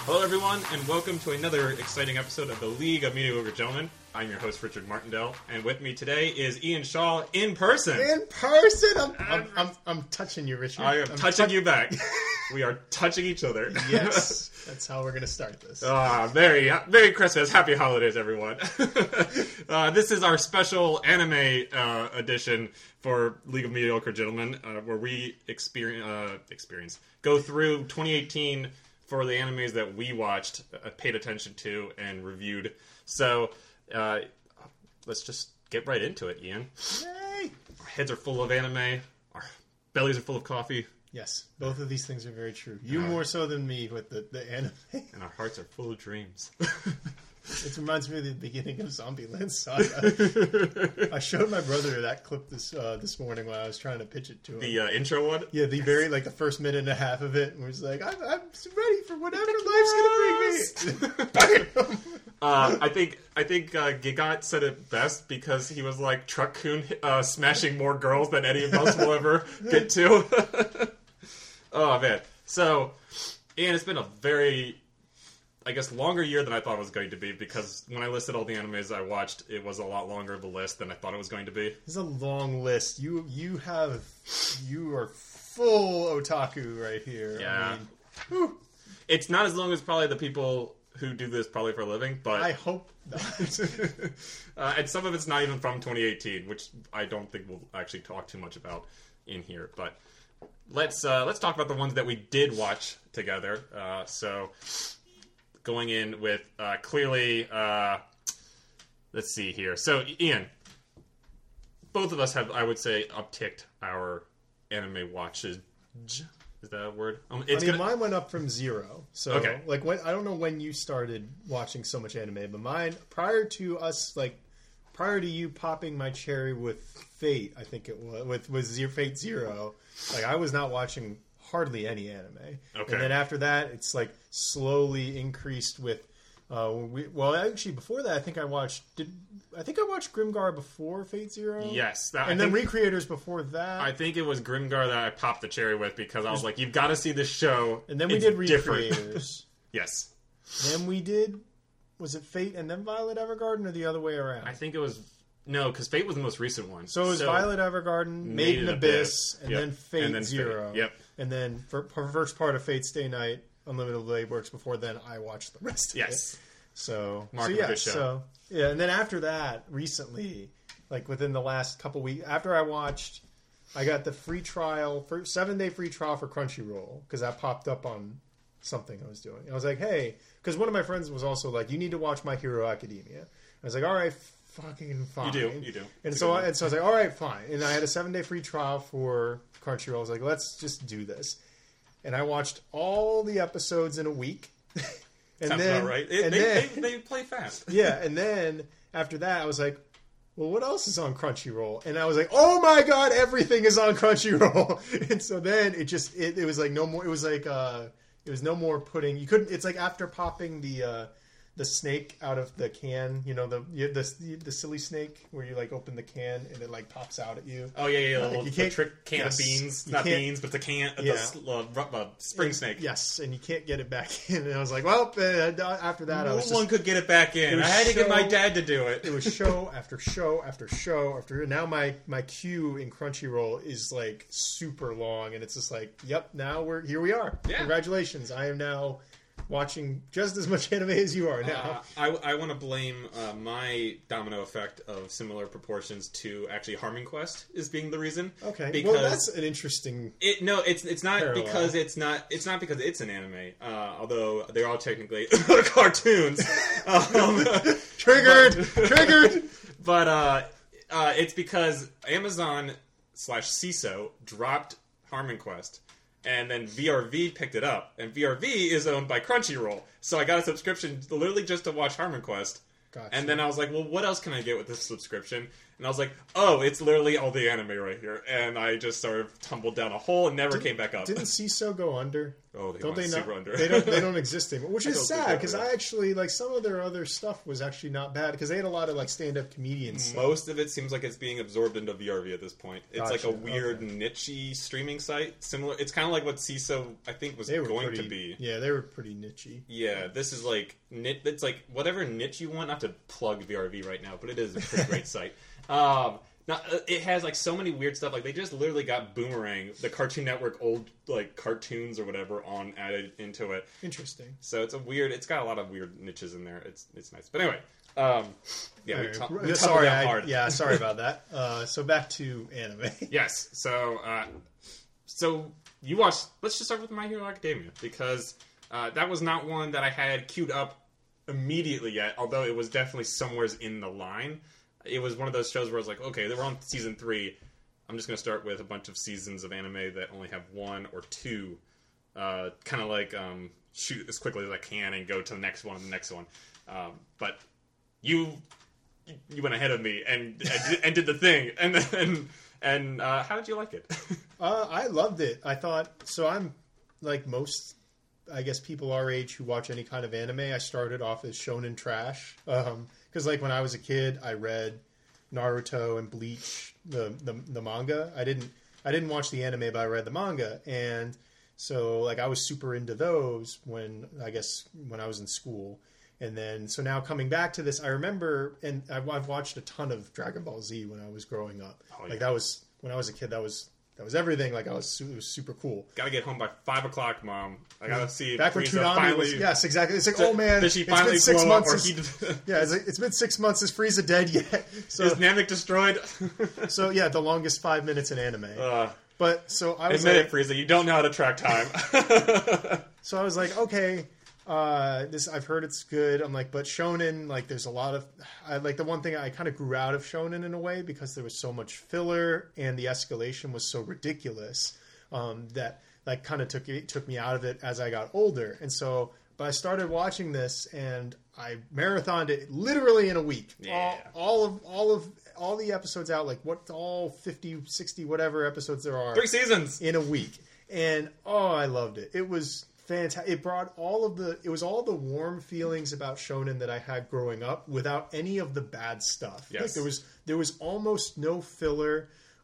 Hello, everyone, and welcome to another exciting episode of the League of Mediocre Gentlemen. I'm your host, Richard Martindale, and with me today is Ian Shaw in person. In person? I'm touching you, Richard. I am touching you back. We are touching each other. Yes, that's how we're going to start this. Merry Christmas. Happy holidays, everyone. This is our special anime edition for League of Mediocre Gentlemen, where we go through 2018 for the animes that we watched, paid attention to, and reviewed. So, let's just get right into it, Ian. Yay! Our heads are full of anime. Our bellies are full of coffee. Yes, both of these things are very true. You more so than me with the anime. And our hearts are full of dreams. It reminds me of the beginning of Zombieland Saga. I showed my brother that clip this morning when I was trying to pitch it to him. The intro one? Yeah, the first minute and a half of it, and was like, I'm ready for whatever life's gonna bring me. I think Gigot said it best because he was like Truck-kun smashing more girls than any of us will ever get to. Oh man! So, Ian, it's been a very, I guess, longer year than I thought it was going to be, because when I listed all the animes I watched, it was a lot longer of a list than I thought it was going to be. It's a long list. You are full otaku right here. Yeah. I mean, it's not as long as probably the people who do this probably for a living, but I hope not. And some of it's not even from 2018, which I don't think we'll actually talk too much about in here. But let's talk about the ones that we did watch together. So going in with clearly, let's see here. So Ian, both of us have, I would say, upticked our anime watches. Is that a word? Mine went up from 0. So, okay. I don't know when you started watching so much anime, but mine, prior to you popping my cherry with Fate, I think it was, with Fate Zero, I was not watching hardly any anime. Okay. And then after that, it's slowly increased with, actually before that, I think I watched Grimgar before Fate Zero. Yes. Then Recreators before that. I think it was Grimgar that I popped the cherry with, because I was like, you've got to see this show. And then we did Recreators. Yes. Then we did, was it Fate and then Violet Evergarden, or the other way around? I think it was, no, because Fate was the most recent one. So it was Violet Evergarden, Maiden Abyss, and then Fate and then Zero. Fate. Yep. And then for first part of Fate Stay Night, Unlimited Blade Works. Before then, I watched the rest of it. Yes. So good show. And then after that, recently, within the last couple weeks, after I got the free trial, 7-day free trial for Crunchyroll, because that popped up on something I was doing. I was like, hey, because one of my friends was also like, you need to watch My Hero Academia. I was like, all right, fucking fine. You do. And so I was like, all right, fine. And I had a 7-day free trial for Crunchyroll. I was like, let's just do this. And I watched all the episodes in a week. Sounds about right. They play fast. Yeah, and then after that, I was like, well, what else is on Crunchyroll? And I was like, oh my god, everything is on Crunchyroll. And so then it was like no more. It was like it was no more putting. You couldn't. It's like after popping the snake out of the can, the silly snake where you open the can and it pops out at you. Oh yeah. You can't trick can of beans, not beans, but the can, the spring snake. Yes, and you can't get it back in. And I was like, well, after that, no one could get it back in. I had to get my dad to do it. It was show after show after show after. Now my queue in Crunchyroll is super long, and it's just yep. Now here we are. Yeah. Congratulations, I am now watching just as much anime as you are now. I want to blame my domino effect of similar proportions to actually Harmon Quest is being the reason. Okay, because that's an interesting. It's not parallel. Because it's not because it's an anime. Although they're all technically cartoons. Triggered. But it's because Amazon/CISO dropped Harmon Quest. And then VRV picked it up. And VRV is owned by Crunchyroll. So I got a subscription literally just to watch Harmon Quest. Gotcha. And then I was like, well, what else can I get with this subscription? And I was like, oh, it's literally all the anime right here. And I just sort of tumbled down a hole and never came back up. Didn't CISO go under? Oh, they don't went they super not? under. They don't exist anymore, which is sad because real. I actually like some of their other stuff was actually not bad because they had a lot of like stand-up comedians. Most of it seems like it's being absorbed into VRV at this point. It's like a Gotcha, weird niche-y streaming site. Similar. It's kind of like what CISO I think was going to be. Yeah, they were pretty niche-y. Yeah, this is like it's like whatever niche you want. Not to plug VRV right now, but it is a pretty great site. Now, it has like so many weird stuff. Like they just literally got Boomerang, the Cartoon Network old like cartoons or whatever, added into it. Interesting. So it's it's got a lot of weird niches in there. It's nice. But anyway, yeah, we sorry, hard. Sorry about that. So back to anime. Yes. So you watched. Let's just start with My Hero Academia because that was not one that I had queued up immediately yet. Although it was definitely somewheres in the line. It was one of those shows where I was like, okay, they were on season 3. I'm just going to start with a bunch of seasons of anime that only have 1 or 2. Kind of like shoot as quickly as I can and go to the next one and the next one. But you went ahead of me and did the thing. And how did you like it? I loved it. I thought so. I'm like most, I guess, people our age who watch any kind of anime. I started off as shonen trash. Because like when I was a kid, I read Naruto and Bleach, the manga. I didn't watch the anime, but I read the manga, and so like I was super into those when I was in school, and then so now coming back to this, I remember, and I've watched a ton of Dragon Ball Z when I was growing up. Oh, yeah. Like that was when I was a kid. That was everything. Like it was super cool. Gotta get home by 5 o'clock, Mom. I gotta see back when Frieza Toonami finally. Yes, exactly. It's like, oh man, did she finally it's been 6 blow up, months. It's been 6 months. Is Frieza dead yet? So, is Namek destroyed? So yeah, the longest 5 minutes in anime. But so I was admit it, Frieza. You don't know how to track time. So I was like, okay. I've heard it's good. I'm like, but shonen, like there's a lot of, the one thing I kind of grew out of shonen in a way because there was so much filler and the escalation was so ridiculous, that like kind of took me out of it as I got older. And so, but I started watching this and I marathoned it literally in a week. Yeah. All the episodes out, like all 50, 60, whatever episodes there are. 3 seasons. In a week. And I loved it. It was fantastic. It brought all the warm feelings about shonen that I had growing up without any of the bad stuff. Yes. Like there was almost no filler.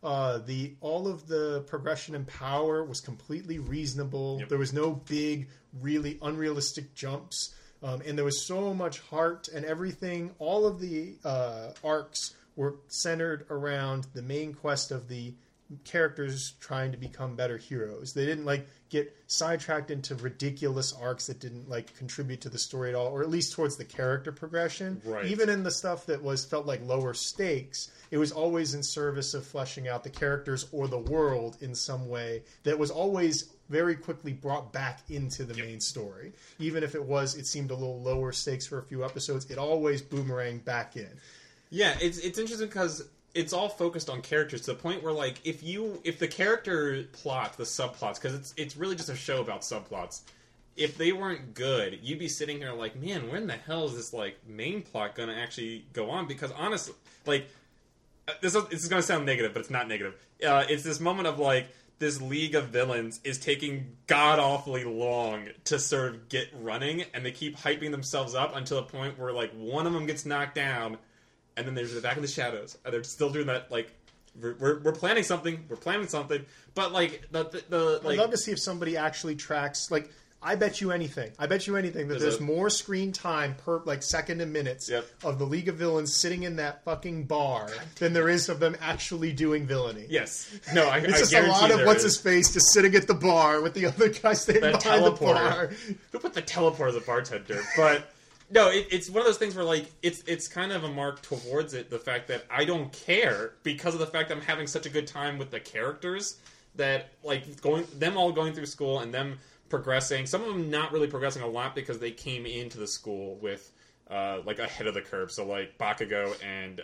All of the progression and power was completely reasonable. Yep. There was no big, really unrealistic jumps. And there was so much heart and everything. All of the arcs were centered around the main quest of the characters trying to become better heroes. They didn't like get sidetracked into ridiculous arcs that didn't like contribute to the story at all, or at least towards the character progression. Right. Even in the stuff that felt like lower stakes, it was always in service of fleshing out the characters or the world in some way that was always very quickly brought back into the main story. Even if it seemed a little lower stakes for a few episodes, it always boomeranged back in. Yeah, it's interesting because it's all focused on characters to the point where, like, if the character plot, the subplots, because it's really just a show about subplots, if they weren't good, you'd be sitting here like, man, when the hell is this, like, main plot going to actually go on? Because, honestly, like, this is going to sound negative, but it's not negative. It's this moment of, like, this league of villains is taking god-awfully long to sort of get running, and they keep hyping themselves up until the point where, like, one of them gets knocked down, and then they're back in the shadows, and they're still doing that, like, we're planning something, but, like, the like... I'd love to see if somebody actually tracks, like, I bet you anything that there's more screen time per, like, second and minutes of the League of Villains sitting in that fucking bar than there is of them actually doing villainy. Yes. No, I It's just a lot of what's-his-face just sitting at the bar with the other guy standing behind the bar. Who put the teleporter as a bartender? But... No, it's one of those things where, like, it's kind of a mark towards it, the fact that I don't care because of the fact that I'm having such a good time with the characters that, like, them all going through school and them progressing. Some of them not really progressing a lot because they came into the school with, like, ahead of the curve. So, like, Bakugo and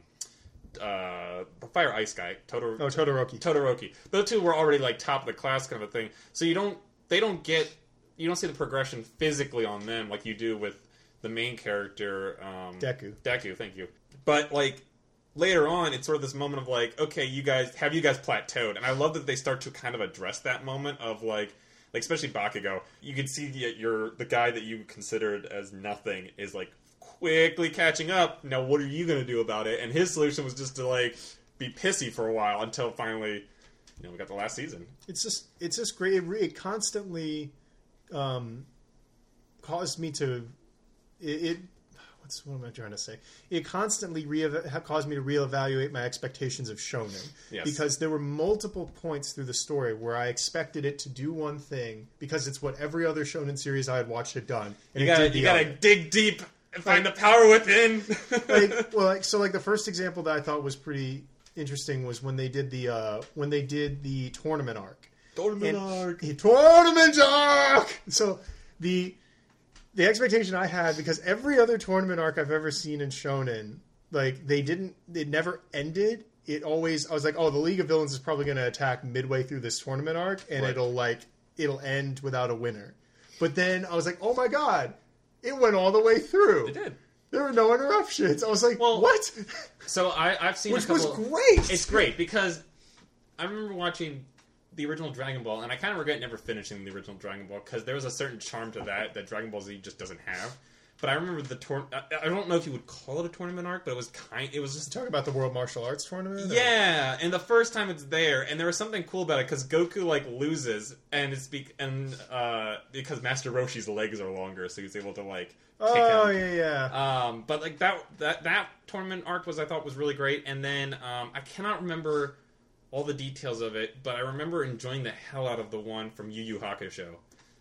the Fire Ice guy, Todoroki. Those two were already, like, top of the class kind of a thing. So you don't see the progression physically on them like you do with the main character, Deku, thank you. But, like, later on, it's sort of this moment of like, okay, you guys plateaued, and I love that they start to kind of address that moment of like especially Bakugo. You can see the guy that you considered as nothing is like quickly catching up. Now, what are you going to do about it? And his solution was just to like be pissy for a while until finally, we got the last season. It's just great. It constantly caused me to what am I trying to say? It constantly caused me to reevaluate my expectations of shonen. Yes. Because there were multiple points through the story where I expected it to do one thing because it's what every other shonen series I had watched had done. And you gotta dig deep and find the power within. So the first example that I thought was pretty interesting was when they did the tournament arc. Tournament arc. So the expectation I had, because every other tournament arc I've ever seen in shonen, like it never ended. I was like, oh, the League of Villains is probably going to attack midway through this tournament arc, and right. it'll end without a winner. But then I was like, oh my god, it went all the way through. It did. There were no interruptions. I was like, what? So I've seen which a couple. Was great. It's great because I remember watching the original Dragon Ball, and I kind of regret never finishing the original Dragon Ball because there was a certain charm to that Dragon Ball Z just doesn't have. But I remember I don't know if you would call it a tournament arc, but it was just talk about the World Martial Arts Tournament. Yeah, and the first time it's there, and there was something cool about it because Goku loses, and because Master Roshi's legs are longer, so he's able to kick him. Yeah. But that tournament arc I thought was really great, and then I cannot remember all the details of it, but I remember enjoying the hell out of the one from Yu Yu Hakusho.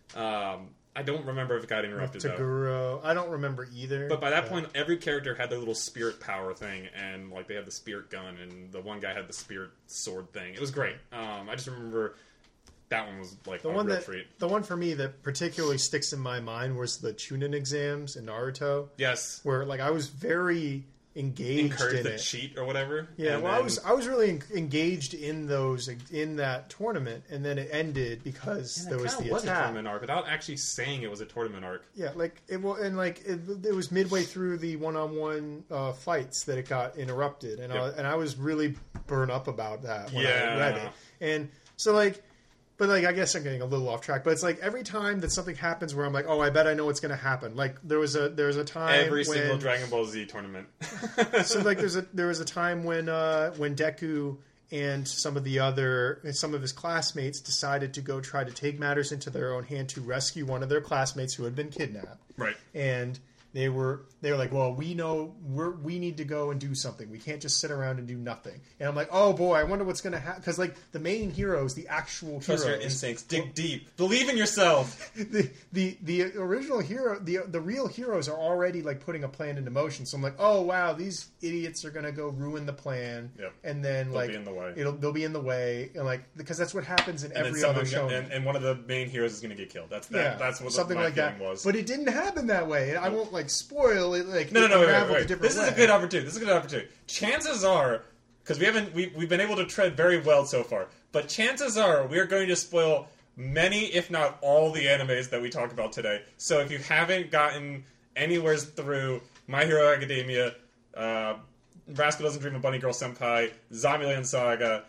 I don't remember if it got interrupted, though. I don't remember either. But by that point, every character had their little spirit power thing, and they had the spirit gun, and the one guy had the spirit sword thing. It was great. I just remember that one was a real treat. The one for me that particularly sticks in my mind was the Chunin exams in Naruto. Yes. Where I was very engaged encouraged in to cheat or whatever. Yeah, I was really engaged in that tournament, and then it ended because there was the attack. Was a tournament arc without actually saying it was a tournament arc. Yeah, it was midway through the one-on-one fights that it got interrupted, and I was really burned up about that when I read it, and so But I guess I'm getting a little off track. But it's every time that something happens where I'm like, oh, I bet I know what's going to happen. There was a time single Dragon Ball Z tournament. So there was a time when Deku and some of his classmates decided to go try to take matters into their own hand to rescue one of their classmates who had been kidnapped. Right. And they were like, well, we know we need to go and do something. We can't just sit around and do nothing. And I'm like, oh boy, I wonder what's going to happen. Because the main heroes, the actual Trust heroes, your instincts. Dig deep. Believe in yourself. The original hero, the real heroes are already putting a plan into motion. So I'm like, oh wow, these idiots are going to go ruin the plan. Yep. And then they'll be in the way. They'll be in the way, and because that's what happens in every other show. And one of the main heroes is going to get killed. That's what something my like that was. But it didn't happen that way. And I won't spoil it. No, wait. This is a good opportunity. Chances are, because we've been able to tread very well so far, but chances are we are going to spoil many, if not all, the animes that we talk about today. So if you haven't gotten anywhere through My Hero Academia, Rascal Doesn't Dream of Bunny Girl Senpai, Zombieland Saga,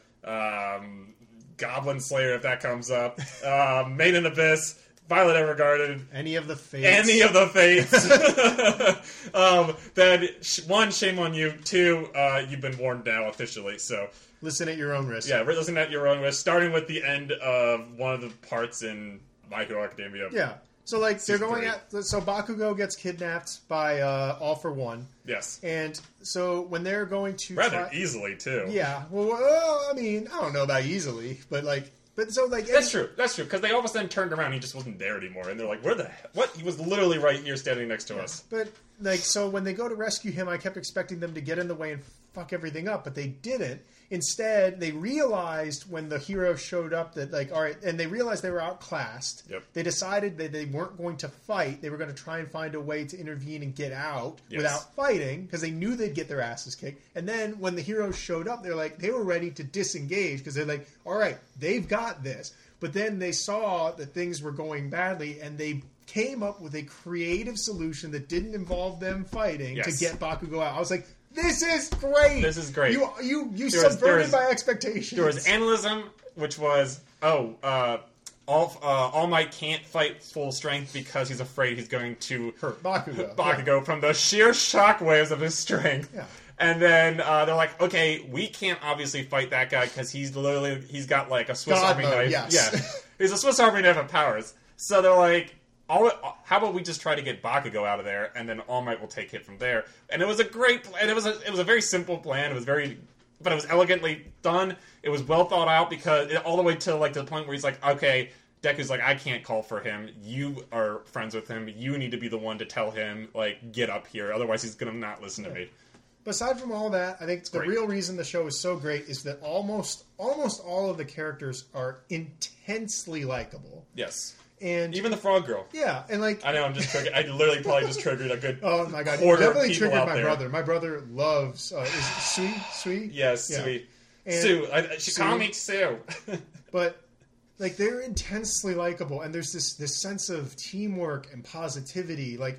Goblin Slayer, if that comes up, Made in Abyss, Violet Evergarden, any of the fates, then one, shame on you. Two, you've been warned now officially. So listen at your own risk. Yeah, listen at your own risk. Starting with the end of one of the parts in My Hero Academia. Yeah. So they're going so Bakugo gets kidnapped by All for One. Yes. And so when they're going to rather easily too. Yeah. Well, I mean, I don't know about easily, but that's true. That's true, because they all of a sudden turned around and he just wasn't there anymore, and they're like, "Where the hell? What?" He was literally right here, standing next to us. But so when they go to rescue him, I kept expecting them to get in the way and fuck everything up, but they didn't. Instead, they realized when the hero showed up that all right, and they realized they were outclassed. Yep. They decided that they weren't going to fight. They were going to try and find a way to intervene and get out without fighting, because they knew they'd get their asses kicked. And then when the heroes showed up, they were ready to disengage, because they're like, all right, they've got this. But then they saw that things were going badly, and they came up with a creative solution that didn't involve them fighting to get Bakugo out. I was like, This is great. This is great. You subverted my expectations. There was Analysm, which was All Might can't fight full strength because he's afraid he's going to hurt Bakugo. Bakugo from the sheer shockwaves of his strength. Yeah. And then they're like, okay, we can't obviously fight that guy because he's got like a Swiss Army knife. Yes. Yeah, he's a Swiss Army knife of powers. So they're like, how about we just try to get Bakugo out of there, and then All Might will take it from there. And it was a great plan. It was a very simple plan. But it was elegantly done. It was well thought out because all the way to like to the point where he's like, okay, Deku's like, I can't call for him. You are friends with him. You need to be the one to tell him, like, get up here. Otherwise, he's gonna not listen to me. But aside from all that, I think the real reason the show is so great is that almost all of the characters are intensely likable. Yes. And even the frog girl. Yeah, and like I know I'm just triggered. I literally probably just triggered a good. Oh my god! You definitely triggered my brother. My brother loves is it Sui? Yes, yeah. Sui. Sue. She called me Sue. But like they're intensely likable, and there's this sense of teamwork and positivity. Like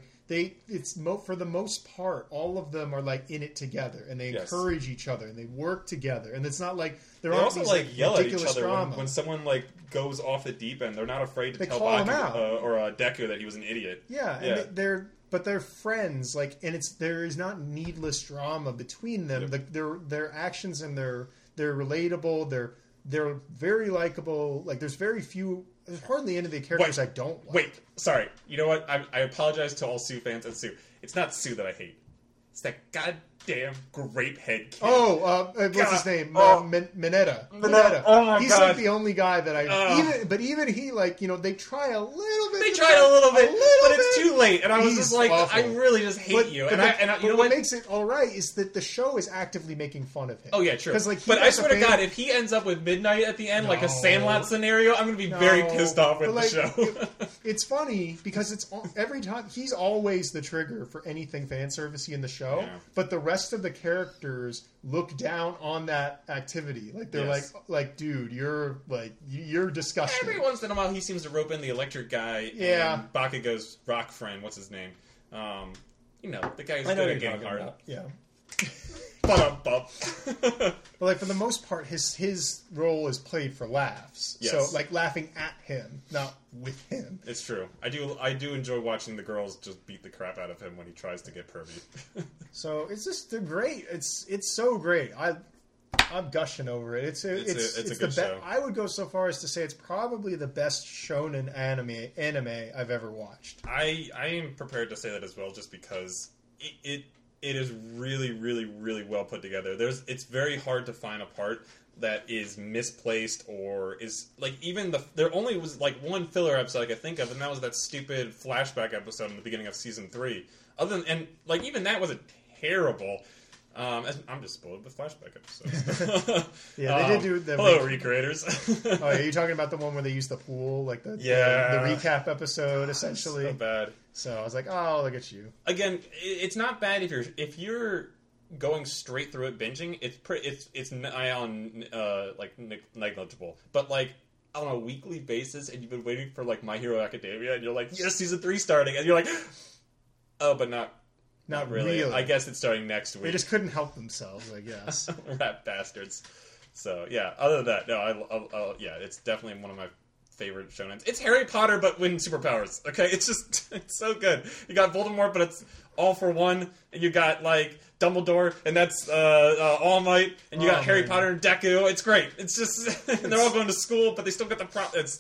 for the most part, all of them are like in it together, and they encourage each other, and they work together, and it's not like they also these, like yell at each other drama. when someone like goes off the deep end. They're not afraid to tell Bakugo or Deku that he was an idiot. Yeah, and they're friends. Like, and there is not needless drama between them. Yep. Their actions and they're relatable. They're very likable. Like, there's hardly any of the characters I don't like. Wait, sorry. You know what? I apologize to all Sue fans and Sue. It's not Sue that I hate. It's that goddamn grape head kid. What's his name? Mineta. Oh my He's god. like the only guy that even he, like, you know, they try a little bit. They tried a little bit, but it's too late. And I was just like, awful. I really just hate you. But you know what makes it all right is that the show is actively making fun of him. Oh yeah, true. Like, but I swear to God, if he ends up with Midnight at the end, like a Sandlot scenario, I'm going to be very pissed off with the show. It's funny because every time he's always the trigger for anything fan servicey in the show, but the rest of the characters look down on that activity. Like they're like, dude, you're disgusting. Every once in a while, he seems to rope in the electric guy. Yeah, and Bakugo's rock friend. What's his name? You know, the guy who's good at getting hard. Yeah. But like for the most part, his role is played for laughs. Yes. So like laughing at him, not with him. It's true. I do enjoy watching the girls just beat the crap out of him when he tries to get pervy. So they're great. It's so great. I'm gushing over it. It's a good show. I would go so far as to say it's probably the best shonen anime I've ever watched. I am prepared to say that as well, just because it is really, really, really well put together. It's very hard to find a part that is misplaced or is like there only was like one filler episode I could think of, and that was that stupid flashback episode in the beginning of season 3. Even that wasn't terrible. I'm just spoiled with flashback episodes. Yeah, they did do the hello, recreators. Oh, yeah, you're talking about the one where they used the pool, like the recap episode, essentially. So bad. So I was like, oh, look at you. Again, it's not bad if you're going straight through it binging. It's nigh on negligible, but like on a weekly basis, and you've been waiting for like My Hero Academia, and you're like, yes, season 3 starting, and you're like, oh, but not really. I guess it's starting next week. They just couldn't help themselves, I guess. Rat bastards. So yeah. Other than that, no. It's definitely one of my favorite shonens. It's Harry Potter, but with superpowers. Okay, it's so good. You got Voldemort, but it's all for one, and you got like Dumbledore, and that's All Might, and you got Harry Potter and Deku. It's great. It's just they're all going to school, but they still get the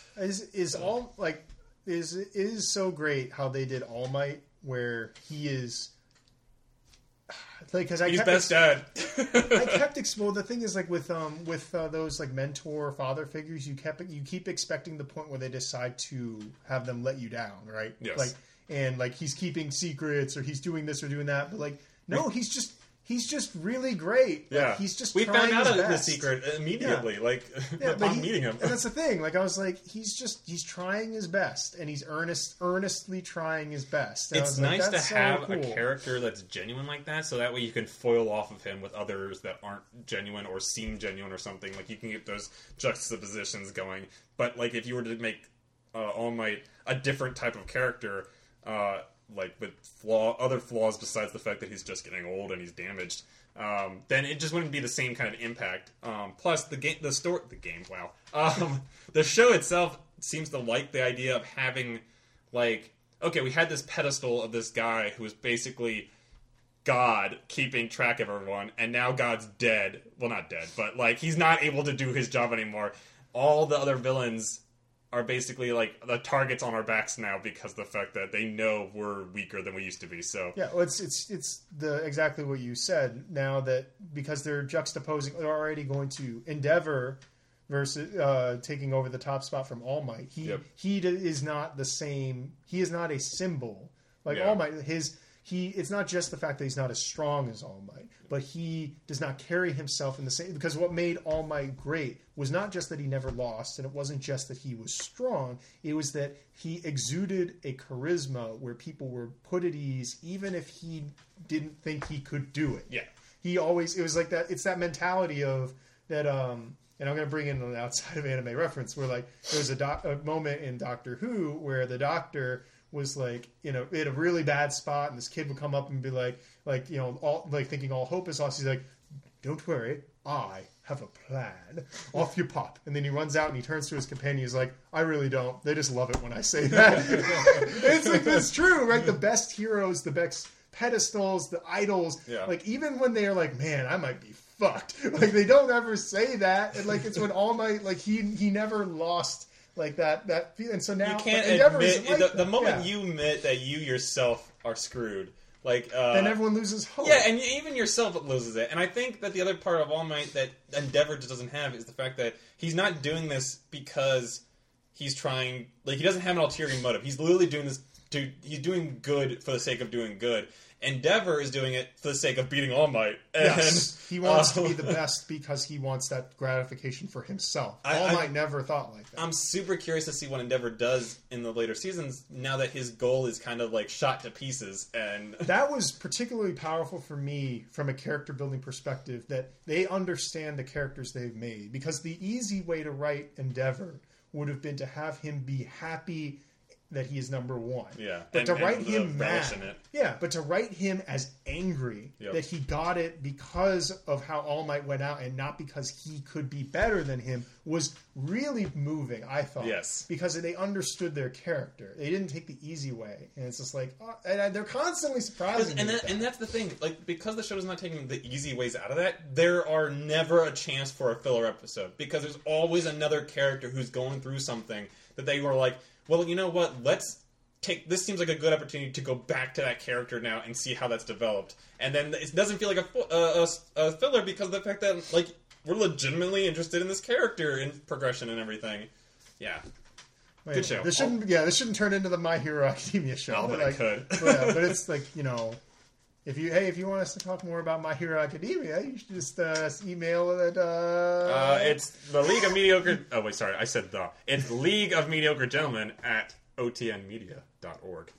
It is so great how they did All Might, where he is like, because he's best dad. I kept exposing. The thing is, like with those like mentor father figures, you keep expecting the point where they decide to have them let you down, right? Yes. Like, and like he's keeping secrets or he's doing this or doing that, but like no, he's just really great. Like, yeah, he's just we trying found out his the best. secret immediately. Yeah. Upon meeting him, and that's the thing. Like I was like, he's trying his best, and he's earnestly trying his best. And it's nice to have a character that's genuine like that, so that way you can foil off of him with others that aren't genuine or seem genuine or something. Like you can get those juxtapositions going. But like if you were to make All Might a different type of character, like with other flaws besides the fact that he's just getting old and he's damaged, then it just wouldn't be the same kind of impact. Plus, the show itself seems to like the idea of having, like, okay, we had this pedestal of this guy who was basically God keeping track of everyone, and now God's dead. Well, not dead, but, like, he's not able to do his job anymore. All the other villains are basically, like, the targets on our backs now because of the fact that they know we're weaker than we used to be, so... Yeah, well, it's exactly what you said, now that, because they're juxtaposing, they're already going to Endeavor versus taking over the top spot from All Might. He is not the same, he is not a symbol. Like, All Might, it's not just the fact that he's not as strong as All Might, but he does not carry himself in the same... Because what made All Might great was not just that he never lost, and it wasn't just that he was strong, it was that he exuded a charisma where people were put at ease, even if he didn't think he could do it. Yeah. He always... It was like that... It's that mentality of that... and I'm going to bring in an outside of anime reference where, like, there was a moment in Doctor Who where the Doctor was, like, you know, in a really bad spot, and this kid would come up and be like, you know, all, like, thinking all hope is lost. He's like, don't worry, I have a plan. Off you pop. And then he runs out and he turns to his companion. He's like, I really don't. They just love it when I say that. It's like, that's true, right? The best heroes, the best pedestals, the idols, like, even when they're like, man, I might be fucked. Like, they don't ever say that. And, like, it's when All Might, like, he never lost... Like that, and so now you can't admit the moment you admit that you yourself are screwed. Like then everyone loses hope. Yeah, and even yourself loses it. And I think that the other part of All Might that Endeavor just doesn't have is the fact that he's not doing this because he's trying. Like, he doesn't have an ulterior motive. He's literally doing this. He's doing good for the sake of doing good. Endeavor is doing it for the sake of beating All Might. And, yes, he wants to be the best because he wants that gratification for himself. All Might never thought like that. I'm super curious to see what Endeavor does in the later seasons now that his goal is kind of like shot to pieces. And that was particularly powerful for me from a character building perspective, that they understand the characters they've made. Because the easy way to write Endeavor would have been to have him be happy that he is number one. Yeah. But to write him mad. Yeah, but to write him as angry that he got it because of how All Might went out and not because he could be better than him was really moving, I thought. Yes. Because they understood their character. They didn't take the easy way. And it's just like, and they're constantly surprising me. And that's the thing. Like, because the show is not taking the easy ways out of that, there are never a chance for a filler episode. Because there's always another character who's going through something that they were like, well, you know what? Let's take... This seems like a good opportunity to go back to that character now and see how that's developed. And then it doesn't feel like a filler because of the fact that, like, we're legitimately interested in this character and progression and everything. Yeah. Good show. This shouldn't turn into the My Hero Academia show. Oh, but it could. But it's like, you know... If you want us to talk more about My Hero Academia, you should just email it. It's the League of Mediocre. Oh wait, sorry, I said the. It's League of Mediocre Gentlemen at otnmedia.org,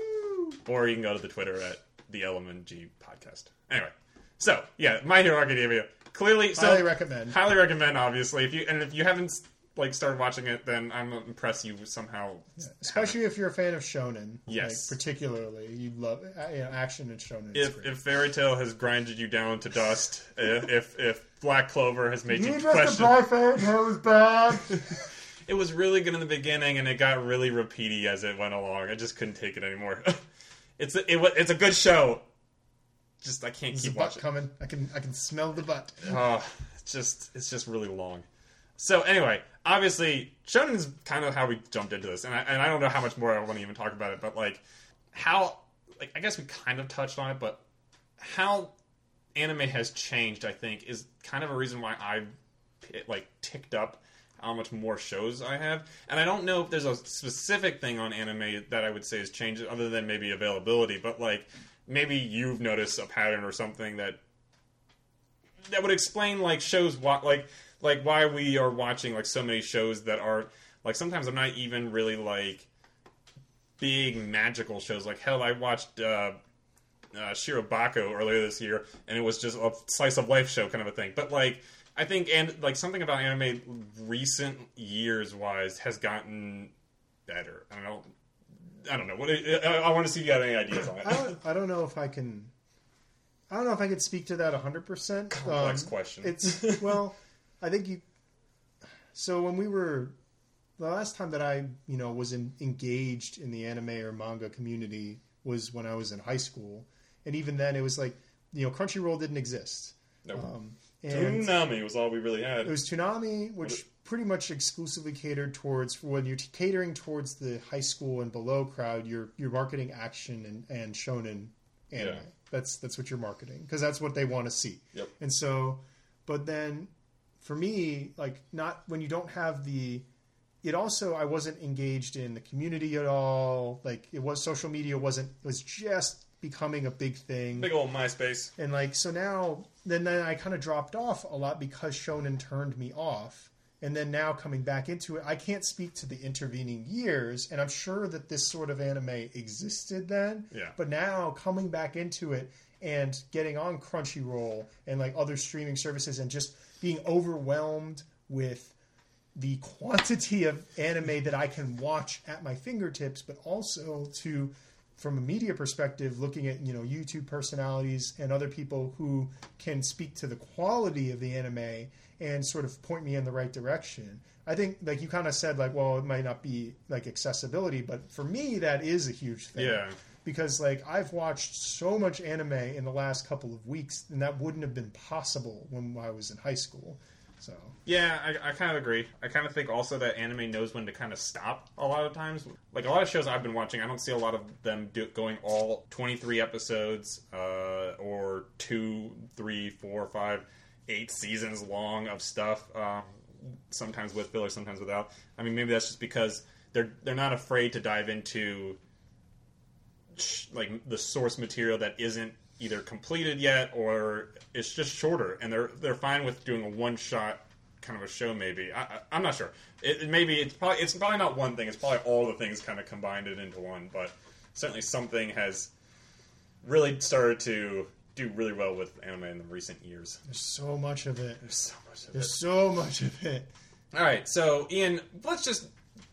or you can go to the Twitter at the LMNG Podcast. Anyway, so yeah, My Hero Academia clearly highly recommend. Highly recommend, obviously. If you haven't like started watching it, then I'm impressed you somehow. Yeah, especially if you're a fan of shonen. Yes, like, particularly you love action and shonen. If Fairy Tail has grinded you down to dust, if Black Clover has made you question, Fairy Tail was bad. It was really good in the beginning, and it got really repeaty as it went along. I just couldn't take it anymore. It's a good show. Just I can't keep watching. Coming. I can smell the butt. It's just really long. So anyway, obviously, shonen is kind of how we jumped into this, and I don't know how much more I want to even talk about it, but like how, like I guess we kind of touched on it, but how anime has changed, I think, is kind of a reason why I've like ticked up how much more shows I have, and I don't know if there's a specific thing on anime that I would say has changed, other than maybe availability, but like maybe you've noticed a pattern or something that would explain like shows like why we are watching like so many shows that are like sometimes I'm not even really like big magical shows. Like hell, I watched Shirobako earlier this year, and it was just a slice of life show kind of a thing. But like I think and like something about anime recent years wise has gotten better. I don't know. I don't know. I want to see if you have any ideas on it. I don't know if I can. I don't know if I could speak to that 100%. Complex question. It's well, I think you. So when we were the last time that I was engaged in the anime or manga community was when I was in high school, and even then it was like Crunchyroll didn't exist. Nope. And Toonami was all we really had. It was Toonami, which pretty much exclusively catered towards when you're catering towards the high school and below crowd. You're marketing action and shonen anime. Yeah. That's what you're marketing because that's what they want to see. Yep. And so, but then for me, like not when you don't have the. It also I wasn't engaged in the community at all. Like it was social media wasn't. It was just becoming a big thing. Big old MySpace. And like so now. Then I kind of dropped off a lot because shonen turned me off. And then now coming back into it, I can't speak to the intervening years. And I'm sure that this sort of anime existed then. Yeah. But now coming back into it and getting on Crunchyroll and like other streaming services and just being overwhelmed with the quantity of anime that I can watch at my fingertips, but also from a media perspective, looking at YouTube personalities and other people who can speak to the quality of the anime and sort of point me in the right direction. I think, like you kind of said, like, well, it might not be like accessibility, but for me, that is a huge thing. Yeah. Because like I've watched so much anime in the last couple of weeks, and that wouldn't have been possible when I was in high school. So yeah, I kind of agree. I kind of think also that anime knows when to kind of stop a lot of times. Like a lot of shows I've been watching, I don't see a lot of them going all 23 episodes or 2, 3, 4, 5, 8 seasons long of stuff. Sometimes with filler, sometimes without. I mean, maybe that's just because they're not afraid to dive into like the source material that isn't either completed yet or it's just shorter, and they're fine with doing a one-shot kind of a show. Maybe I'm not sure. It's probably not one thing. It's probably all the things kind of combined it into one. But certainly something has really started to do really well with anime in the recent years. There's so much of it. There's so much of it. All right, so Ian, let's just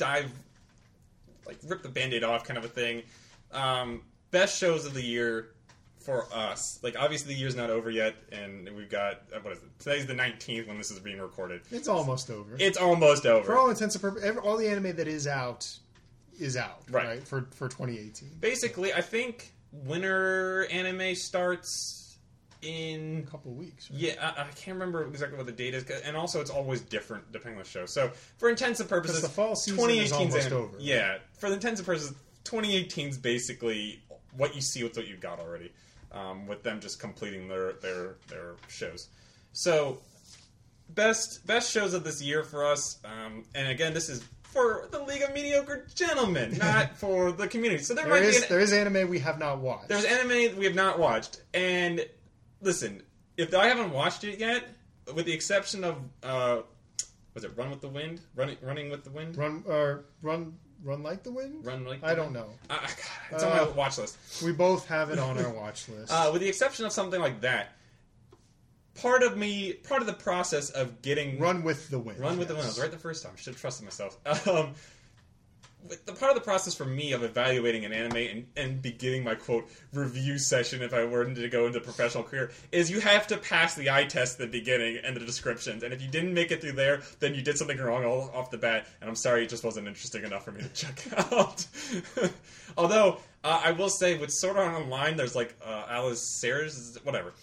rip the Band-Aid off, kind of a thing. Best shows of the year. For us, like obviously the year's not over yet, and we've got what is it? Today's the 19th when this is being recorded. It's almost over. It's almost over. For all intents and purposes, all the anime that is out, right? For 2018. Basically, I think winter anime starts in a couple of weeks. Right? Yeah, I can't remember exactly what the date is, and also it's always different depending on the show. So for intents and purposes, the fall season is almost over. Yeah, for the intents and purposes, 2018 is basically what you see with what you've got already. With them just completing their shows. So, best shows of this year for us, and again, this is for the League of Mediocre Gentlemen, not for the community. So there is anime we have not watched. There's anime we have not watched, and listen, if I haven't watched it yet, with the exception of was it Run with the Wind? Running with the Wind? Run Like the Wind? I don't know. It's on my watch list. We both have it on our watch list. With the exception of something like that, part of the process of getting... Run with the Wind. Run with the Wind. I was right the first time. I should have trusted myself. The part of the process for me of evaluating an anime and beginning my, quote, review session if I were to go into a professional career is you have to pass the eye test at the beginning and the descriptions. And if you didn't make it through there, then you did something wrong off the bat. And I'm sorry, it just wasn't interesting enough for me to check out. Although, I will say, with Sword Art Online, there's like Alice Sayers, whatever.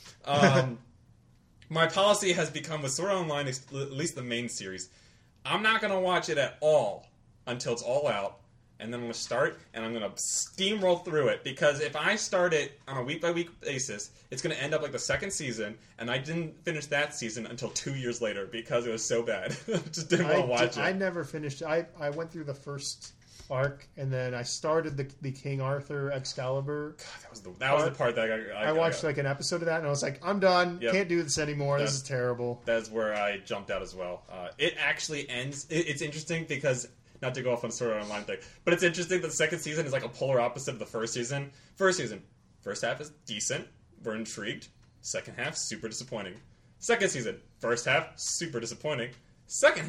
My policy has become with Sword Art Online, at least the main series, I'm not going to watch it at all until it's all out, and then I'm going to start, and I'm going to steamroll through it, because if I start it on a week-by-week basis, it's going to end up like the second season, and I didn't finish that season until 2 years later, because it was so bad. I just didn't want to watch it. I never finished it. I went through the first arc, and then I started the King Arthur Excalibur. God, that was the part that I watched like an episode of that, and I was like, I'm done. Yep. Can't do this anymore. This is terrible. That's where I jumped out as well. It actually ends... It's interesting, because... Not to go off on Sword Art Online thing, but it's interesting that the second season is like a polar opposite of the first season. First half is decent. We're intrigued. Second half, super disappointing. Second season, first half, super disappointing. Second half,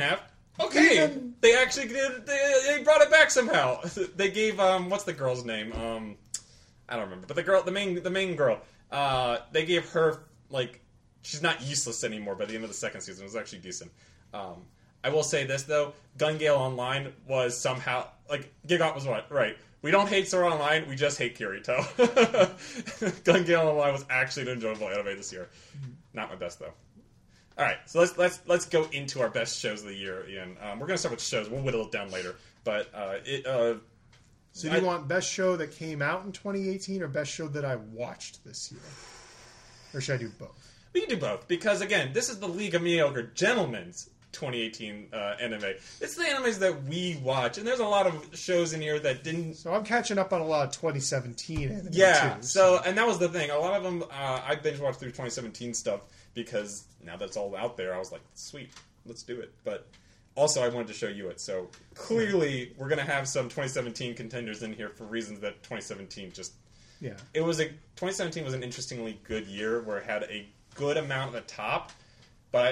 Okay, Even- they actually did. They brought it back somehow. They gave what's the girl's name? I don't remember. But the main girl. They gave her like she's not useless anymore. By the end of the second season, it was actually decent. I will say this though, Gun Gale Online was somehow like Gigot was right. We don't hate Sword Art Online, we just hate Kirito. Gun Gale Online was actually an enjoyable anime this year. Not my best though. All right, so let's go into our best shows of the year, Ian. We're gonna start with shows. We'll whittle it down later, but So do you want best show that came out in 2018 or best show that I watched this year? Or should I do both? we can do both because again, this is the League of Mediocre Gentlemen's 2018 anime. It's the animes that we watch, and there's a lot of shows in here that didn't. So I'm catching up on a lot of 2017 anime Yeah, too. so and that was the thing. A lot of them I binge watched through 2017 stuff because now that's all out there. I was like, sweet, let's do it. But also, I wanted to show you it. So clearly, we're gonna have some 2017 contenders in here for reasons that 2017 just. Yeah. 2017 was an interestingly good year where it had a good amount at the top, but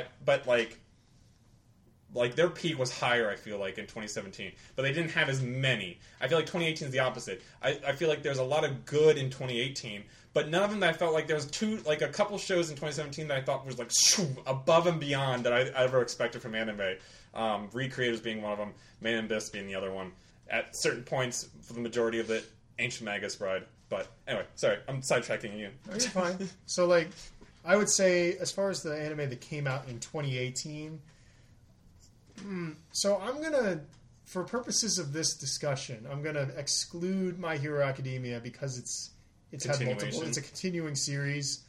like their peak was higher, I feel like, in 2017. But they didn't have as many. I feel like 2018 is the opposite. I feel like there's a lot of good in 2018, but none of them that I felt like there was a couple shows in 2017 that I thought was like above and beyond that I ever expected from anime. Recreators being one of them, Made in Abyss being the other one. At certain points, for the majority of it, Ancient Magus Bride. But anyway, sorry, I'm sidetracking you. You're fine. So, like, I would say, as far as the anime that came out in 2018, so I'm going to, for purposes of this discussion, I'm going to exclude My Hero Academia because it's had multiple, it's a continuing series,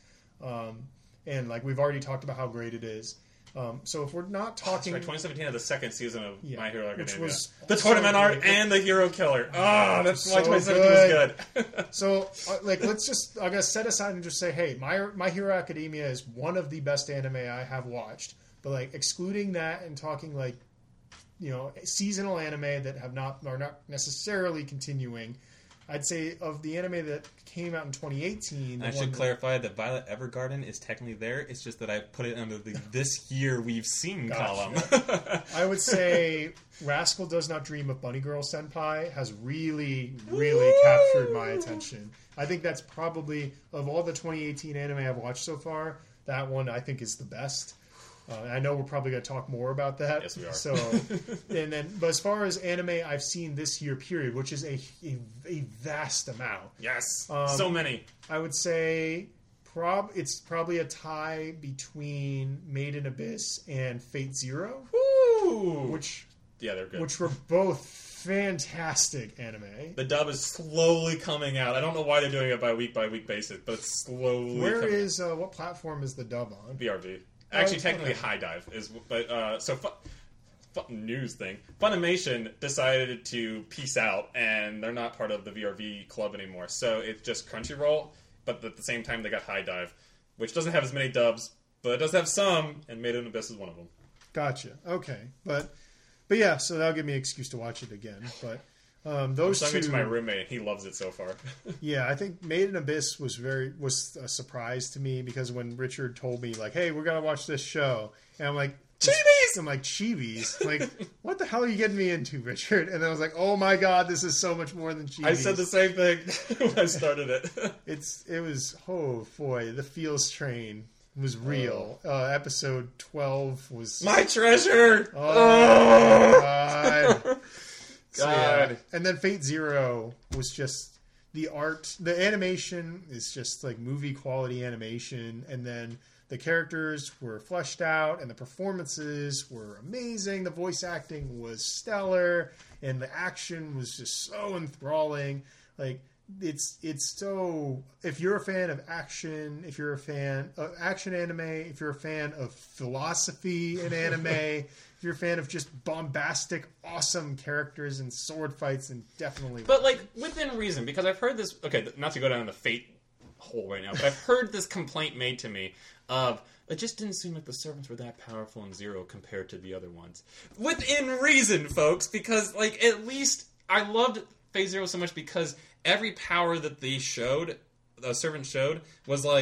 and, like, we've already talked about how great it is. So if we're not talking... Right, 2017 had the second season of My Hero Academia. Which was the tournament great. arc and the hero killer. That's why So 2017 was good. So, like, let's just... I'm going to set aside and just say, hey, My Hero Academia is one of the best anime I have watched. But, like, excluding that and talking, like, you know, seasonal anime that are not necessarily continuing... I'd say of the anime that came out in 2018... I should clarify that Violet Evergarden is technically there. It's just that I put it under the this year we've seen column. I would say Rascal Does Not Dream of Bunny Girl Senpai has really, really captured my attention. I think that's probably, of all the 2018 anime I've watched so far, that one I think is the best. I know we're probably going to talk more about that. Yes, we are. So, but as far as anime I've seen this year, period, which is a vast amount. Yes, so many. I would say it's probably a tie between Made in Abyss and Fate Zero, Woo! Yeah, they're good. which were both fantastic anime. The dub is slowly coming out. I don't know why they're doing it by week basis, but it's slowly Where coming is what platform is the dub on? BRB. Actually, Oh, technically, okay. High Dive is, but so news thing. Funimation decided to peace out, and they're not part of the VRV club anymore. So it's just Crunchyroll, but at the same time, they got High Dive, which doesn't have as many dubs, but it does have some, and Made in Abyss is one of them. Gotcha. Okay, but yeah, so that'll give me an excuse to watch it again. But those I'm two, to my roommate, and he loves it so far. yeah, I think Made in Abyss was a surprise to me because when Richard told me like, "Hey, we're gonna watch this show," and I'm like, Chibis! I'm like, Chibis? Like, what the hell are you getting me into, Richard? And then I was like, oh my god, this is so much more than Chibis. I said the same thing when I started it. It was, oh boy, the Feels Train was real. Episode 12 was... My treasure! Oh, God. So, God. yeah. And then Fate Zero was just the art, the animation is just like movie quality animation, and then the characters were fleshed out, and the performances were amazing. The voice acting was stellar, and the action was just so enthralling. Like, it's so... If you're a fan of action, if you're a fan of action anime, if you're a fan of philosophy in anime, if you're a fan of just bombastic, awesome characters and sword fights, then definitely... But, like, within reason, because I've heard this... Okay, not to go down the Fate hole right now, but I've heard this complaint made to me of... It just didn't seem like the servants were that powerful in Zero compared to the other ones. Within reason, folks, because, like, at least... I loved Phase Zero so much because every power that they showed, the servant showed, was like,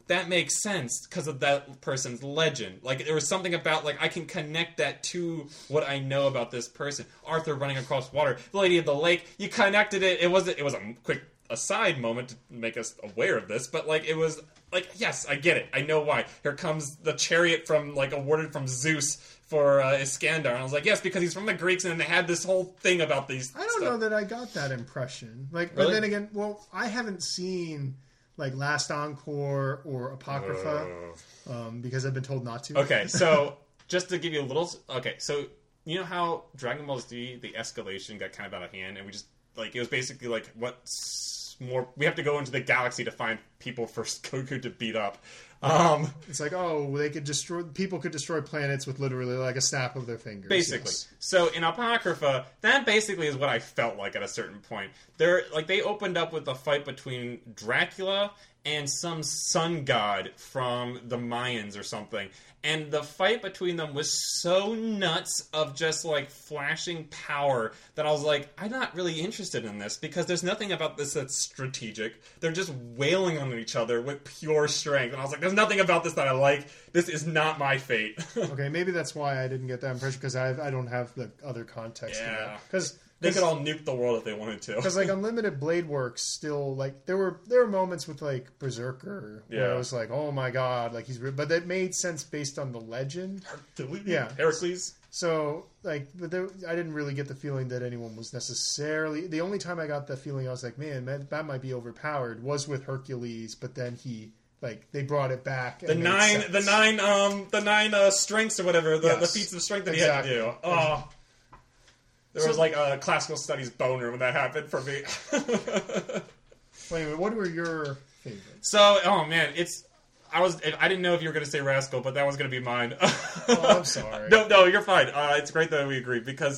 that makes sense because of that person's legend. Like, there was something about, like, I can connect that to what I know about this person. Arthur running across water, the Lady of the Lake, you connected it. It was a quick aside moment to make us aware of this, but, like, it was, like, yes, I get it. I know why. Here comes the chariot from, like, awarded from Zeus for Iskandar. And I was like, yes, because he's from the Greeks, and then they had this whole thing about these I don't know that I got that impression. Like, Really? But then again, well, I haven't seen like Last Encore or Apocrypha because I've been told not to. Okay, so just to give you a little... Okay, so you know how Dragon Ball Z, the escalation got kind of out of hand, and we just... Like, it was basically like, what's more... We have to go into the galaxy to find people for Goku to beat up. It's like, oh, they could destroy... People could destroy planets with literally like a snap of their fingers. Basically. Yes. So in Apocrypha, that basically is what I felt like at a certain point. They opened up with a fight between Dracula and some sun god from the Mayans or something. And the fight between them was so nuts of just, like, flashing power that I was like, I'm not really interested in this because there's nothing about this that's strategic. They're just wailing on each other with pure strength. And I was like, there's nothing about this that I like. This is not my fate. Okay, maybe that's why I didn't get that impression because I don't have the other context. Yeah. Because They could all nuke the world if they wanted to. Because like Unlimited Blade Works still like there were moments with like Berserker where I was like, oh my god, like but that made sense based on the legend. Heracles. So like, but I didn't really get the feeling that anyone was necessarily. The only time I got the feeling I was like, man, that might be overpowered was with Hercules, but then they brought it back. The nine strengths or whatever, the feats of strength that he had to do. Oh. There was like a classical studies boner when that happened for me. Wait a minute, what were your favorites? So, oh man, I didn't know if you were going to say Rascal, but that was going to be mine. Oh, I'm sorry. No, you're fine. It's great that we agree because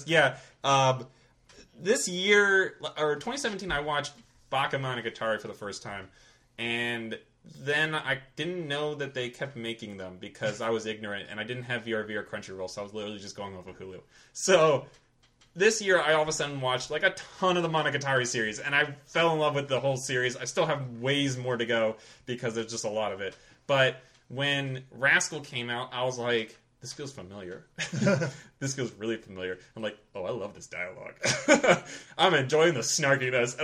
this year or 2017, I watched Bakemonogatari for the first time, and then I didn't know that they kept making them because I was ignorant and I didn't have VRV or Crunchyroll, so I was literally just going off of Hulu. So this year, I all of a sudden watched like a ton of the Monogatari series, and I fell in love with the whole series. I still have ways more to go because there's just a lot of it. But when Rascal came out, I was like, this feels familiar. This feels really familiar. I'm like, oh, I love this dialogue. I'm enjoying the snarkiness.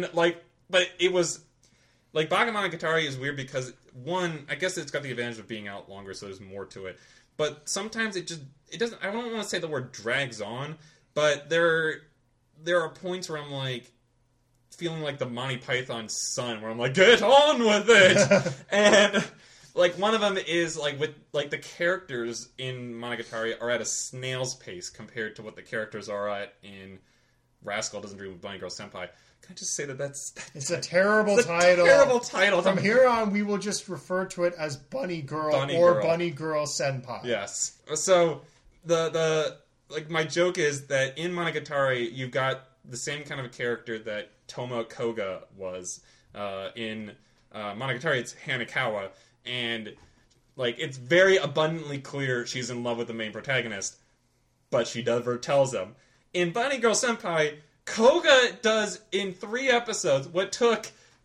But it was, like, Bakemonogatari is weird because, one, I guess it's got the advantage of being out longer, so there's more to it. But sometimes it doesn't, I don't want to say the word drags on, but there are points where I'm like feeling like the Monty Python son, where I'm like, get on with it. And like one of them is like with like the characters in Monogatari are at a snail's pace compared to what the characters are at in Rascal Doesn't Dream of Bunny Girl Senpai. Can I just say that's it's a terrible title. Terrible title. From here on, we will just refer to it as Bunny Girl Bunny Girl Senpai. Yes. So the like my joke is that in Monogatari you've got the same kind of a character that Toma Koga was in Monogatari. It's Hanekawa, and like it's very abundantly clear she's in love with the main protagonist, but she never tells him. In Bunny Girl Senpai, Koga does in 3 episodes what took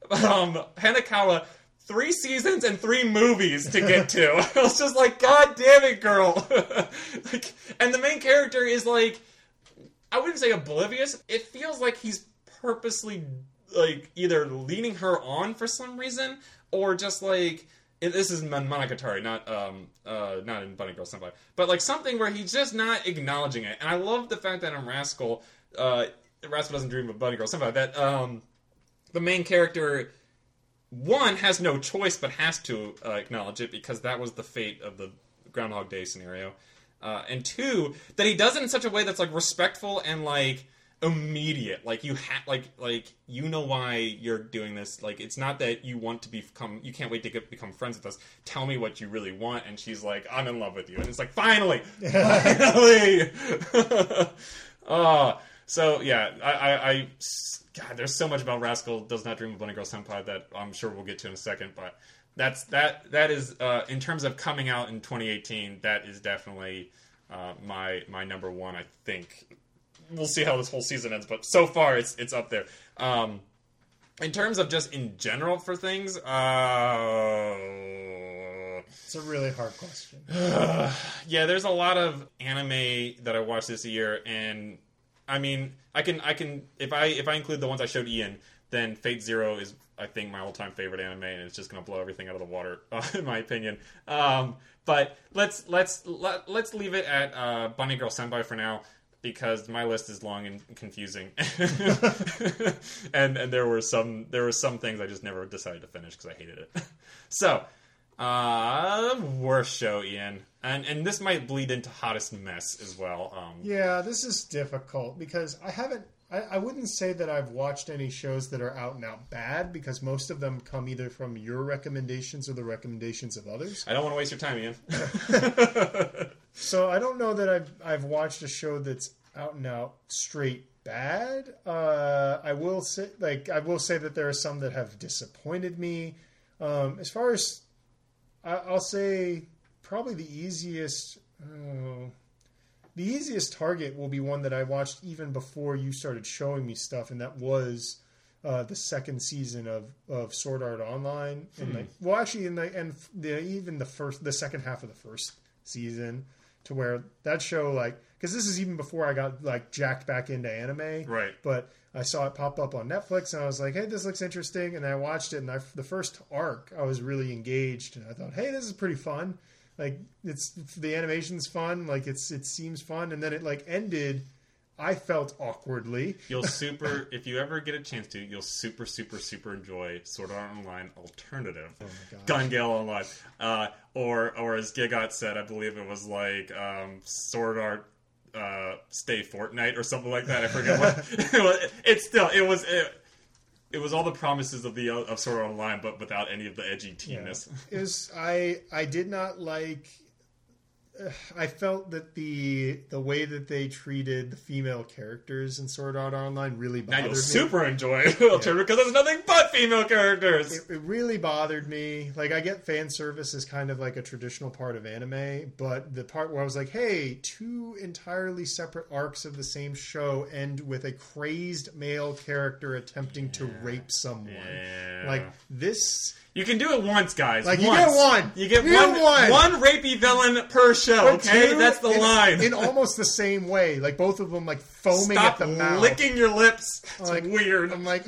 Hanekawa 3 seasons and 3 movies to get to. I was just like, God damn it, girl. Like, and the main character is like, I wouldn't say oblivious. It feels like he's purposely like either leading her on for some reason, or just like, this is Monogatari, not in Bunny Girl Senpai, but like something where he's just not acknowledging it. And I love the fact that in Rascal Doesn't Dream of Bunny Girl Senpai, that the main character, one, has no choice but has to acknowledge it because that was the fate of the Groundhog Day scenario. And 2, that he does it in such a way that's like respectful and like immediate. Like you you know why you're doing this. Like it's not that you want to become, you can't wait to become friends with us. Tell me what you really want. And she's like, I'm in love with you. And it's like, finally. So yeah, God, there's so much about Rascal Does Not Dream of Bunny Girl Senpai that I'm sure we'll get to in a second, but that is in terms of coming out in 2018, that is definitely my number one. I think we'll see how this whole season ends, but so far it's up there. In terms of just in general for things, It's a really hard question. yeah, there's a lot of anime that I watched this year, and I mean, I can if I include the ones I showed Ian, then Fate Zero is, I think, my all-time favorite anime, and it's just gonna blow everything out of the water, in my opinion. But let's leave it at Bunny Girl Senpai for now, because my list is long and confusing, and there were some things I just never decided to finish because I hated it. So, worst show, Ian, and this might bleed into hottest mess as well. Yeah, this is difficult because I wouldn't say that I've watched any shows that are out and out bad, because most of them come either from your recommendations or the recommendations of others. I don't want to waste your time, Ian. So I don't know that I've watched a show that's out and out straight bad. I will say that there are some that have disappointed me. As far as I'll say, probably the easiest target will be one that I watched even before you started showing me stuff, and that was the second season of Sword Art Online, and even the second half of the first season, to where that show, like, because this is even before I got like jacked back into anime, Right. But I saw it pop up on Netflix, and I was like, hey, this looks interesting, and I watched it, and the first arc I was really engaged, and I thought, hey, this is pretty fun. Like, the animation's fun, like it seems fun, and then it like ended. I felt awkwardly. If you ever get a chance to, you'll super enjoy Sword Art Online Alternative. Oh my god. Gun Gale Online. Or as Gigot said, I believe it was like Sword Art Stay Fortnite or something like that. I forget what it was all the promises of Sword Art Online, but without any of the edgy teenness. Yeah. I did not like. I felt that the way that they treated the female characters in Sword Art Online really bothered Now you'll me. super enjoy Alternative because there's nothing but female characters. It really bothered me. Like, I get fan service is kind of like a traditional part of anime, but the part where I was like, hey, two entirely separate arcs of the same show end with a crazed male character attempting to rape someone. Yeah. Like, this... You can do it once, guys. Like, once. you get one. You get one. One rapey villain per show, But okay? two, That's the line. In almost the same way. Like, both of them, like, foaming Stop at the mouth. licking your lips. It's Like, weird. I'm like,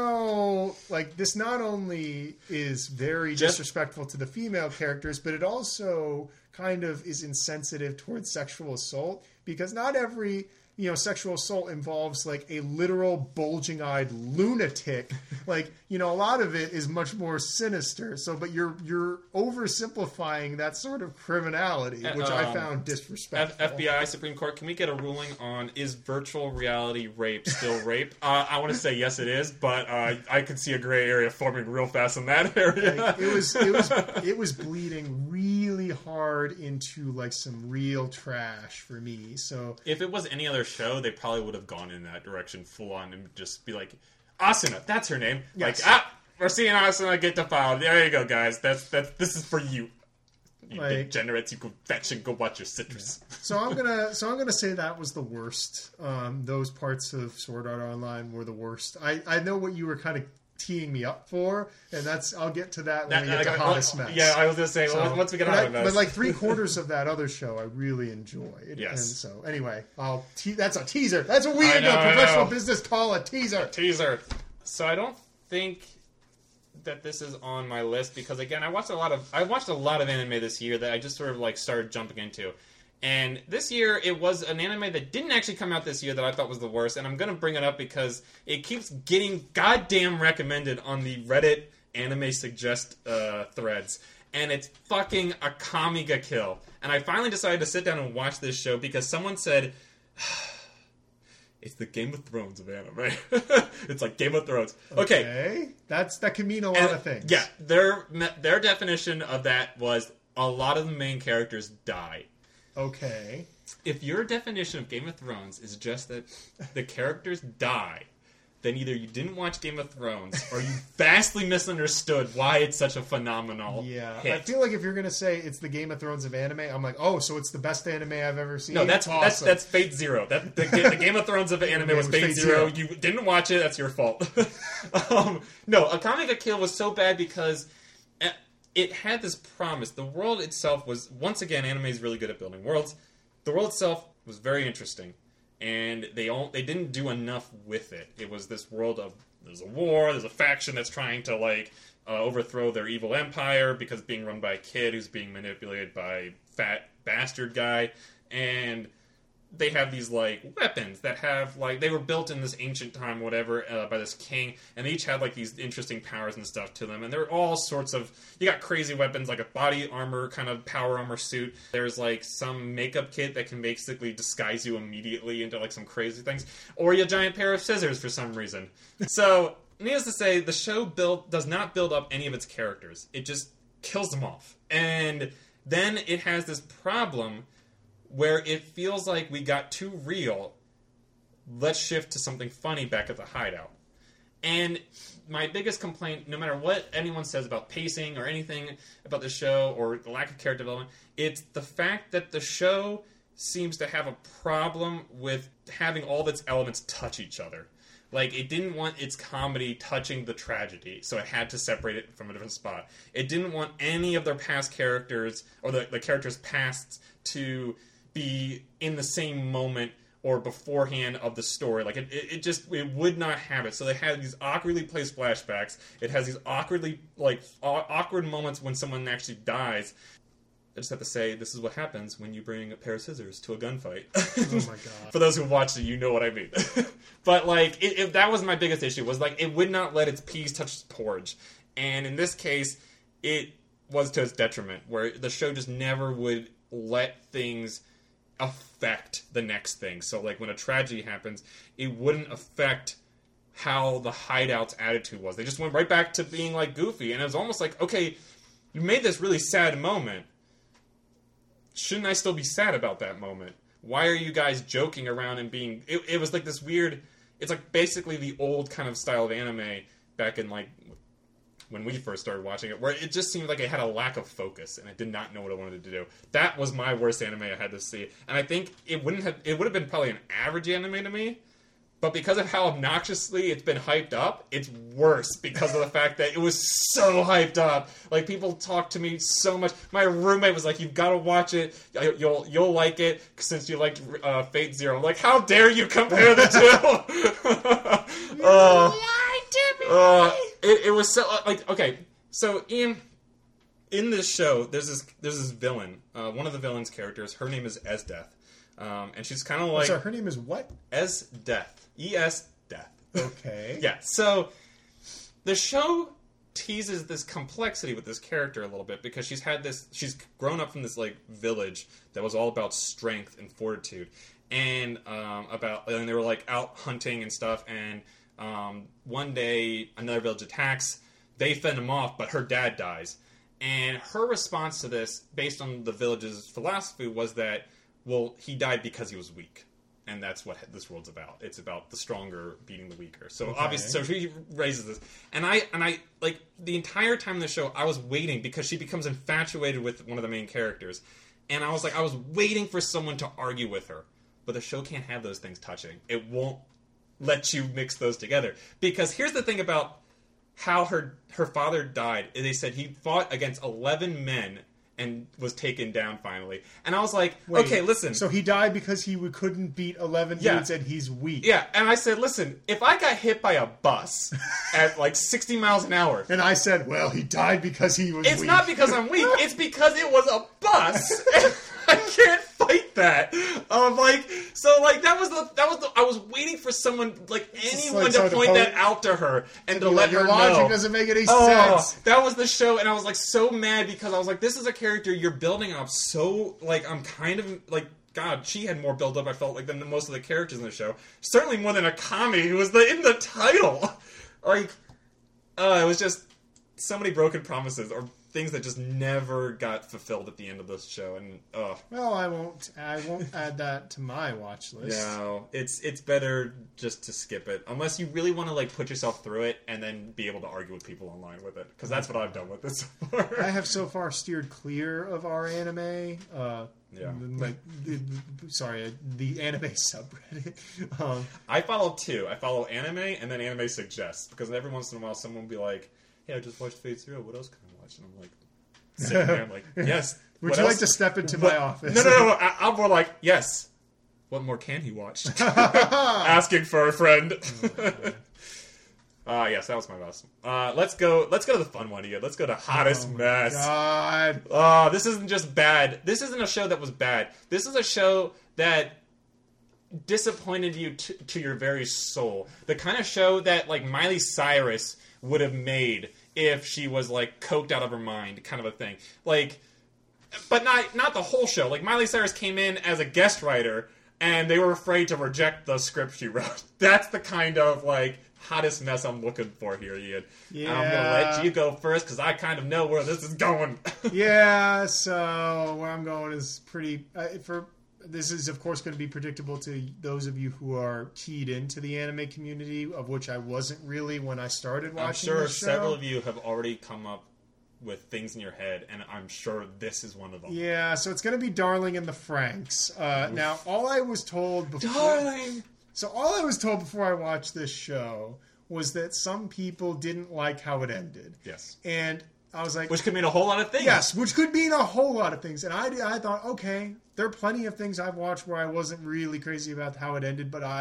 like, this not only is very disrespectful to the female characters, but it also kind of is insensitive towards sexual assault, because not every, sexual assault involves, like, a literal bulging-eyed lunatic. Like, a lot of it is much more sinister. So, but you're oversimplifying that sort of criminality, which I found disrespectful. FBI, Supreme Court, can we get a ruling on, is virtual reality rape still rape? I want to say yes, it is, but I could see a gray area forming real fast in that area. Like, it was bleeding really hard into, like, some real trash for me. So if it was any other show, they probably would have gone in that direction full on and just be like, Asuna, that's her name. Yes. Like, we're seeing Asuna get defiled. There you go, guys. This is for you. You Like, degenerates, you go fetch and go watch your citrus. So I'm gonna say that was the worst. Those parts of Sword Art Online were the worst. I know what you were kind of teeing me up for, and I'll get to that when we get to Hottest Mess. Yeah, I was gonna say, once we get Hottest Mess. But like 3/4 of that other show, I really enjoyed. Yes. And so anyway, that's a teaser. That's what we I in know, the I professional know. business call a teaser. Teaser. So I don't think that this is on my list because, again, I watched a lot of anime this year that I just sort of like started jumping into. And this year, it was an anime that didn't actually come out this year that I thought was the worst. And I'm going to bring it up because it keeps getting goddamn recommended on the Reddit anime suggest threads. And it's fucking Akame ga Kill. And I finally decided to sit down and watch this show because someone said, it's the Game of Thrones of anime. It's like Game of Thrones. Okay. That can mean a lot of things. Yeah, their definition of that was a lot of the main characters die. Okay. If your definition of Game of Thrones is just that the characters die, then either you didn't watch Game of Thrones or you vastly misunderstood why it's such a phenomenal Yeah, hit. I feel like if you're gonna say it's the Game of Thrones of anime, I'm like, oh, so it's the best anime I've ever seen. No, that's awesome. Fate Zero. The Game of Thrones of anime was Fate Zero. You didn't watch it. That's your fault. No, Akame ga Kill was so bad because it had this promise. The world itself was, once again, anime is really good at building worlds. The world itself was very interesting, and they didn't do enough with it. It was this world of, there's a war, there's a faction that's trying to overthrow their evil empire because it's being run by a kid who's being manipulated by fat bastard guy, and they have these weapons that have they were built in this ancient time, whatever, by this king, and they each had these interesting powers and stuff to them, and they're all sorts of, you got crazy weapons like a body armor kind of power armor suit. There's some makeup kit that can basically disguise you immediately into some crazy things, or a giant pair of scissors for some reason. So needless to say, the show does not build up any of its characters. It just kills them off, and then it has this problem where it feels like we got too real. Let's shift to something funny back at the hideout. And my biggest complaint, no matter what anyone says about pacing or anything about the show or the lack of character development, it's the fact that the show seems to have a problem with having all of its elements touch each other. It didn't want its comedy touching the tragedy, so it had to separate it from a different spot. It didn't want any of their past characters, or the characters' pasts, to be in the same moment or beforehand of the story. It would not have it. So they had these awkwardly placed flashbacks. It has these awkwardly, awkward moments when someone actually dies. I just have to say, this is what happens when you bring a pair of scissors to a gunfight. Oh my god. For those who watched it, you know what I mean. But, that was my biggest issue, was, it would not let its peas touch its porridge. And in this case, it was to its detriment, where the show just never would let things affect the next thing. So when a tragedy happens, it wouldn't affect how the hideout's attitude was. They just went right back to being goofy, and it was almost okay, you made this really sad moment. Shouldn't I still be sad about that moment? Why are you guys joking around and being... It was this weird... It's basically the old kind of style of anime back in when we first started watching it, where it just seemed like it had a lack of focus, and I did not know what I wanted to do. That was my worst anime I had to see, and I think it would have been probably an average anime to me, but because of how obnoxiously it's been hyped up, it's worse because of the fact that it was so hyped up. People talked to me so much. My roommate was like, "You've got to watch it. You'll like it since you liked Fate Zero." I'm like, "How dare you compare the two?" It was so okay. So Ian, in this show, there's this villain. One of the villain's characters. Her name is Esdeath, and she's kind of Sorry, her name is what? Esdeath. E-S Death. Okay. Yeah. So the show teases this complexity with this character a little bit because she's grown up from this village that was all about strength and fortitude, and they were out hunting and stuff, and one day another village attacks. They fend them off, but her dad dies. And her response to this, based on the village's philosophy, was that, well, he died because he was weak. And that's what this world's about. It's about the stronger beating the weaker. So obviously, so she raises this. And I the entire time in the show, I was waiting because she becomes infatuated with one of the main characters. And I was waiting for someone to argue with her. But the show can't have those things touching. It won't let you mix those together. Because here's the thing about how her father died. They said he fought against 11 men and was taken down finally. And I was like, wait, okay, listen. So he died because he couldn't beat 11 dudes and he's weak. Yeah, and I said, listen, if I got hit by a bus at 60 miles an hour... And I said, well, he died because he was weak. It's not because I'm weak. It's because it was a bus. I can't fight that. I was waiting for someone, anyone to point that out to her and to let her know. Your logic doesn't make any sense. That was the show, and I was so mad because I was like, this is a character you're building up so, I'm kind of, God, she had more build up, I felt than most of the characters in the show. Certainly more than Akame, who was in the title. It was just so many broken promises, or things that just never got fulfilled at the end of this show, and Well, I won't add that to my watch list. no, it's better just to skip it unless you really want to like put yourself through it and then be able to argue with people online with it, because that's what I've done with it so far. I have so far steered clear of our anime. Yeah. The anime subreddit. I follow two. I follow anime and then anime suggests, because every once in a while someone will be like, "Hey, I just watched Fate Zero. What else can I watch?" And I'm like, sitting there, I'm like, "Yes." Would what you else? like to step into my office? No. I'm more like, "Yes." What more can he watch? Asking for a friend. Yes, that was my best. Let's go to the fun one again. Let's go to Hottest Mess. God. This isn't just bad. This isn't a show that was bad. This is a show that disappointed you to your very soul. The kind of show that like Miley Cyrus would have made if she was like coked out of her mind, kind of a thing. Like, but not the whole show. Like Miley Cyrus came in as a guest writer, and they were afraid to reject the script she wrote. That's the kind of like hottest mess I'm looking for here, Ian. Yeah. I'm gonna let you go first because I kind of know where this is going. Yeah, so where I'm going is pretty. This is of course going to be predictable to those of you who are keyed into the anime community, of which I wasn't really when I started watching. I'm sure this show. several of you have already come up with things in your head, and I'm sure this is one of them. Yeah, so it's going to be Darling in the Franxx. Now, all I was told before. Darling. So all I was told before I watched this show was that some people didn't like how it ended. Yes. And I was like... Which could mean a whole lot of things. Yes, which could mean a whole lot of things. And I thought, okay, there are plenty of things I've watched where I wasn't really crazy about how it ended, but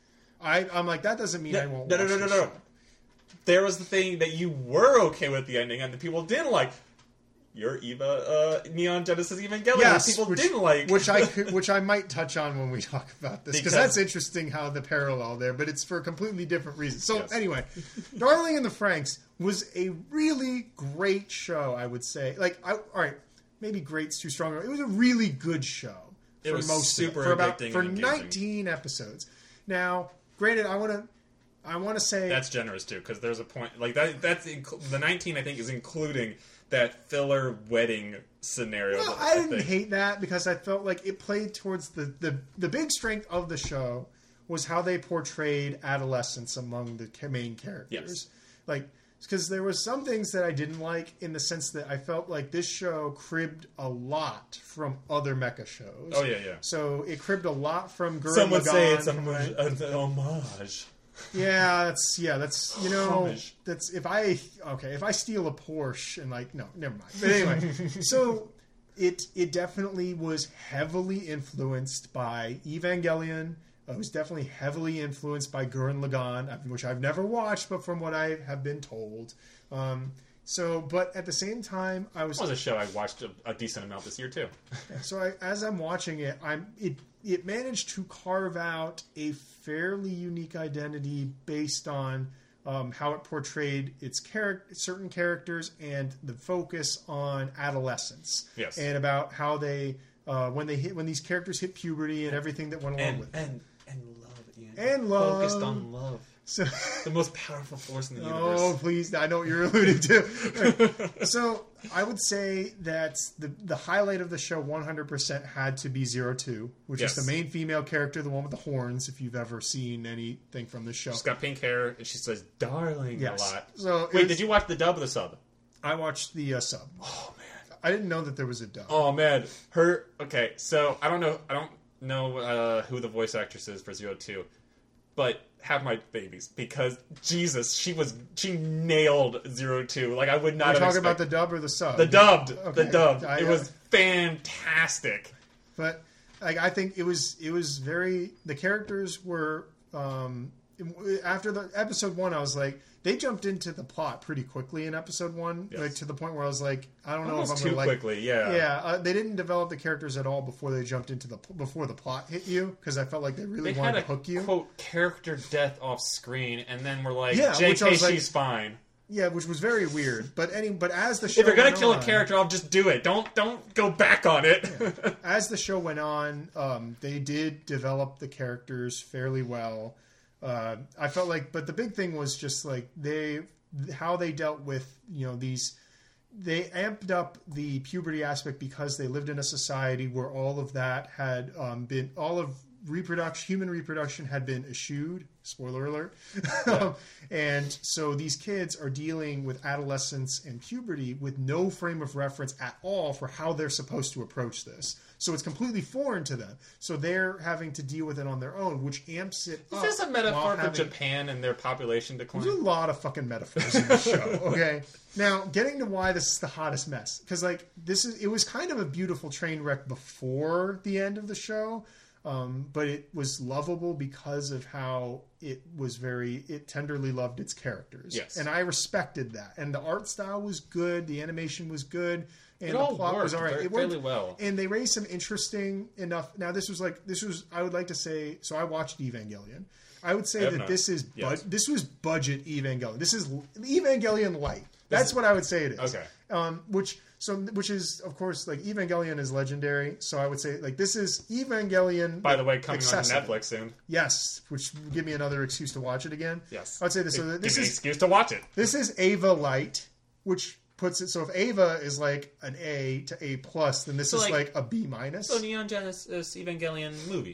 I'm like, that doesn't mean I won't watch this show. There was the thing that you were okay with the ending, and the people didn't like. Your Eva, Neon Genesis Evangelion. Yes, people didn't like. which I might touch on when we talk about this, because that's interesting how the parallel there, but it's for a completely different reason. So anyway, Darling in the Franxx was a really great show, I would say. All right, maybe great's too strong. It was a really good show. It was super addicting for and engaging. 19 episodes. Now, granted, I want to say that's generous too, because there's a point like that. That's the 19. I think is including that filler wedding scenario. Well, I didn't hate that because I felt like it played towards the big strength of the show was how they portrayed adolescence among the main characters. Yes. Like, because there was some things that I didn't like in the sense that I felt like this show cribbed a lot from other mecha shows. Oh, yeah. So it cribbed a lot from Gurren Some would say it's Lagann, an homage. that's Homage. that's if I steal a Porsche and like no, never mind. But anyway, so it definitely was heavily influenced by Evangelion. It was definitely heavily influenced by Gurren Lagann, which I've never watched, but from what I have been told. But at the same time, It was a show I watched a decent amount this year too. So as I'm watching it, it managed to carve out a fairly unique identity based on how it portrayed its certain characters and the focus on adolescence. Yes. And about how they when these characters hit puberty and everything that went along with it. And love, Ian. And love. Focused on love. So, the most powerful force in the universe. Oh, please. I know what you're alluding to. So I would say that the highlight of the show 100% had to be 02, which is the main female character, the one with the horns, if you've ever seen anything from this show. She's got pink hair, and she says darling a lot. So wait, did you watch the dub or the sub? I watched the sub. Oh, man. I didn't know that there was a dub. Oh, man. Okay, so I don't know who the voice actress is for 02, but have my babies, because Jesus, she nailed 02. Like I would not. Are you have talking about the dub or the sub? The dubbed, Okay. the dubbed. It was fantastic. But like I think it was very. The characters were after the episode 1. I was like, they jumped into the plot pretty quickly in episode 1, like to the point where I was like, I don't know if I'm too going to like quickly. Yeah, yeah. They didn't develop the characters at all before they jumped into before the plot hit you, because I felt like they really wanted to hook you. Quote character death off screen, and then we're like, Yeah, which I JK, was like- she's fine. Yeah, which was very weird. But as the show If you're gonna went kill on, a character, I'll just do it. Don't go back on it. as the show went on, they did develop the characters fairly well. I felt like, but the big thing was just like how they dealt with these they amped up the puberty aspect because they lived in a society where all of that had been, all of human reproduction had been eschewed. Spoiler alert. Yeah. And so these kids are dealing with adolescence and puberty with no frame of reference at all for how they're supposed to approach this. So it's completely foreign to them. So they're having to deal with it on their own, which amps it up. Is this a metaphor while for having- Japan and their population decline? There's a lot of fucking metaphors in this show. Okay, now getting to why this is the hottest mess, because like it was kind of a beautiful train wreck before the end of the show, but it was lovable because of how it tenderly loved its characters. Yes. And I respected that, and the art style was good, the animation was good, and It the all plot was worked all right. very- It worked fairly well. and they raised some interesting enough. Now this was I would like to say, so I watched Evangelion. I would say have that not. this is Yes. this was budget Evangelion. This is Evangelion light. That's what I would say it is. Okay. Which is of course like Evangelion is legendary. So I would say like this is Evangelion. By the way, coming accessible. on Netflix soon. Yes, which will give me another excuse to watch it again. Yes. I would say this. So Give this me an is excuse to watch it. this is Ava light, which puts it. So if Ava is like an A to A plus, then this So, is like- like a B minus. So Neon Genesis Evangelion movie.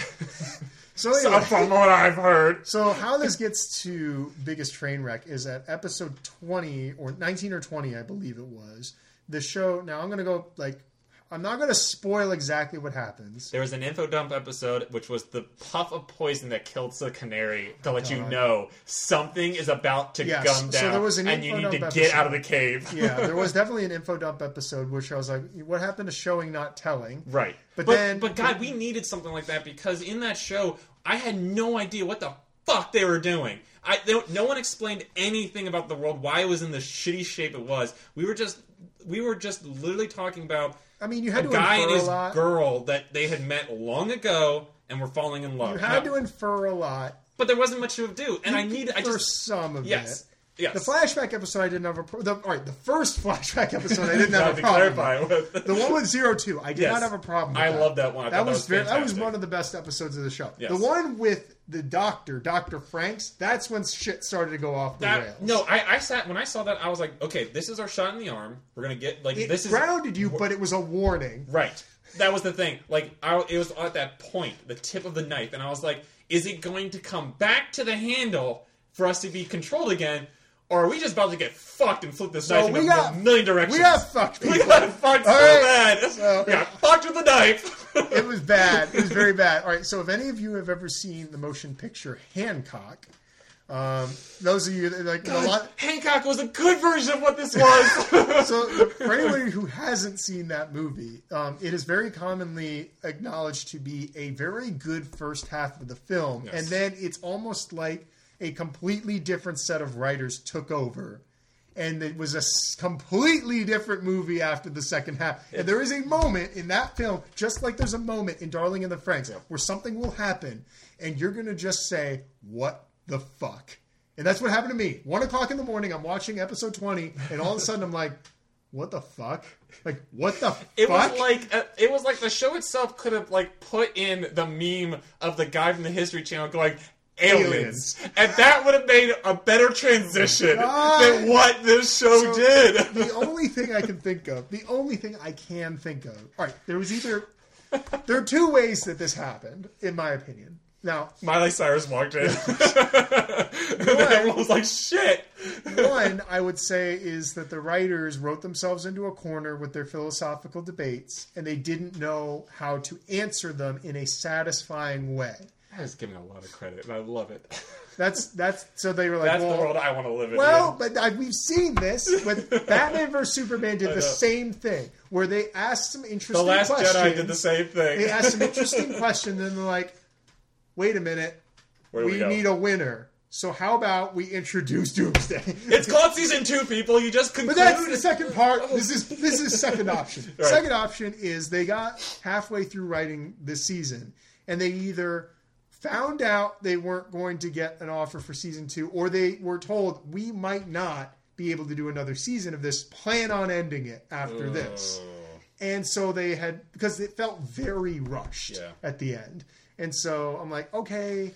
So So anyway. from what I've heard. So how this gets to biggest train wreck is at episode 20 or 19 or 20, I believe it was. The show. Now I'm going to go like I'm not going to spoil exactly what happens. There was an info dump episode, which was the puff of poison that killed the canary to let you God. know something is about to Yes, come so down, there was an and you info need to dump get out of episode. the cave. Yeah, there was definitely an info dump episode which I was like, what happened to showing not telling? Right. But But then- God, we needed something like that because in that show, I had no idea what the fuck they were doing. No one explained anything about the world, why it was in the shitty shape it was. We were just literally talking about I mean, you had a to guy and infer a his lot. girl that they had met long ago and were falling in love. You had No, to infer a lot. but there wasn't much to do, and I for just some of yes. it. Yes. The flashback episode I didn't have all right, the first flashback episode I didn't have to a problem clarify. with. The one with 02, I did Yes. not have a problem with I that. love that one. I thought that was that was fantastic. one of the best episodes of the show. Yes. The one with the doctor, Dr. Franks, that's when shit started to go off the rails. I sat when I saw that I was like, okay, this is our shot in the arm. We're gonna get like It this is grounded you, but it was a warning. right. That was the thing. Like it was at that point, the tip of the knife, and I was like, is it going to come back to the handle for us to be controlled again? Or are we just about to get fucked and flip this knife in a million directions? We got fucked. We people. got fucked so All right. bad. So- we got fucked with the knife. It was bad. It was very bad. All right. So, if any of you have ever seen the motion picture Hancock, those of you that, like a lot. Hancock was a good version of what this was. So, for anyone who hasn't seen that movie, it is very commonly acknowledged to be a very good first half of the film, Yes. and then it's almost like a completely different set of writers took over. And it was a completely different movie after the second half. And there is a moment in that film, just like there's a moment in Darling in the Franxx, where something will happen, and you're going to just say, what the fuck? And that's what happened to me. 1 o'clock in the morning, I'm watching episode 20, and all of a sudden I'm like, what the fuck? Like, what the It fuck? was like the show itself could have like put in the meme of the guy from the History Channel going aliens, and that would have made a better transition than what this show So, did. The only thing I can think of, all right, there are two ways that this happened, in my opinion. Now, Miley Cyrus walked in. Everyone was like, "Shit." one, I would say, is that the writers wrote themselves into a corner with their philosophical debates, and they didn't know how to answer them in a satisfying way. I was giving a lot of credit, and I love it. That's so they were like, That's well, the world I want to live in. well, but we've seen this with Batman vs Superman did the same thing, where they asked some The interesting Last questions. Jedi did the same thing. They asked some interesting questions, and they're like, wait a minute, Where do we go? need a winner. So how about we introduce Doomsday? It's called season 2, people. You just But conclude. that's the second part. This is second option. Right. Second option is they got halfway through writing this season, and they either found out they weren't going to get an offer for season 2, or they were told we might not be able to do another season of this. Plan on ending it after this. And so they had, because it felt very rushed Yeah. at the end. And so I'm like, okay,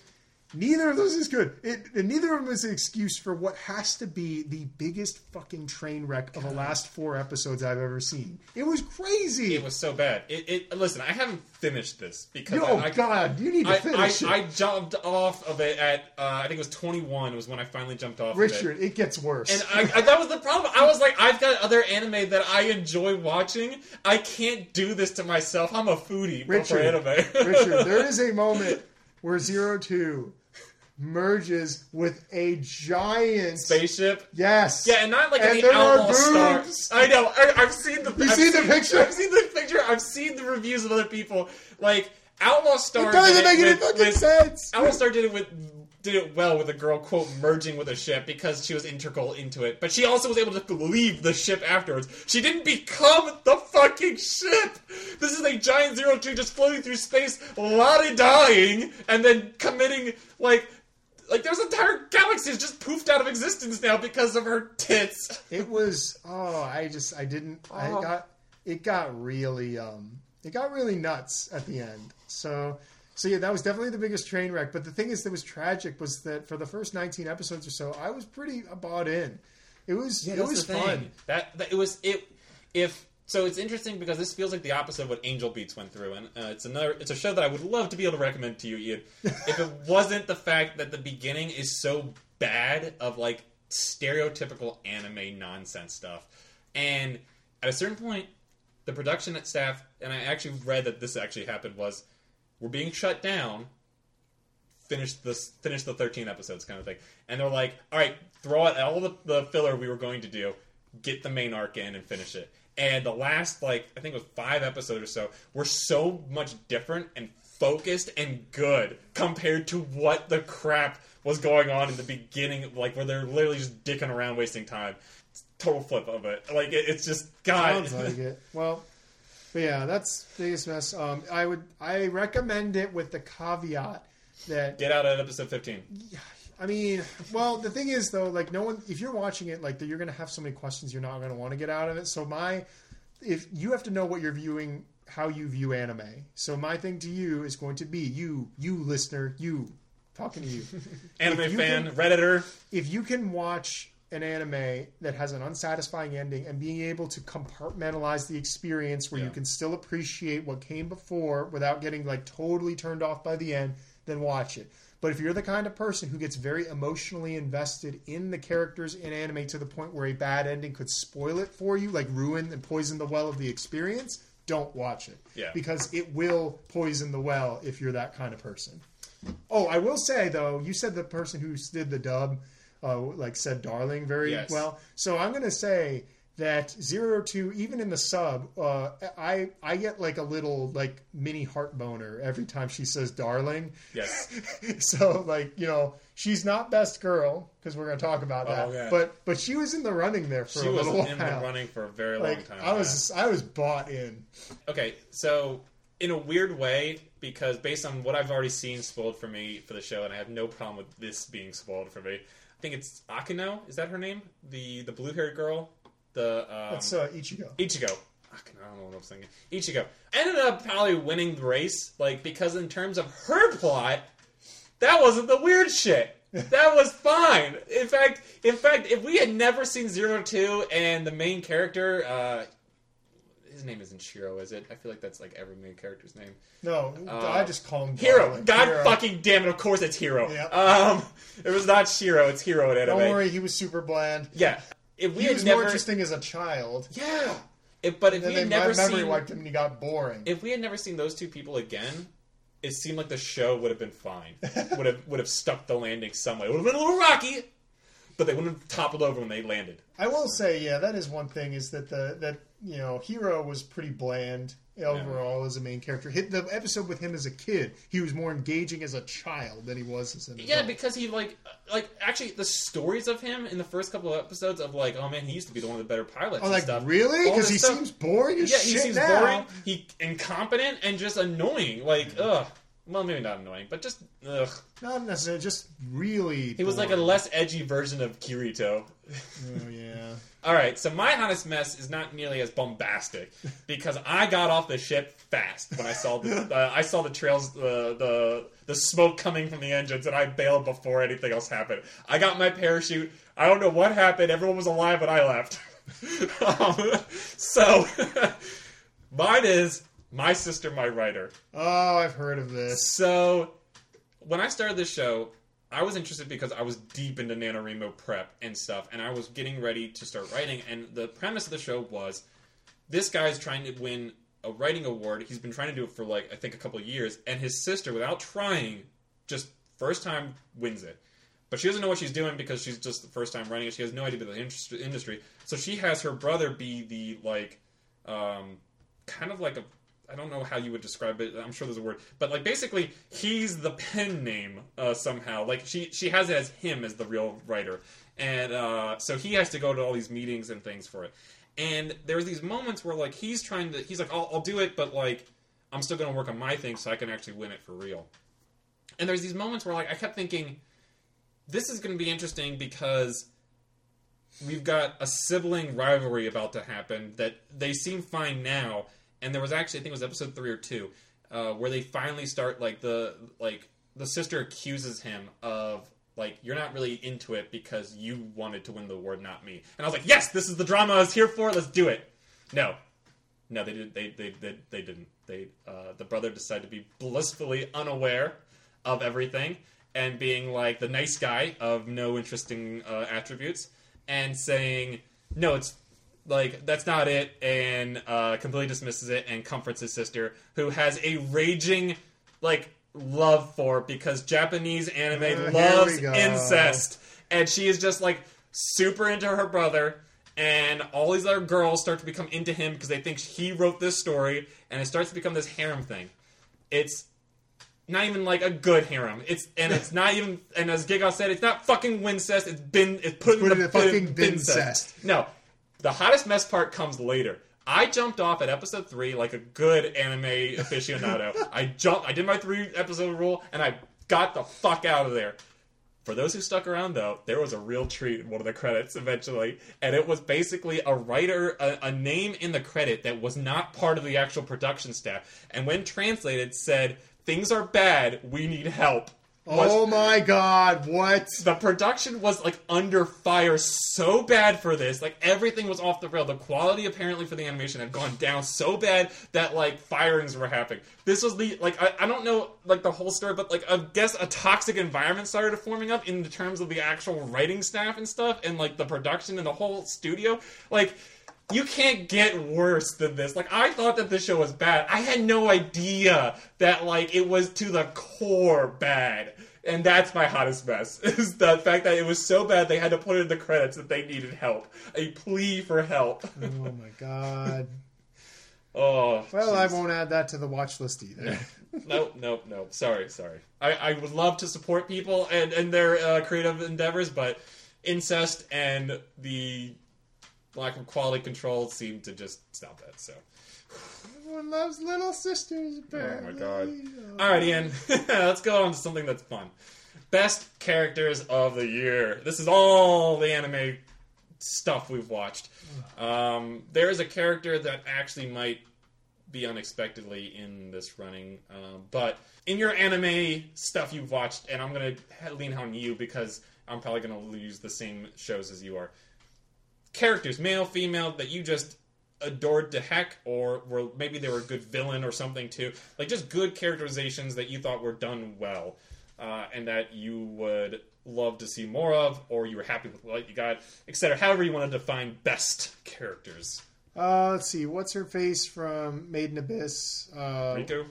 Neither of those is good. And neither of them is an excuse for what has to be the biggest fucking train wreck of the last 4 episodes I've ever seen. It was crazy. It was so bad. Listen, I haven't finished this because God, you need to finish it. I jumped off of it at I think it was 21 was when I finally jumped off. Richard, of it gets worse. And that was the problem. I was like, I've got other anime that I enjoy watching. I can't do this to myself. I'm a foodie for anime. Richard, there is a moment where 02 merges with a giant spaceship. Yes. Yeah, and not like any Outlaw Star. I know. I've seen the. You've seen the picture. I've seen the picture. I've seen the reviews of other people. Like Outlaw Star. It doesn't make any fucking sense. Outlaw Star did it well with a girl quote merging with a ship because she was integral into it, but she also was able to leave the ship afterwards. She didn't become the fucking ship. This is a giant 02 just floating through space, Lottie dying, and then committing like there's entire galaxies just poofed out of existence now because of her tits. It was it got really nuts at the end. So yeah, that was definitely the biggest train wreck. But the thing that was tragic was that for the first 19 episodes or so, I was pretty bought in. It was fun. So it's interesting because this feels like the opposite of what Angel Beats went through, and it's a show that I would love to be able to recommend to you, Ian, if it wasn't the fact that the beginning is so bad of like stereotypical anime nonsense stuff, and at a certain point, the production staff, and I actually read that this actually happened, we're being shut down. Finish the 13 episodes kind of thing, and they're like, all right, throw out all the filler we were going to do, get the main arc in and finish it. And the last, I think it was 5 episodes or so, were so much different and focused and good compared to what the crap was going on in the beginning, where they're literally just dicking around, wasting time. It's total flip of it. It's just, God. Sounds like it. Well, but yeah, that's Biggest Mess. I recommend it with the caveat that... Get out at episode 15. I mean, well, the thing is, though, no one, if you're watching it, you're going to have so many questions you're not going to want to get out of it. So if you have to know what you're viewing, how you view anime. So my thing to you is going to be, you listener, you, talking to you. Anime fan, Redditor. If you can watch an anime that has an unsatisfying ending and being able to compartmentalize the experience where you can still appreciate what came before without getting, totally turned off by the end, then watch it. But if you're the kind of person who gets very emotionally invested in the characters in anime to the point where a bad ending could spoil it for you, ruin and poison the well of the experience, don't watch it. Yeah. Because it will poison the well if you're that kind of person. Oh, I will say, though, you said the person who did the dub, said darling very well. So I'm going to say that 02, even in the sub, I get a little mini heart boner every time she says darling. Yes. So she's not best girl because we're going to talk about that. Yeah. But she was in the running there for a little while. She was in the running for a very long time. I was bought in. Okay, so in a weird way, because based on what I've already seen spoiled for me for the show, and I have no problem with this being spoiled for me. I think it's Akino. Is that her name? The blue-haired girl. That's Ichigo. I don't know what I was thinking. Ichigo ended up probably winning the race, because in terms of her plot, that wasn't the weird shit. That was fine. In fact, if we had never seen 02 and the main character, his name isn't Shiro, is it? I feel like that's every main character's name. No, I just call him Hiro. God fucking damn it! Of course it's Hiro. Yep. It was not Shiro. It's Hiro in anime. Don't worry, he was super bland. Yeah. If we he was never... more interesting as a child. Yeah. But if we had never seen... memory wiped him and he got boring. If we had never seen those two people again, it seemed like the show would have been fine. would have stuck the landing some way. It would have been a little rocky, but they wouldn't have toppled over when they landed. I will say, that is one thing, is that Hiro was pretty bland overall as a main character. The episode with him as a kid, he was more engaging as a child than he was as an adult. Yeah, because he actually the stories of him in the first couple of episodes of oh man, he used to be one of the better pilots. Oh, and stuff. Really? Because he seems boring as shit. He seems boring. He incompetent and just annoying. Ugh. Well, maybe not annoying, but just ugh. Not necessarily, just really. He was like a less edgy version of Kirito. Oh yeah. All right, so my hottest mess is not nearly as bombastic because I got off the ship fast when I saw the trails, the smoke coming from the engines, and I bailed before anything else happened. I got my parachute. I don't know what happened. Everyone was alive, but I left. So mine is My Sister, My Writer. Oh, I've heard of this. So when I started this show, I was interested because I was deep into NaNoWriMo prep and stuff, and I was getting ready to start writing, and the premise of the show was this guy's trying to win a writing award. He's been trying to do it for, like, I think a couple of years, and his sister, without trying, just first time wins it. But she doesn't know what she's doing because she's just the first time writing it. She has no idea about the industry. So she has her brother be the, like, kind of like a... I don't know how you would describe it. I'm sure there's a word. But, like, basically, he's the pen name somehow. Like, she has it as him as the real writer. And so he has to go to all these meetings and things for it. And there's these moments where, like, he's like, I'll do it, but, like, I'm still going to work on my thing so I can actually win it for real. And there's these moments where, like, I kept thinking, this is going to be interesting because we've got a sibling rivalry about to happen that they seem fine now. And there was actually, I think it was episode 3 or 2, where they finally start, the sister accuses him of, like, you're not really into it because you wanted to win the award, not me. And I was like, yes, this is the drama I was here for. Let's do it. No, they didn't. They didn't. The brother decided to be blissfully unaware of everything and being like the nice guy of no interesting attributes and saying, no, it's. Like, that's not it, and completely dismisses it and comforts his sister, who has a raging, like, love for it because Japanese anime loves incest. And she is just, like, super into her brother, and all these other girls start to become into him because they think he wrote this story, and it starts to become this harem thing. It's not even, like, a good harem. It's not even, and as Giga said, it's not fucking wincest, it's put in the fucking bincest. No. The hottest mess part comes later. I jumped off at episode 3 like a good anime aficionado. I did my 3-episode rule, and I got the fuck out of there. For those who stuck around, though, there was a real treat in one of the credits eventually, and it was basically a writer, a name in the credit that was not part of the actual production staff, and when translated said, "Things are bad, we need help." Oh my god, what? The production was, like, under fire so bad for this. Like, everything was off the rail. The quality, apparently, for the animation had gone down so bad that, like, firings were happening. This was the, like, I don't know, like, the whole story, but, like, I guess a toxic environment started forming up in terms of the actual writing staff and stuff, and, like, the production and the whole studio. Like, you can't get worse than this. Like, I thought that this show was bad. I had no idea that, like, it was to the core bad. And that's my hottest mess, is the fact that it was so bad they had to put in the credits that they needed help. A plea for help. Oh my god. Oh, well, geez. I won't add that to the watch list either. Nope. Sorry. I would love to support people and their creative endeavors, but incest and the lack of quality control seem to just stop that, so. Everyone loves little sisters, apparently. Oh my god. Alright, Ian. Let's go on to something that's fun. Best characters of the year. This is all the anime stuff we've watched. There is a character that actually might be unexpectedly in this running, but in your anime stuff you've watched, and I'm going to lean on you because I'm probably going to use the same shows as you are. Characters, male, female, that you just adored to heck, or maybe they were a good villain or something too. Like, just good characterizations that you thought were done well, and that you would love to see more of, or you were happy with what you got, etc. However you want to define best characters. Let's see. What's her face from Made in Abyss? Riku?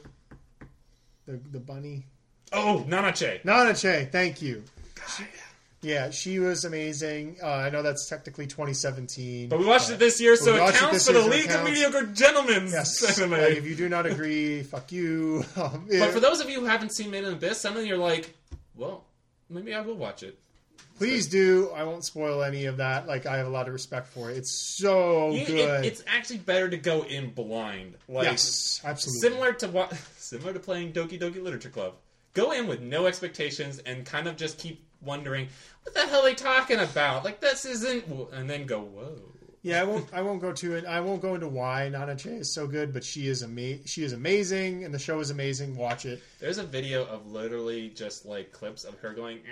The bunny? Oh, Nanache. Nanache, thank you. God. Yeah, she was amazing. I know that's technically 2017. But we watched it this year, so it counts for the League of Mediocre Gentlemen. Yes. Like, if you do not agree, fuck you. Yeah. But for those of you who haven't seen Made in Abyss, some of you are like, well, maybe I will watch it. Please do. I won't spoil any of that. Like, I have a lot of respect for it. It's so good. It's actually better to go in blind. Like, yes, absolutely. Similar to playing Doki Doki Literature Club. Go in with no expectations and kind of just keep wondering, what the hell are they talking about? Like, this isn't... And then go, whoa. Yeah, I won't go to it. I won't go into why Nana Che is so good, but she is amazing, and the show is amazing. Watch it. There's a video of literally just like clips of her going,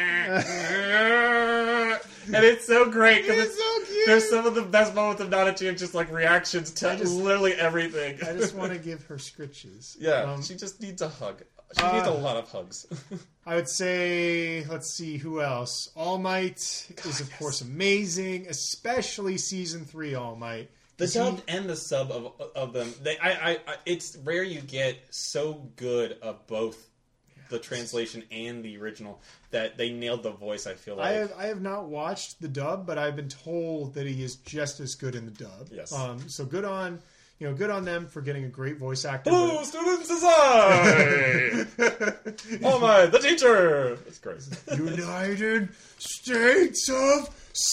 and it's so great because It's so cute. There's some of the best moments of Nana Che and just like reactions to literally everything. I just want to give her scritches. Yeah, she just needs a hug. She needs a lot of hugs. I would say, let's see, who else? All Might is, of course, amazing, especially Season 3 All Might. The dubbed and the sub of them, it's rare you get so good of both the translation and the original that they nailed the voice, I feel like. I have not watched the dub, but I've been told that he is just as good in the dub. Yes. So good on them for getting a great voice actor. Hello, students, is I! Oh my, the teacher! That's great. United States of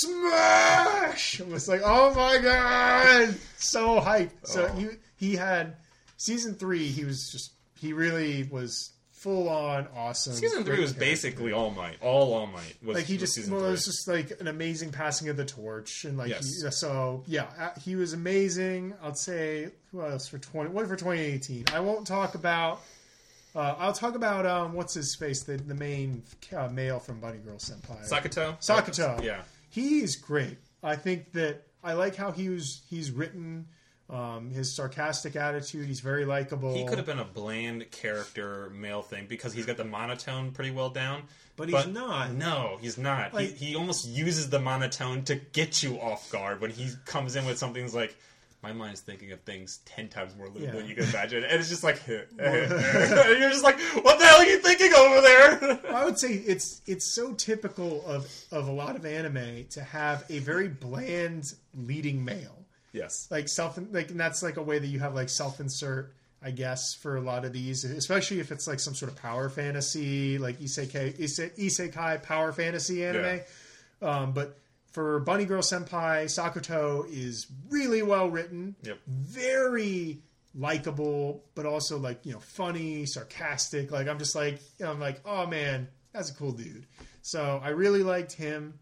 Smash! It was like, oh my god! So hyped. So he had Season 3, he really was full on awesome. Season 3 was basically All Might. All Might was like he was just Season 3. was just like an amazing passing of the torch, and like Yes. he was amazing. I'd say who else for 2018. I won't talk about. I'll talk about what's his face, the main male from Bunny Girl Senpai. Sakuto? Yeah. He's great. I think that I like how he's written. His sarcastic attitude, he's very likable. He could have been a bland character male thing because he's got the monotone pretty well down. But he's not. No, he's not. Like, he almost uses the monotone to get you off guard when he comes in with something like, my mind's thinking of things 10 times more literal than you can imagine. And it's just like, and you're just like, what the hell are you thinking over there? I would say it's so typical of a lot of anime to have a very bland leading male. Yes. And that's like a way that you have like self-insert, I guess, for a lot of these, especially if it's like some sort of power fantasy, like isekai power fantasy anime. Yeah. But for Bunny Girl Senpai, Sakuto is really well written, very likable, but also like, funny, sarcastic. Like I'm like, oh man, that's a cool dude. So I really liked him.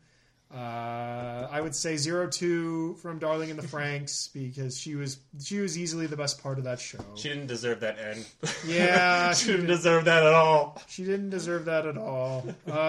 I would say 02 from Darling in the Franxx because she was easily the best part of that show. She didn't deserve that end. Yeah, she didn't deserve that at all. She didn't deserve that at all.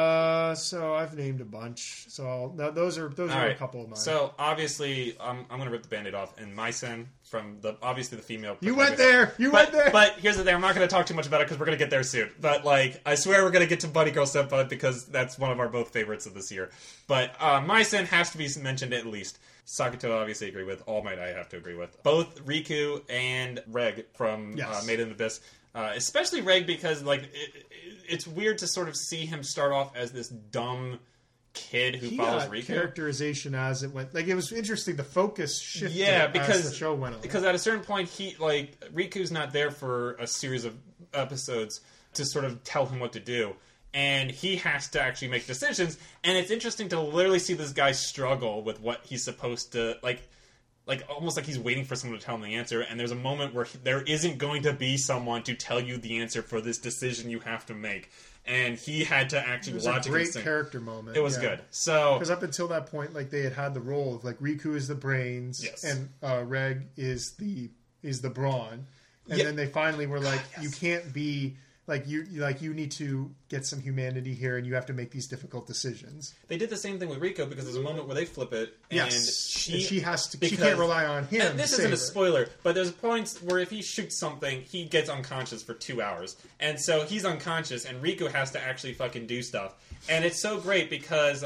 So I've named a bunch. So those are a couple of mine. So obviously, I'm going to rip the Band-Aid off. And Maisen from the female. You went there. But here's the thing. I'm not going to talk too much about it because we're going to get there soon. But like, I swear we're going to get to Bunny Girl Senpai because that's one of our both favorites of this year. But Maisen has to be mentioned at least. Sakuto, obviously, agree with. All Might, I have to agree with. Both Riku and Reg from Made in Abyss. Especially Reg because like it's weird to sort of see him start off as this dumb kid who follows Riku. Characterization as it went. Like it was interesting. The focus shifted because as the show went on. Because at a certain point, Riku's not there for a series of episodes to sort of tell him what to do. And he has to actually make decisions. And it's interesting to literally see this guy struggle with what he's supposed to, like almost like he's waiting for someone to tell him the answer. And there's a moment where there isn't going to be someone to tell you the answer for this decision you have to make. And he had to actually logically think. It was a great character moment. It was good. So because up until that point, like they had the role of like Riku is the brains, and Reg is the brawn, and then they finally were like, you can't be. You need to get some humanity here, and you have to make these difficult decisions. They did the same thing with Rico because there's a moment where they flip it, and she has to. She can't rely on him. And this isn't a spoiler, but there's points where if he shoots something, he gets unconscious for 2 hours, and so he's unconscious, and Rico has to actually fucking do stuff, and it's so great because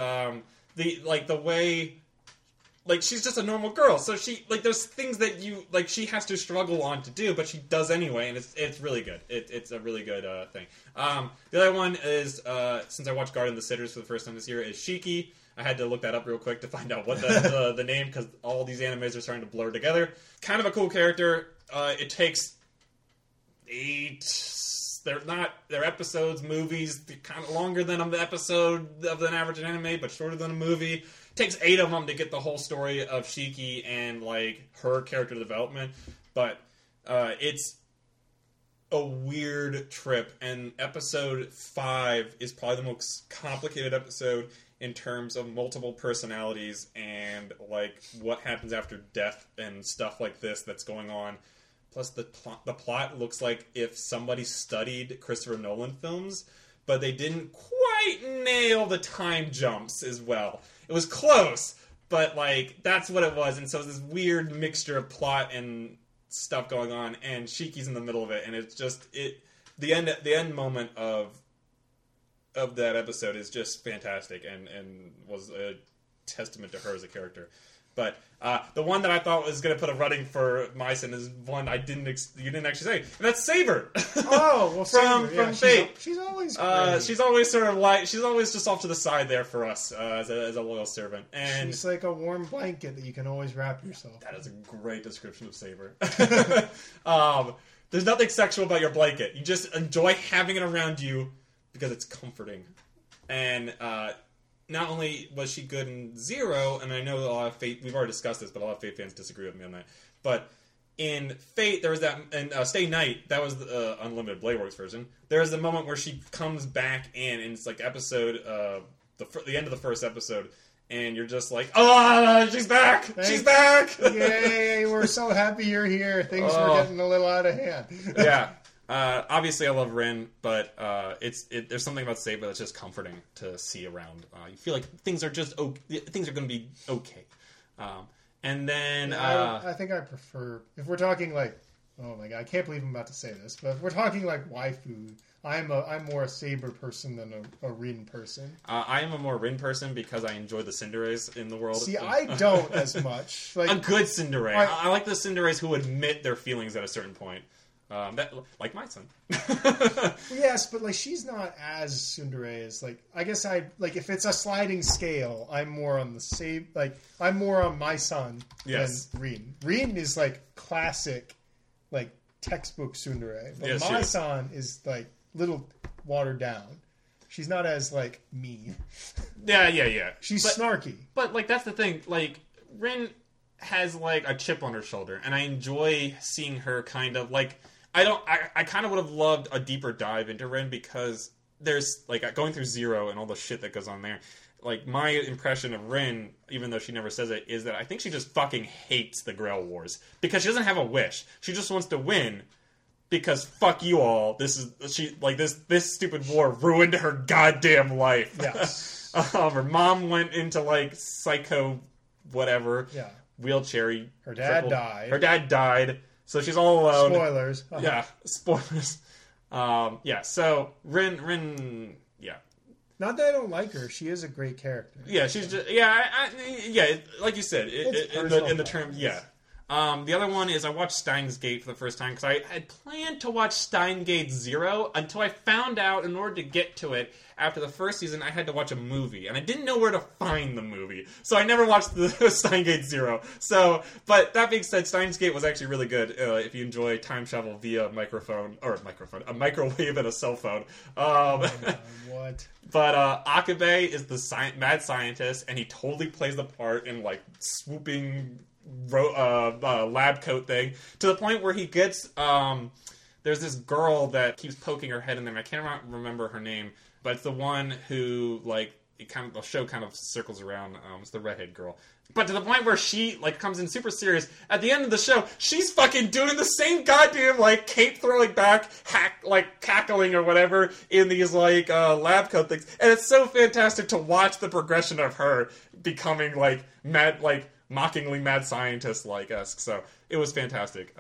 the way. Like, she's just a normal girl, so there's things that she has to struggle on to do, but she does anyway, and it's really good. It's a really good thing. The other one is, since I watched Garden of the Sitters for the first time this year, is Shiki. I had to look that up real quick to find out what the name, because all these animes are starting to blur together. Kind of a cool character. It takes They're episodes, movies, kind of longer than an episode of an average anime, but shorter than a movie. It takes 8 of them to get the whole story of Shiki and like her character development, but it's a weird trip, and episode 5 is probably the most complicated episode in terms of multiple personalities and like what happens after death and stuff like this that's going on. Plus the plot looks like if somebody studied Christopher Nolan films, but they didn't quite nail the time jumps as well. It was close, but like that's what it was, and so it's this weird mixture of plot and stuff going on, and Shiki's in the middle of it, and it's just the end moment of that episode is just fantastic and was a testament to her as a character. But the one that I thought was going to put a running for Myson is one you didn't actually say, and that's Saber. Oh, well, from Fate. She's always she's always sort of like she's always just off to the side there for us as a loyal servant, and she's like a warm blanket that you can always wrap yourself. That is a great description of Saber. There's nothing sexual about your blanket. You just enjoy having it around you because it's comforting. And not only was she good in Zero, and I know a lot of Fate, we've already discussed this, but a lot of Fate fans disagree with me on that. But in Fate, there was that, and Stay Night, that was the Unlimited Blade Works version. There is the moment where she comes back in, and it's like episode, the end of the first episode, and you're just like, oh, she's back! She's back! Yay, we're so happy you're here. Things were getting a little out of hand. Yeah. Obviously, I love Rin, but there's something about Saber that's just comforting to see around. You feel like things are just things are going to be okay. And then I think I prefer, if we're talking like, oh my god, I can't believe I'm about to say this, but if we're talking like waifu, I'm more a Saber person than a Rin person. I am a more Rin person because I enjoy the Cinderes in the world. See, I don't as much. Like a good Cindere. I like the Cinderes who admit their feelings at a certain point. Like my son. Yes, but like she's not as tsundere as like I guess I like if it's a sliding scale, I'm more on the I'm more on my son than Rin. Rin is like classic, like textbook tsundere, but yes, my son is like little watered down. She's not as like mean. Yeah. She's snarky. But like that's the thing. Like Rin has like a chip on her shoulder, and I enjoy seeing her kind of like. I kind of would have loved a deeper dive into Rin because there's like going through Zero and all the shit that goes on there. Like my impression of Rin, even though she never says it, is that I think she just fucking hates the Grail Wars because she doesn't have a wish. She just wants to win because fuck you all. This stupid war ruined her goddamn life. Yes. Her mom went into like psycho whatever. Yeah. Wheelchair. Her dad died. Her dad died. So she's all alone. Spoilers. Yeah, spoilers. So Rin, yeah. Not that I don't like her. She is a great character. Yeah, she's just, like you said, in the term, yeah. The other one is I watched Steins Gate for the first time because I had planned to watch Steins Gate 0 until I found out in order to get to it after the first season I had to watch a movie and I didn't know where to find the movie, so I never watched the Steins Gate 0. So, but that being said, Steins Gate was actually really good if you enjoy time travel via a microphone, a microwave and a cell phone. What? But Akabe is the mad scientist, and he totally plays the part in like swooping lab coat thing to the point where he gets there's this girl that keeps poking her head in there. I can't remember her name, but it's the one who like the show kind of circles around. It's the redhead girl, but to the point where she like comes in super serious at the end of the show. She's fucking doing the same goddamn like cape throwing back, cackling or whatever in these like lab coat things, and it's so fantastic to watch the progression of her becoming like mad mockingly mad scientist like esque. So it was fantastic.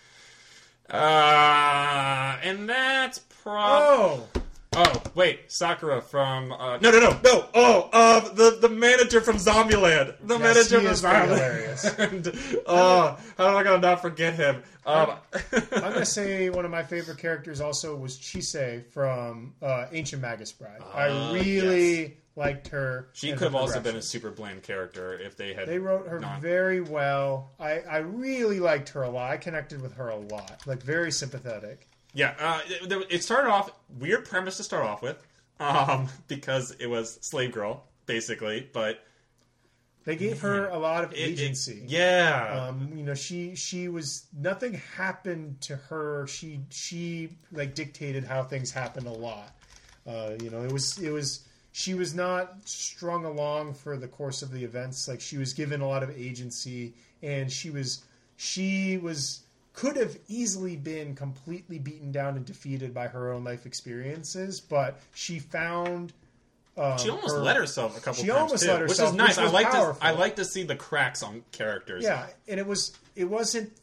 And that's Oh wait, Sakura from no. The manager from Zombieland. The manager from Zombieland. And, how am I gonna not forget him? I'm gonna say one of my favorite characters also was Chise from Ancient Magus Bride. I really liked her. She could have also been a super bland character if they had. They wrote her very well. I really liked her a lot. I connected with her a lot. Like very sympathetic. Yeah, it started off weird premise to start off with, because it was slave girl basically, but they gave her a lot of agency. Yeah, she was, nothing happened to her. She like dictated how things happened a lot. It was she was not strung along for the course of the events. Like, she was given a lot of agency, and she could have easily been completely beaten down and defeated by her own life experiences, but she found. She almost let herself a couple times. She almost let herself, which is nice. Powerful. I like to see the cracks on characters. Yeah, and it wasn't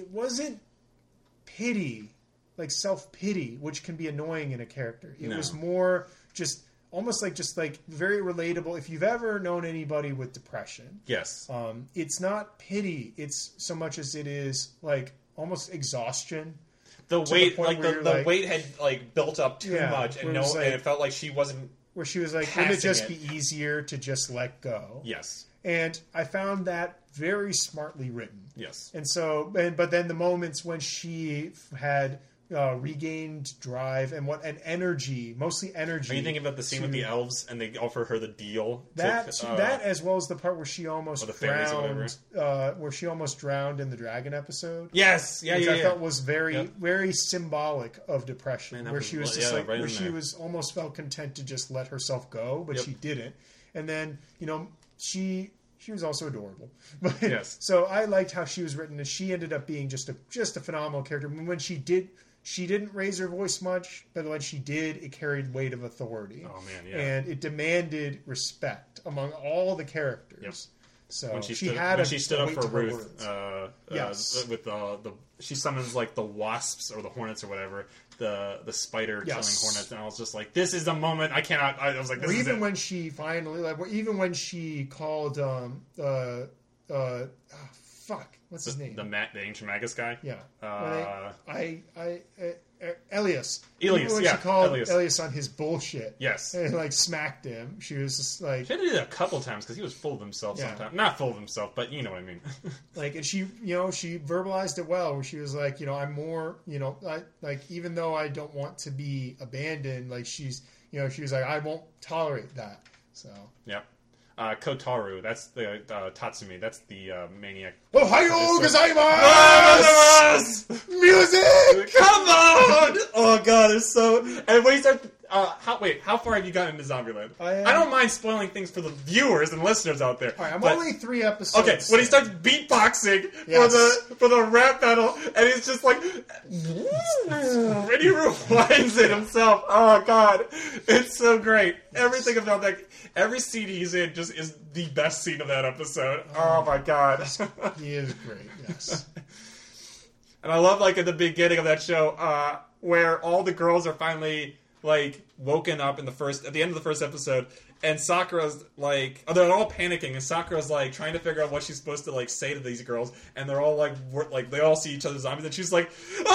pity, like self-pity, which can be annoying in a character. It was more just almost like very relatable. If you've ever known anybody with depression, yes, it's not pity. It's so much as it is like almost exhaustion. The weight, the weight had like built up too much, and and it felt like she wasn't. Where she was like, wouldn't it just be easier to just let go? Yes. And I found that very smartly written. Yes. And so, but then the moments when she had regained drive and energy, mostly energy. Are you thinking about the scene with the elves and they offer her the deal? That as well as the part where she almost drowned, where she almost drowned in the dragon episode. Yes, which I felt was very very symbolic of depression, where she was just where she was almost felt content to just let herself go, but she didn't. And then she was also adorable. But yes. So I liked how she was written, and she ended up being just a phenomenal character. I mean, when she didn't raise her voice much, but when she did, it carried weight of authority. Oh man, yeah. And it demanded respect among all the characters. Yep. So when she stood up for Ruth, yes. With she summons like the wasps or the hornets or whatever, the spider killing hornets, and I was just like, this is the moment I cannot. I was like, this is it. When she finally, even when she called, what's his name? The ancient Magus guy. Yeah. Elias. When she called Elias on his bullshit. Yes. And like smacked him. She was just like. She had to do that a couple times because he was full of himself sometimes. Not full of himself, but you know what I mean. Like, and she verbalized it well, where she was like, I'm more, even though I don't want to be abandoned, like she was like, I won't tolerate that. So. Yep. Kotaru, that's the Tatsumi, that's the maniac. Ohayo gozaimasu! Music! Come on! Oh god, it's so. And when you start, how far have you gotten into Zombieland? I don't mind spoiling things for the viewers and listeners out there. All right, I'm only 3 episodes. Okay, when he starts beatboxing for the rap battle, and he's just like, and he rewinds it himself. Oh god, it's so great. Everything about that. Every scene he's in just is the best scene of that episode. Oh my god. He is great, yes. And I love, like, at the beginning of that show, where all the girls are finally, like, woken up at the end of the first episode, and Sakura's, like, they're all panicking, and Sakura's, like, trying to figure out what she's supposed to, like, say to these girls, and they're all, like, they all see each other's zombies, and she's like,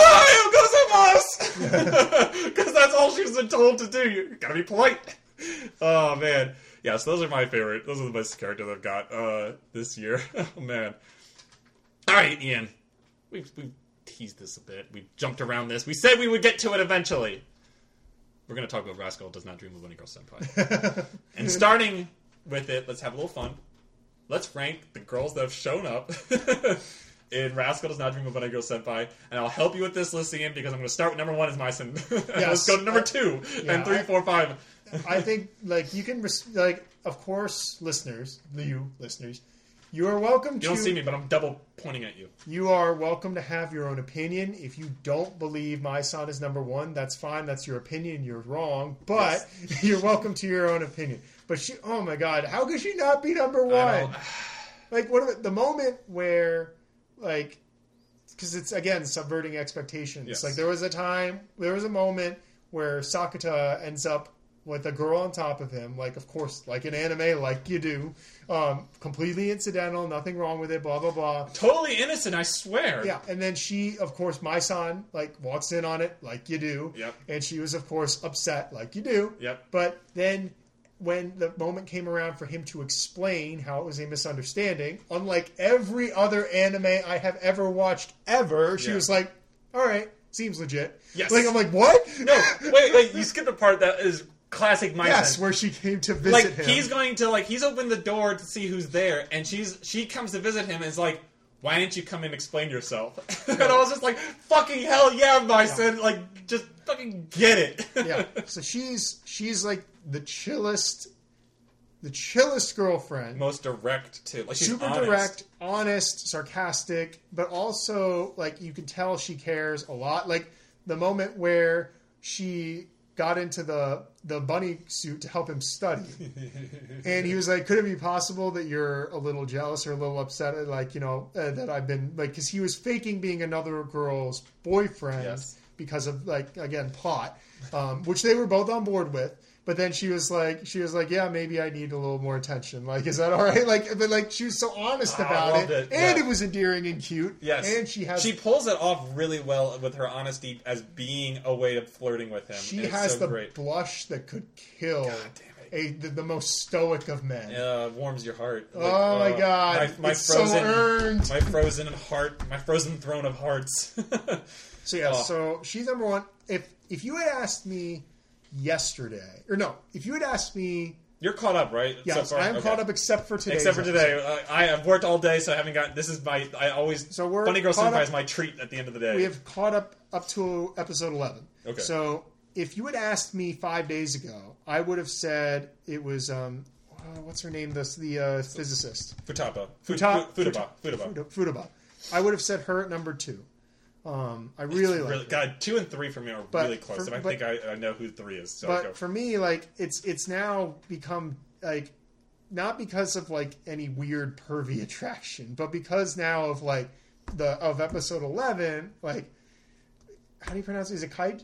"Ah, because that's all she's been told to do. You gotta be polite. Oh, man. Yeah, so those are my favorite. Those are the best characters I've got this year. Oh, man. All right, Ian. We've teased this a bit. We jumped around this. We said we would get to it eventually. We're going to talk about Rascal Does Not Dream of Bunny Girl Senpai. And starting with it, let's have a little fun. Let's rank the girls that have shown up in Rascal Does Not Dream of Bunny Girl Senpai. And I'll help you with this list, Ian, because I'm going to start with number 1 is Maisen. Let's go to number 2, and 3, 4, 5. I think, like, you can, of course, listeners, you are welcome to... You don't see me, but I'm double pointing at you. You are welcome to have your own opinion. If you don't believe My Son is number 1, that's fine. That's your opinion. You're wrong. But you're welcome to your own opinion. But oh my God, how could she not be number 1? Like, the moment where, like... Because it's, again, subverting expectations. Yes. Like, there was a moment where Sakuta ends up with a girl on top of him, like, of course, like an anime, like you do. Completely incidental, nothing wrong with it, blah, blah, blah. Totally innocent, I swear. Yeah, and then she, of course, Mai-san, like, walks in on it, like you do. Yep. And she was, of course, upset, like you do. Yep. But then, when the moment came around for him to explain how it was a misunderstanding, unlike every other anime I have ever watched ever, she was like, all right, seems legit. Yes. Like I'm like, what? No, wait, you skipped the part that is classic Maisen. Yes, where she came to visit him. He's going to he's opened the door to see who's there, and she comes to visit him and is like, why didn't you come and explain yourself? And I was just like, fucking hell yeah, Maisen, like just fucking get it. Yeah. So she's like the chillest girlfriend. Most direct too. Like she's super honest. direct, honest, sarcastic, but also like you can tell she cares a lot. Like the moment where she got into the bunny suit to help him study, and he was like, "Could it be possible that you're a little jealous or a little upset, like that I've been like?" Because he was faking being another girl's boyfriend because of like again plot, which they were both on board with. But then she was like, yeah, maybe I need a little more attention. Like, is that all right? Like, but like, she was so honest about it, and it was endearing and cute. Yes, and she pulls it off really well with her honesty as being a way of flirting with him. She has the blush that could kill the most stoic of men. Warms your heart. Like, oh my god, it's frozen, so earned. My frozen heart, my frozen throne of hearts. So yeah, so she's number one. If you had asked me yesterday, or no, if you had asked me, you're caught up, right? Yes, so I'm caught up except for today. Except for today, I have worked all day, so I haven't got. This is my. I always. So we're Funny Girl Senpai is my treat at the end of the day. We have caught up to episode 11. Okay. So if you had asked me 5 days ago, I would have said it was what's her name? The physicist. Futaba. I would have said her at number 2. I really like God, 2 and 3 for me are really close, and I think I know who 3 is. So but for me, like it's now become like not because of like any weird pervy attraction, but because now of like of episode 11, like how do you pronounce it? Is it Kaide?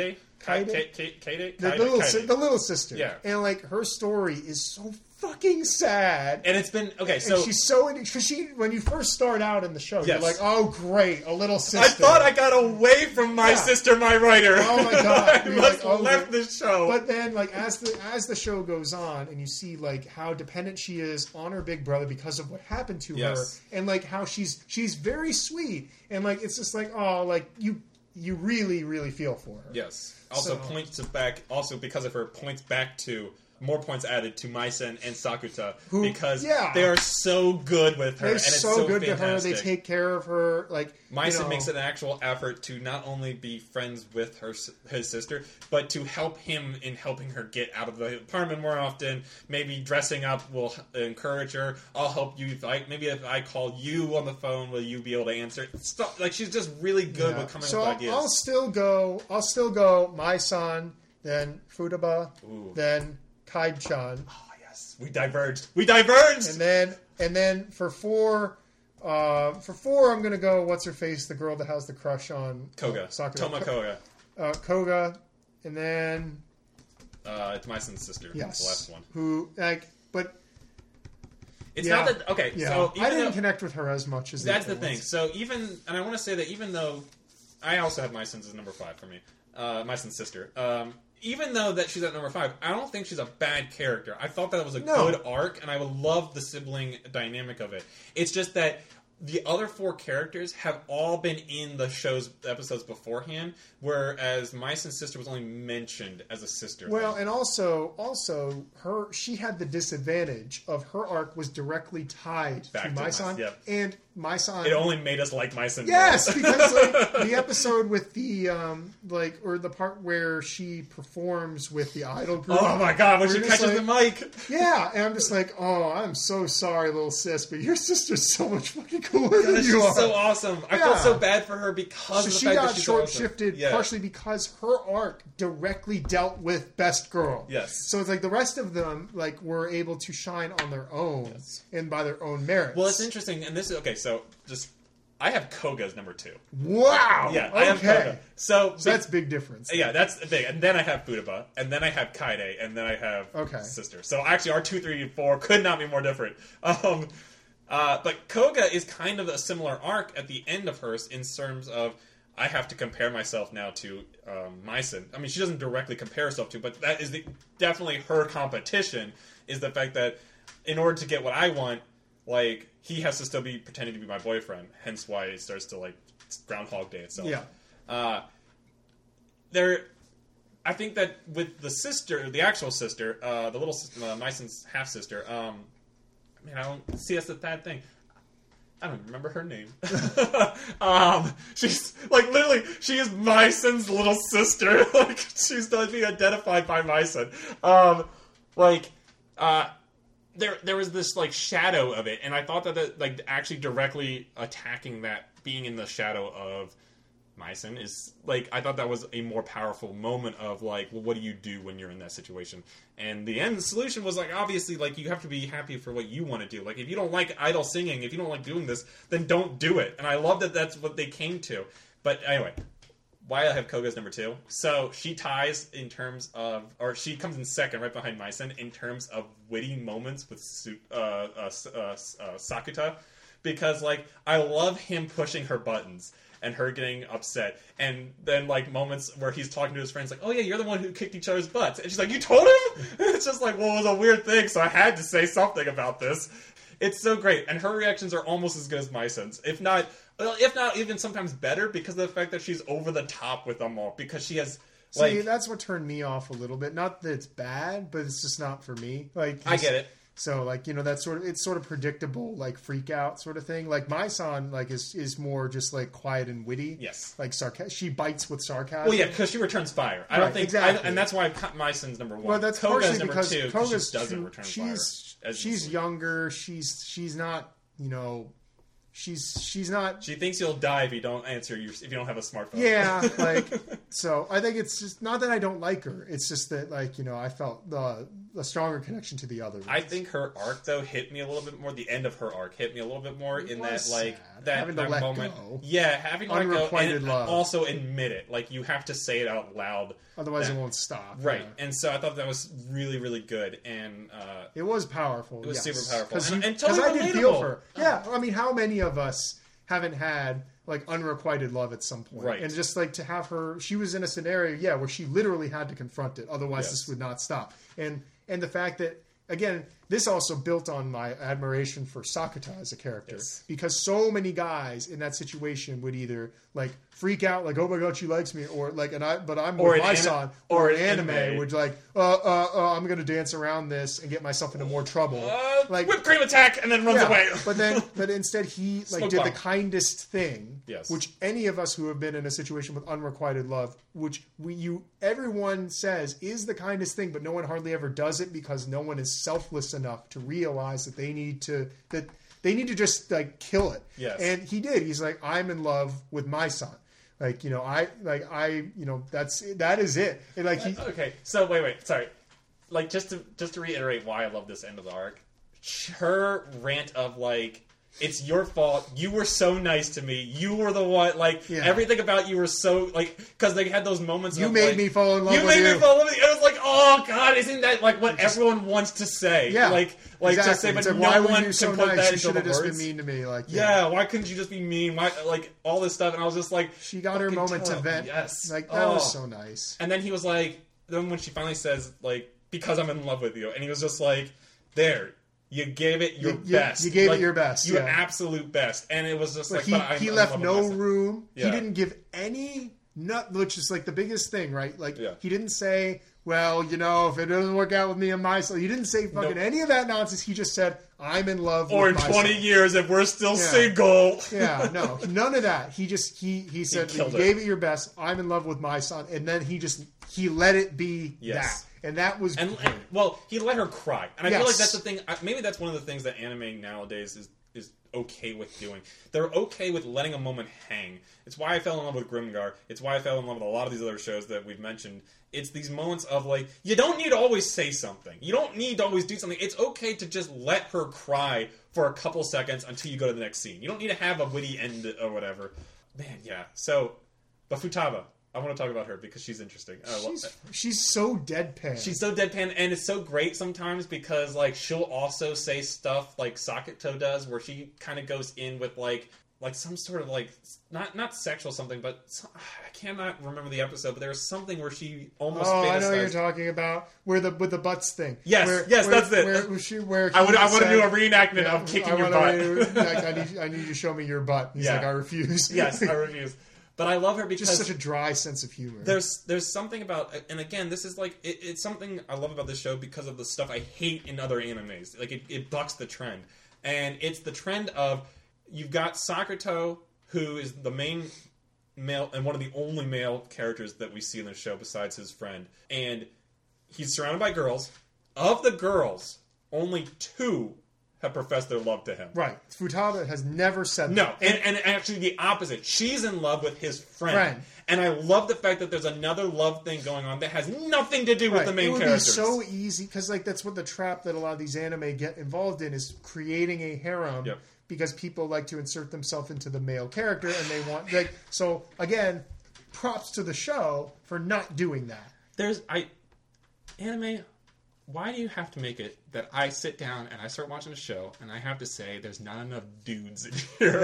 The little sister. Yeah, and like her story is so fucking sad, and it's been okay. So and she's so because when you first start out in the show, you're like, oh great, a little sister. I thought I got away from my sister, my writer. Oh my god, I must have left the show. But then, like as the show goes on, and you see like how dependent she is on her big brother because of what happened to her, and like how she's very sweet, and like it's just like like you really really feel for her. Yes. Also points back. Also because of her points back to. More points added to Maisen and Sakuta because they are so good with her. They're and it's so good fantastic. to her. They take care of her. Like Maisen makes an actual effort to not only be friends with his sister, but to help him in helping her get out of the apartment more often. Maybe dressing up will encourage her. I'll help you. Maybe if I call you on the phone, will you be able to answer? Stuff like she's just really good with coming up with ideas. I'll still go Maisen, then Futaba, then Kaide-chan. Oh yes, we diverged. And then for 4, I'm gonna go. What's her face? The girl that has the crush on Koga. Sakura. Toma Koga. Koga, and then it's Maisen's sister. Yes, the last one. Who but it's not that okay. Yeah. So I didn't connect with her as much as that's the thing. So and I want to say that even though I also have Maisen's as number 5 for me, Maisen's sister. Even though that she's at number 5, I don't think she's a bad character. I thought that was a good arc, and I would love the sibling dynamic of it. It's just that the other 4 characters have all been in the show's episodes beforehand, whereas Maisen's sister was only mentioned as a sister. Well, and also she had the disadvantage of her arc was directly tied to Maisen, and Maisen. It only made us like Maisen. Yes, because like the episode with the or the part where she performs with the idol group. Oh my god, when she catches the mic. Yeah, and I'm just like, oh, I'm so sorry, little sis, but your sister's so much fucking cooler than you are. So awesome. I felt so bad for her because of the fact that she got short-shifted partially because her arc directly dealt with Best Girl. Yes. So it's like the rest of them like were able to shine on their own and by their own merits. Well, it's interesting, and this is okay. So I have Koga as number 2. Wow. Yeah, I have Koga. So that's big difference. Yeah, that's big. And then I have Futaba, and then I have Kaide, and then I have Sister. So actually, our 2, 3, and 4 could not be more different. But Koga is kind of a similar arc at the end of hers in terms of I have to compare myself now to Maisen. I mean, she doesn't directly compare herself to, but that is definitely her competition, is the fact that in order to get what I want, like, he has to still be pretending to be my boyfriend, hence why it starts to, like, Groundhog Day itself. Yeah. I think that with the sister, the actual sister, the little Myson's half sister. I don't see that's a bad thing. I don't even remember her name. She's like literally, she is Myson's little sister. Like she's being identified by Myson. There was this like shadow of it, and I thought that like actually directly attacking that, being in the shadow of Myson is like, I thought that was a more powerful moment of like, well, what do you do when you're in that situation? And the solution was like, obviously, like you have to be happy for what you want to do. Like if you don't like idol singing, if you don't like doing this, then don't do it. And I love that that's what they came to. But anyway, why I have Koga as number 2. So she ties in terms of, or she comes in second right behind Myson in terms of witty moments with Sakuta, because like I love him pushing her buttons and her getting upset, and then like moments where he's talking to his friends like, oh yeah, you're the one who kicked each other's butts, and she's like, you told him? It's just like, well, it was a weird thing, so I had to say something about this. It's so great, and her reactions are almost as good as Myson's, if not even sometimes better, because of the fact that she's over the top with them all, because she has like... See, that's what turned me off a little bit. Not that it's bad, but it's just not for me. Like I get it. So like, you know, that's it's sort of predictable, like freak out sort of thing. Like Myson like is more just like quiet and witty. Yes. Like she bites with sarcasm. Well, yeah, because she returns fire. I don't think exactly. And that's why Myson's number 1. Well, that's Koga's partially because number 2, Koga's she doesn't return fire. She's younger. She's not, you know, she's not. She thinks you'll die if you don't answer if you don't have a smartphone. Yeah, like so. I think it's just not that I don't like her. It's just that, like, you know, I felt a stronger connection to the other ones. I think her arc though hit me a little bit more. The end of her arc hit me a little bit more in that like sad. that having to let moment. Go. Yeah, having to let go and love. Also admit it. Like you have to say it out loud. Otherwise, it won't stop. Right, yeah. And so I thought that was really, really good, and it was powerful. It was super powerful, and totally I did relatable. feel for her. Yeah, I mean, how many of us haven't had like unrequited love at some point? Right. And just like to have her, she was in a scenario, where she literally had to confront it. Otherwise, Yes. this would not stop. And the fact that, again, this also built on my admiration for Sakuta as a character, Yes. because so many guys in that situation would either like freak out, like, oh my god, she likes me, or like, but I'm with my son, or an anime would like, I'm going to dance around this and get myself into more trouble, like whipped cream attack, and then runs away. but instead he like did the kindest thing, Yes. which any of us who have been in a situation with unrequited love, which everyone says is the kindest thing, but no one hardly ever does it because no one is selfless enough to realize that they need to just like kill it. Yes. And he did. He's like, I'm in love with my son. Like, you know, that is it. And like okay. So wait, sorry. Like just to reiterate why I love this end of the arc, her rant of like, it's your fault. You were so nice to me. You were the one. Like everything about you were so like, because they had those moments. You made me fall in love with you. You made me fall in love with you. It was like, oh god, isn't that like what everyone wants to say? Yeah, like exactly. Just say, but like, no why one were you so can put nice? that You into should have the just words. been mean to me. Like, yeah, why couldn't you just be mean? Why, like all this stuff? And I was just like, she got her moment to vent. Yes, like that was so nice. And then he was like, then when she finally says like, because I'm in love with you, and he was just like, there. You gave it your best. You gave it your best. Your absolute best. And it was just like... He left no room. Yeah. He didn't give any... which is like the biggest thing, right? Like, yeah. He didn't say, well, you know, if it doesn't work out with me and my son... He didn't say fucking any of that nonsense. He just said, I'm in love with my son. Or in 20 years, if we're still single. Yeah, no. None of that. He said, you gave it your best. I'm in love with my son. And then he let it be that. And that was... And he let her cry. And I feel like that's the thing... Maybe that's one of the things that anime nowadays is okay with doing. They're okay with letting a moment hang. It's why I fell in love with Grimgar. It's why I fell in love with a lot of these other shows that we've mentioned. It's these moments of, like, you don't need to always say something. You don't need to always do something. It's okay to just let her cry for a couple seconds until you go to the next scene. You don't need to have a witty end or whatever. Man, yeah. So, but Futaba... I want to talk about her because she's interesting. She's so deadpan. She's so deadpan, and it's so great sometimes because, like, she'll also say stuff like Sakuto does, where she kind of goes in with like some sort of like not sexual something, but I cannot remember the episode. But there's something where she almost. Oh, I know what you're talking about. With the butts thing. Yes, that's it. I want to do a reenactment of kicking your butt. I need you to show me your butt. He's like, I refuse. Yes, I refuse. But I love her because just such a dry sense of humor. There's something about, and again, this is like it's something I love about this show because of the stuff I hate in other animes. Like it bucks the trend, and it's the trend of you've got Sakuto, who is the main male and one of the only male characters that we see in the show besides his friend, and he's surrounded by girls. Of the girls, only 2 have professed their love to him. Right. Futaba has never said no, that. And actually the opposite. She's in love with his friend. And I love the fact that there's another love thing going on that has nothing to do with the main characters. It would be so easy, because like that's what the trap that a lot of these anime get involved in is creating a harem. Yep. Because people like to insert themselves into the male character, and they want like so. Again, props to the show for not doing that. Anime. Why do you have to make it that I sit down and I start watching a show and I have to say there's not enough dudes in here?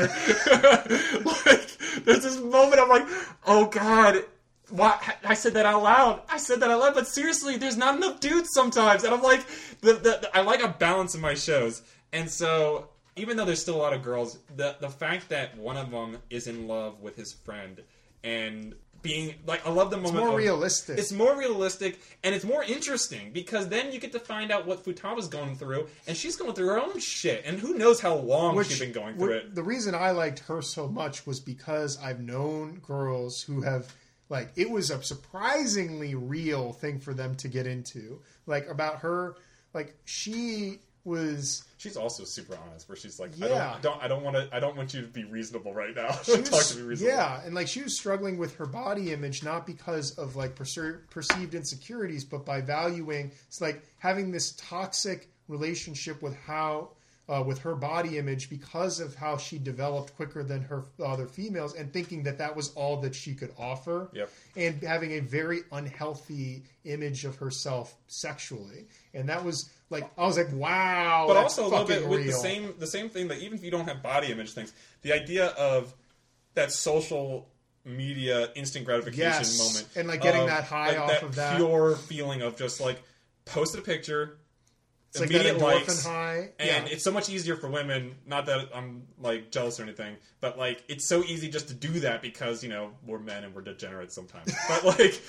Like, there's this moment I'm like, oh god, why? I said that out loud. But seriously, there's not enough dudes sometimes, and I'm like, I like a balance in my shows, and so. Even though there's still a lot of girls, the fact that one of them is in love with his friend and being like, I love the moment. It's more realistic. It's more realistic and it's more interesting because then you get to find out what Futaba's going through, and she's going through her own shit, and who knows how long she's been going through it. The reason I liked her so much was because I've known girls who have like it was a surprisingly real thing for them to get into. Like about her, like she. She's also super honest, where she's like, yeah. I don't want you to be reasonable right now. Talk to me reasonable. Yeah, and like she was struggling with her body image, not because of like perceived insecurities, but by valuing. It's like having this toxic relationship with with her body image because of how she developed quicker than her other females, and thinking that was all that she could offer. Yep. And having a very unhealthy image of herself sexually, and that was. Like I was like, wow, but that's also a little bit real. with the same thing that even if you don't have body image things, the idea of that social media instant gratification moment, and like getting that high off of that pure feeling of just like posted a picture, it's immediate like likes, high, and it's so much easier for women. Not that I'm like jealous or anything, but like it's so easy just to do that because we're men and we're degenerates sometimes. But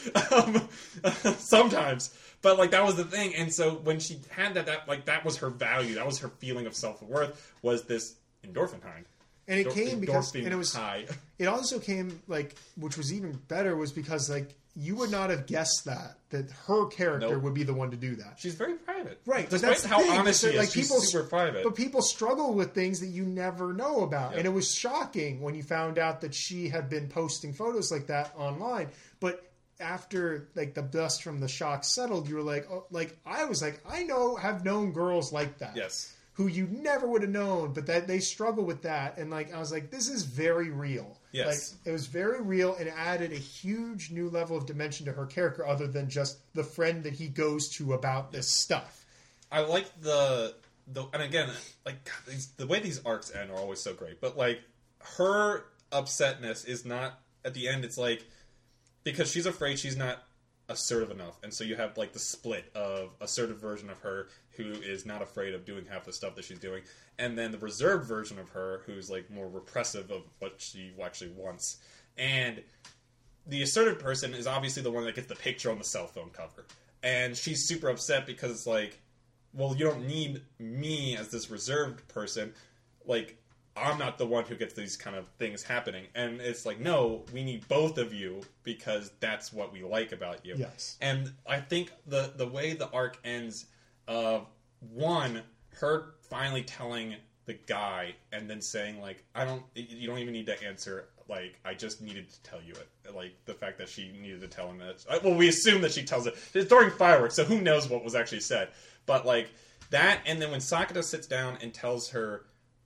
like sometimes. But like that was the thing, and so when she had that was her value, that was her feeling of self-worth, was this endorphin high. And it came because it was high. It also came like, which was even better, was because like you would not have guessed that her character would be the one to do that. She's very private, right? But that's how honest she is. Like she's super private. But people struggle with things that you never know about, and it was shocking when you found out that she had been posting photos like that online, but. After like the dust from the shock settled, you were like, oh, like I was like, have known girls like that, yes, who you never would have known, but that they struggle with that, and like I was like, this is very real. Yes, like it was very real, and added a huge new level of dimension to her character, other than just the friend that he goes to about this stuff. I like the and again, like the way these arcs end are always so great, but like her upsetness is not at the end. It's like. Because she's afraid she's not assertive enough. And so you have like the split of assertive version of her who is not afraid of doing half the stuff that she's doing. And then the reserved version of her who's like more repressive of what she actually wants. And the assertive person is obviously the one that gets the picture on the cell phone cover. And she's super upset because it's like, well, you don't need me as this reserved person. Like, I'm not the one who gets these kind of things happening. And it's like, no, we need both of you because that's what we like about you. Yes. And I think the way the arc ends, one, her finally telling the guy and then saying, like, you don't even need to answer, like, I just needed to tell you it. Like, the fact that she needed to tell him that. Well, we assume that she tells it. It's during fireworks, so who knows what was actually said. But, like, that, and then when Sakata sits down and tells her,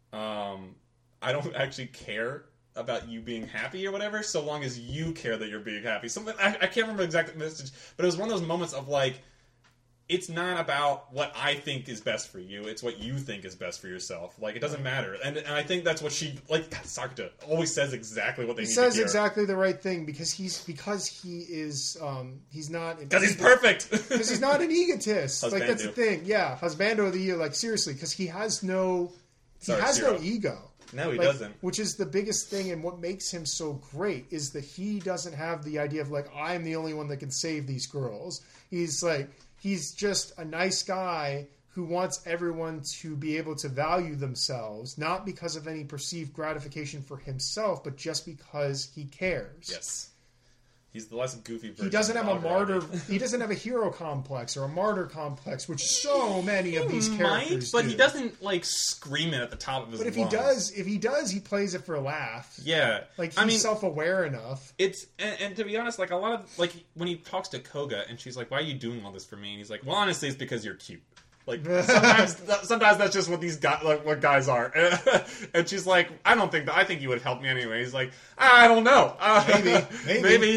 I don't actually care about you being happy or whatever, so long as you care that you're being happy. Something I can't remember the exact message, but it was one of those moments of like, it's not about what I think is best for you, it's what you think is best for yourself. Like, it doesn't matter. And I think that's what she, like, Sakata always says exactly what they need to hear. He says exactly the right thing because he is he's not... Because he's perfect! Because he's not an egotist. Husbando. Like, that's the thing. Yeah, Husbando of the year, like, seriously, because he has no... He has no ego. No, he doesn't. Which is the biggest thing, and what makes him so great is that he doesn't have the idea of like, I'm the only one that can save these girls. He's just a nice guy who wants everyone to be able to value themselves, not because of any perceived gratification for himself, but just because he cares. Yes. He's the less goofy version. He doesn't have a martyr. He doesn't have a hero complex or a martyr complex, which so many of these characters but do. he doesn't like scream it at the top of his lungs. But if he does, he plays it for a laugh. Yeah, like he's self-aware enough. It's and to be honest, like a lot of like when he talks to Koga and she's like, "Why are you doing all this for me?" And he's like, "Well, honestly, it's because you're cute." Like sometimes that's just what these guys, like what guys are. And she's like, I don't think that. I think you would help me anyway. He's like, I don't know. Maybe.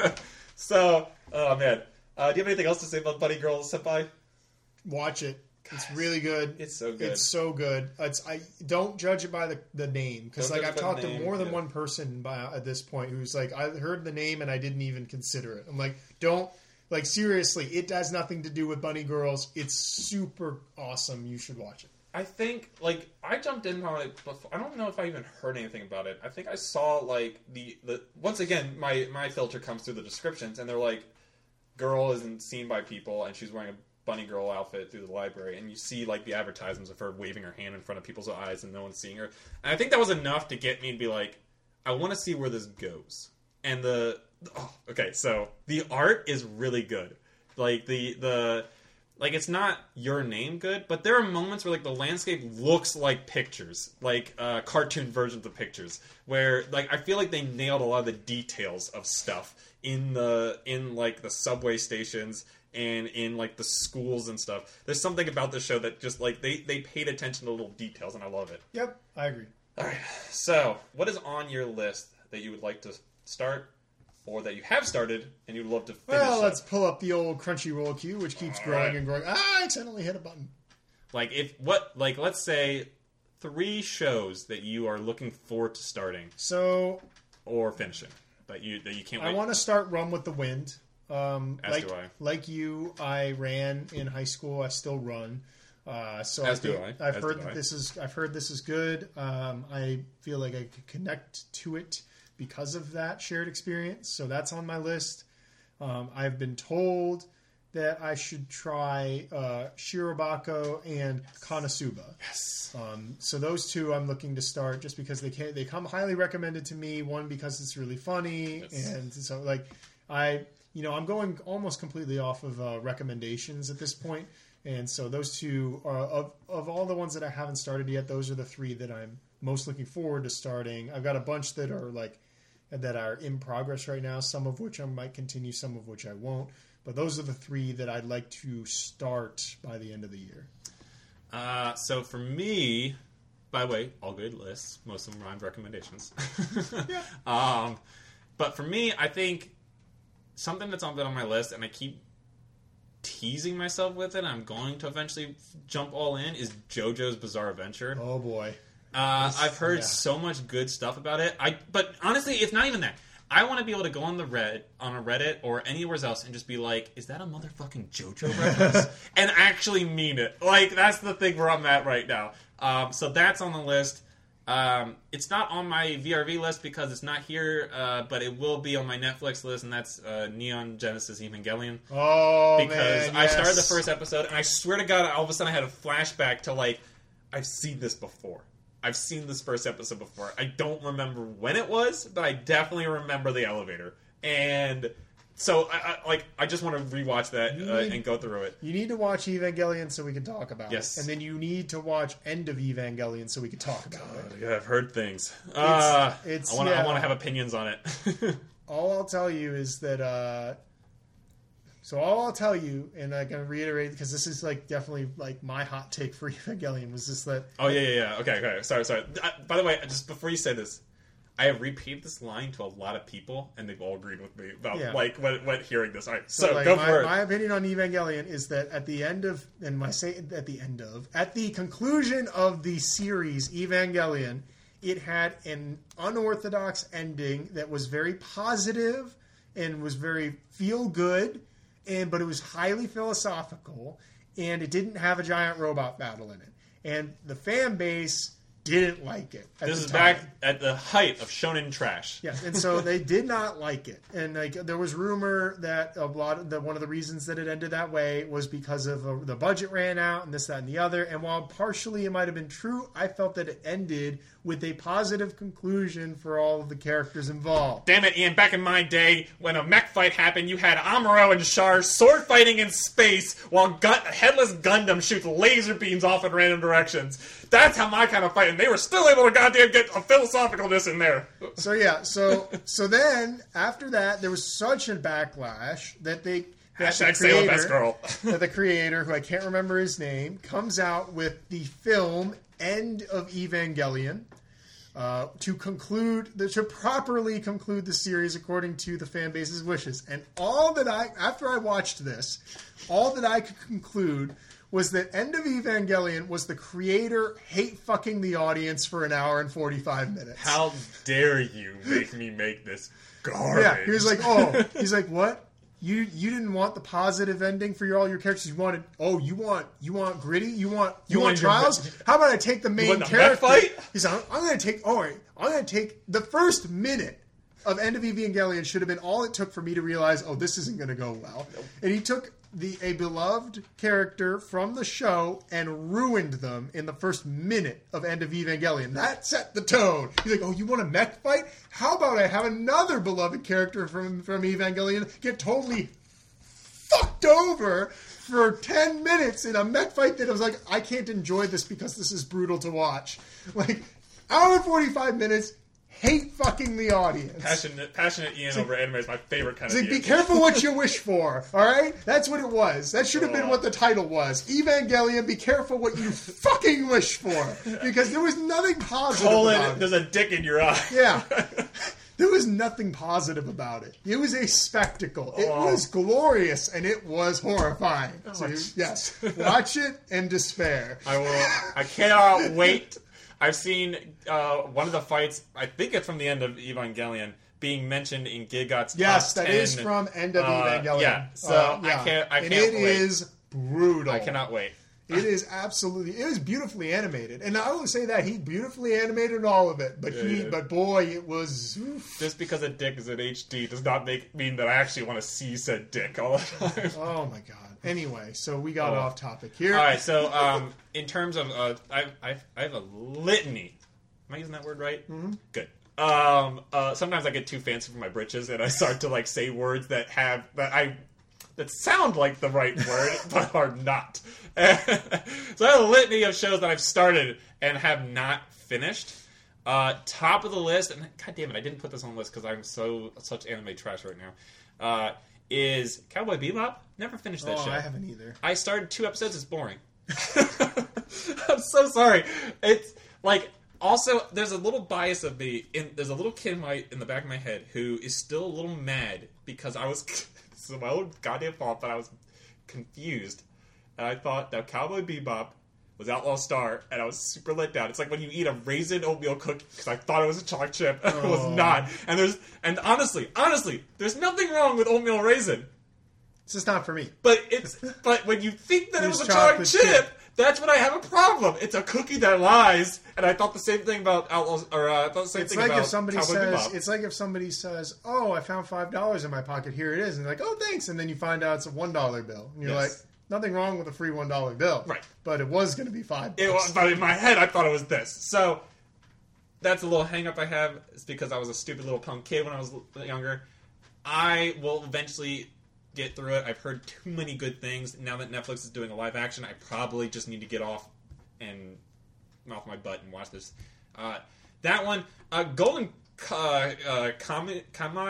So, oh man, do you have anything else to say about Bunny Girl Senpai? Watch it. It's really good. It's so good. It's so good. I don't judge it by the name because like I've talked to more than one person at this point who's like, I heard the name and I didn't even consider it. I'm like, don't. Like, seriously, it has nothing to do with Bunny Girls. It's super awesome. You should watch it. I think, like, I jumped in on it before. I don't know if I even heard anything about it. I think I saw, like, the once again, my filter comes through the descriptions, and they're like, girl isn't seen by people, and she's wearing a Bunny Girl outfit through the library, and you see, like, the advertisements of her waving her hand in front of people's eyes, and no one's seeing her. And I think that was enough to get me to be like, I want to see where this goes. And so the art is really good. Like the like it's not Your Name good, but there are moments where like the landscape looks like pictures, like cartoon versions of pictures, where like I feel like they nailed a lot of the details of stuff in like the subway stations and in like the schools and stuff. There's something about the show that just like they paid attention to little details, and I love it. Yep, I agree. All right, so what is on your list that you would like to start, or that you have started and you'd love to finish? Well, let's pull up the old Crunchyroll queue, which keeps growing and growing. I accidentally hit a button. Like let's say 3 shows that you are looking forward to starting, or finishing, that you can't wait. I want to start Run with the Wind. As do I. Like you, I ran in high school. I still run. So As do I. I've heard this is good. I feel like I could connect to it because of that shared experience. So that's on my list. I've been told that I should try Shirobako and Konosuba. Yes. So those 2 I'm looking to start just because they come highly recommended to me. One, because it's really funny, and so like I'm going almost completely off of recommendations at this point. And so those 2 are of all the ones that I haven't started yet. Those are the 3 that I'm most looking forward to starting. I've got a bunch that are in progress right now. Some of which I might continue, some of which I won't. But those are the 3 that I'd like to start by the end of the year. So for me, by the way, all good lists. Most of them rhymed recommendations. Yeah. But for me, I think something that's on my list, and I keep teasing myself with it, I'm going to eventually jump all in, is JoJo's Bizarre Adventure. Oh boy. I've heard so much good stuff about it. But honestly, it's not even that. I want to be able to go on a Reddit or anywhere else and just be like, is that a motherfucking JoJo reference? And actually mean it. Like, that's the thing where I'm at right now. So that's on the list. It's not on my VRV list because it's not here, but it will be on my Netflix list, and that's Neon Genesis Evangelion. Oh, because man, I started the first episode, and I swear to God, all of a sudden I had a flashback to, like, I've seen this before. I've seen this first episode before. I don't remember when it was, but I definitely remember the elevator. And so, I just want to rewatch that and go through it. You need to watch Evangelion so we can talk about it. And then you need to watch End of Evangelion so we can talk about it. Yeah, I've heard things. I want to have opinions on it. All I'll tell you is that... all I'll tell you, and I'm going to reiterate, because this is like definitely like my hot take for Evangelion, was just that... Oh, yeah. Okay. Sorry. By the way, just before you say this, I have repeated this line to a lot of people, and they've all agreed with me about like what hearing this. All right, so like, go for it. My opinion on Evangelion is that at the conclusion of the series Evangelion, it had an unorthodox ending that was very positive and was very feel good. But it was highly philosophical, and it didn't have a giant robot battle in it. And the fan base didn't like it. This is back at the height of shonen trash. Yes, and so they did not like it, and like there was rumor that one of the reasons that it ended that way was because of the budget ran out and this, that, and the other. And while partially it might have been true, I felt that it ended with a positive conclusion for all of the characters involved. Damn it, Ian! Back in my day, when a mech fight happened, you had Amuro and Char sword fighting in space while Headless Gundam shoots laser beams off in random directions. That's how my kind of fight, and they were still able to goddamn get a philosophicalness in there. So yeah, so then after that, there was such a backlash that the creator, who I can't remember his name, comes out with the film End of Evangelion to properly conclude the series according to the fan base's wishes. And after I watched this, all that I could conclude was that End of Evangelion was the creator hate fucking the audience for an hour and 45 minutes. How dare you make me make this garbage? Yeah, he was like, what? You didn't want the positive ending for all your characters. You want gritty? You want trials? How about I take the main character? Fight? He's like, I'm going to take the first minute of End of Evangelion should have been all it took for me to realize, this isn't going to go well. And he took a beloved character from the show and ruined them in the first minute of End of Evangelion. That set the tone. He's like, you want a mech fight? How about I have another beloved character from Evangelion get totally fucked over for 10 minutes in a mech fight that I was like, I can't enjoy this because this is brutal to watch. Like, hour and 45 minutes, hate fucking the audience. Passionate Ian over anime is my favorite kind of Ian. Be careful what you wish for, alright? That's what it was. That should have been what the title was. Evangelion, be careful what you fucking wish for. Because there was nothing positive about it. There's a dick in your eye. Yeah. There was nothing positive about it. It was a spectacle. It was glorious, and it was horrifying. So, yes, watch it and despair. I cannot wait. I've seen one of the fights, I think it's from the End of Evangelion, being mentioned in Gigot's Yes, top that 10. is from End of Evangelion. Yeah, so I can't and wait. it is brutal. I cannot wait. It is it was beautifully animated. And I will say that he beautifully animated all of it. But boy, it was... Oof. Just because a dick is in HD does not mean that I actually want to see said dick all the time. Oh my god. Anyway, so we got off topic here. All right, so in terms of... I have a litany. Am I using that word right? Mm-hmm. Good. Sometimes I get too fancy for my britches and I start to say words that sound like the right word, but are not. So I have a litany of shows that I've started and have not finished. Top of the list, and god damn it, I didn't put this on the list because I'm such anime trash right now, is Cowboy Bebop. Never finished that show. I haven't either. I started 2 episodes, it's boring. I'm so sorry. It's also, there's a little bias of me, there's a little kid in the back of my head who is still a little mad because I was... This is my own goddamn fault, but I was confused. And I thought that Cowboy Bebop was Outlaw Star, and I was super let down. It's like when you eat a raisin oatmeal cookie, because I thought it was a chocolate chip, and it was not. And honestly, there's nothing wrong with oatmeal raisin. It's just not for me. But when you think that it was a chocolate chip, that's when I have a problem. It's a cookie that lies, and I thought the same thing about Outlaws, or I thought the same thing about Cowboy Bebop. It's like if somebody says, "Oh, I found $5 in my pocket. Here it is," and they're like, "Oh, thanks," and then you find out it's a $1 bill, and you're like, "Nothing wrong with a free $1 bill, right?" But it was going to be $5. But in my head, I thought it was this. So that's a little hang-up I have. It's because I was a stupid little punk kid when I was younger. I will eventually get through it. I've heard too many good things. Now that Netflix is doing a live action, I probably just need to get off and mouth my butt and watch this. That one, Golden Kamuy?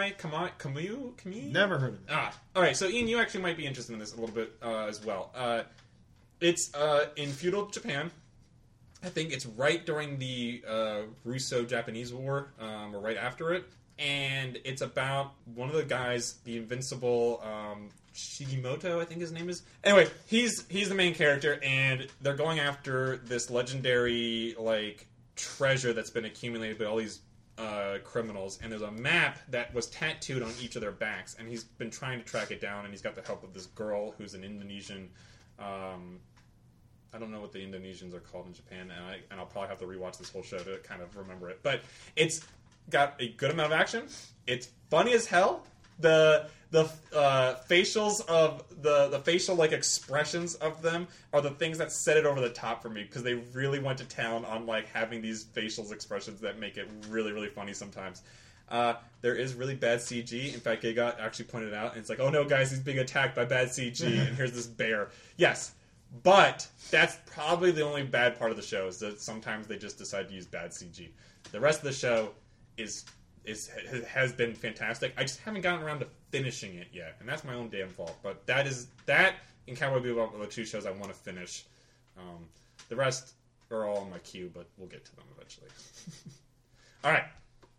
Never heard of it. All right. So Ian, you actually might be interested in this a little bit as well. It's in feudal Japan. I think it's right during the Russo-Japanese War, or right after it. And it's about one of the guys, the invincible Shigimoto, I think his name is. Anyway, he's the main character, and they're going after this legendary treasure that's been accumulated by all these criminals. And there's a map that was tattooed on each of their backs, and he's been trying to track it down. And he's got the help of this girl who's an Indonesian I don't know what the Indonesians are called in Japan, and I'll probably have to rewatch this whole show to kind of remember it. But it's got a good amount of action. It's funny as hell. The facials of the facial like expressions of them are the things that set it over the top for me, because they really went to town on like having these facial expressions that make it really, really funny sometimes. There is really bad CG. In fact, Giga actually pointed out, and it's like, oh no, guys, he's being attacked by bad CG, and here's this bear. Yes, but that's probably the only bad part of the show, is that sometimes they just decide to use bad CG. The rest of the show has been fantastic. I just haven't gotten around to finishing it yet, and that's my own damn fault. But that in Cowboy Bebop are the two shows I want to finish. The rest are all on my queue, but we'll get to them eventually. All right.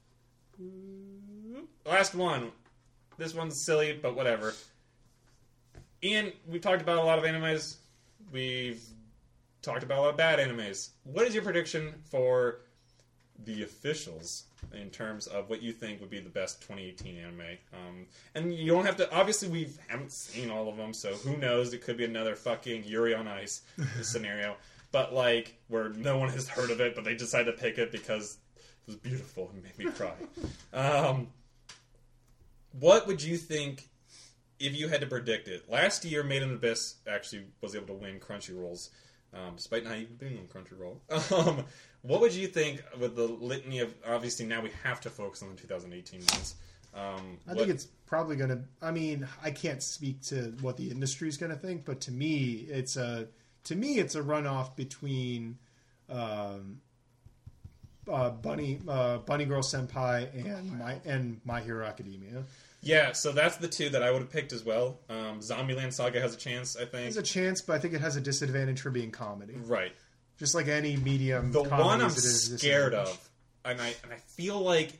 Last one. This one's silly, but whatever. Ian, we've talked about a lot of animes. We've talked about a lot of bad animes. What is your prediction for the officials in terms of what you think would be the best 2018 anime? And you don't have to... Obviously, we haven't seen all of them, so who knows? It could be another fucking Yuri on Ice scenario. But, like, where no one has heard of it, but they decided to pick it because it was beautiful and made me cry. What would you think if you had to predict it? Last year, Made in Abyss actually was able to win Crunchyroll's, despite not even being on Crunchyroll. What would you think with the litany of... Obviously, now we have to focus on the 2018 ones. I think it's probably going to... I mean, I can't speak to what the industry is going to think, but to me, it's a runoff between Bunny Girl Senpai and My Hero Academia. Yeah, so that's the two that I would have picked as well. Zombieland Saga has a chance, I think. Has a chance, but I think it has a disadvantage for being comedy. Right. Just like any medium. The one I'm scared of, and I feel like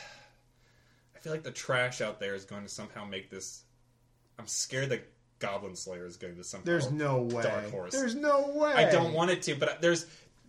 the trash out there is going to somehow make this. I'm scared that Goblin Slayer is going to somehow. There's no way. Dark Horse. There's no way. I don't want it to, but there's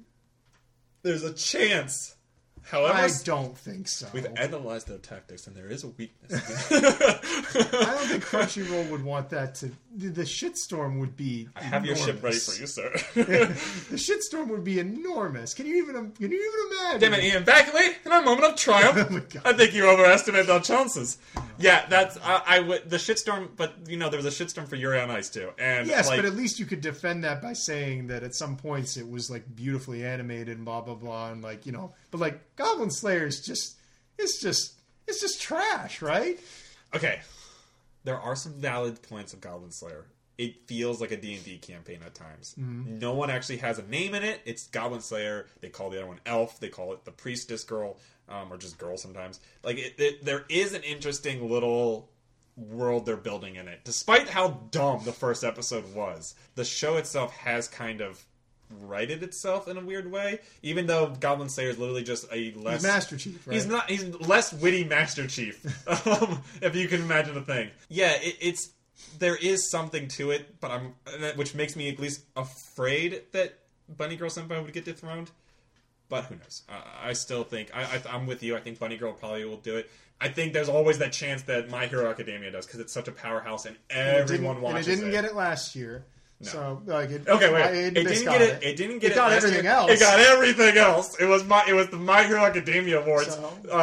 a chance. However, I don't think so. We've analyzed their tactics, and there is a weakness. I don't think Crunchyroll would want that to... The shitstorm would be I have enormous. your ship ready for you, sir. The shitstorm would be enormous. Can you even imagine? Damn it, Ian. Back away in a moment of triumph. Oh my God. I think you overestimate our chances. Yeah, that's... I would... The shitstorm... But, there was a shitstorm for Yuri on Ice, too. And yes, but at least you could defend that by saying that at some points it was, like, beautifully animated and blah, blah, blah, and, like, But, like, Goblin Slayer is just... It's just trash, right? Okay. There are some valid points of Goblin Slayer. It feels like a D&D campaign at times. Mm-hmm. No one actually has a name in it. It's Goblin Slayer. They call the other one Elf. They call it the Priestess Girl, or just Girl sometimes. Like, there is an interesting little world they're building in it. Despite how dumb the first episode was, the show itself has kind of righted itself in a weird way, even though Goblin Slayer is literally just a less... He's Master Chief, right? He's less witty Master Chief, if you can imagine the thing. Yeah, there is something to it, but which makes me at least afraid that Bunny Girl Senpai would get dethroned. But who knows? I still think... I'm with you. I think Bunny Girl probably will do it. I think there's always that chance that My Hero Academia does, because it's such a powerhouse and everyone watches it. And it didn't get it last year. No. So, like, it didn't get it. It didn't get it. It got everything else. It got everything else. It was the My Hero Academia Awards.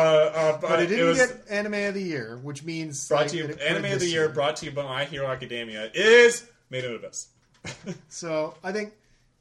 But it didn't get Anime of the Year, which means brought to you Anime of the Year brought to you by My Hero Academia is Made in Abyss. So I think,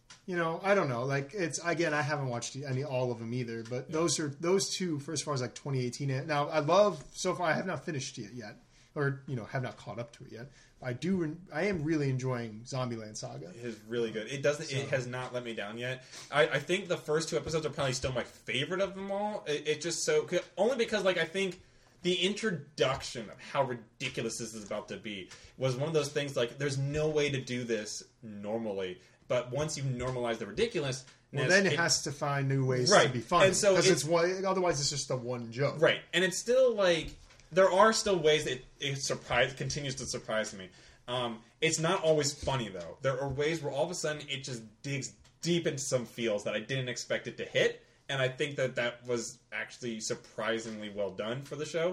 I don't know. Like, it's again, I haven't watched all of them either. But those two for as far as like 2018. Now I love so far. I have not finished it yet, or have not caught up to it yet. I am really enjoying Zombieland Saga. It is really good. It has not let me down yet. I think the first two episodes are probably still my favorite of them all. It just only because I think the introduction of how ridiculous this is about to be was one of those things there's no way to do this normally, but once you normalize the ridiculous, then it has to find new ways to be funny. And so otherwise it's just a one joke, right? And it's still there are still ways that it continues to surprise me. It's not always funny, though. There are ways where all of a sudden it just digs deep into some feels that I didn't expect it to hit, and I think that was actually surprisingly well done for the show.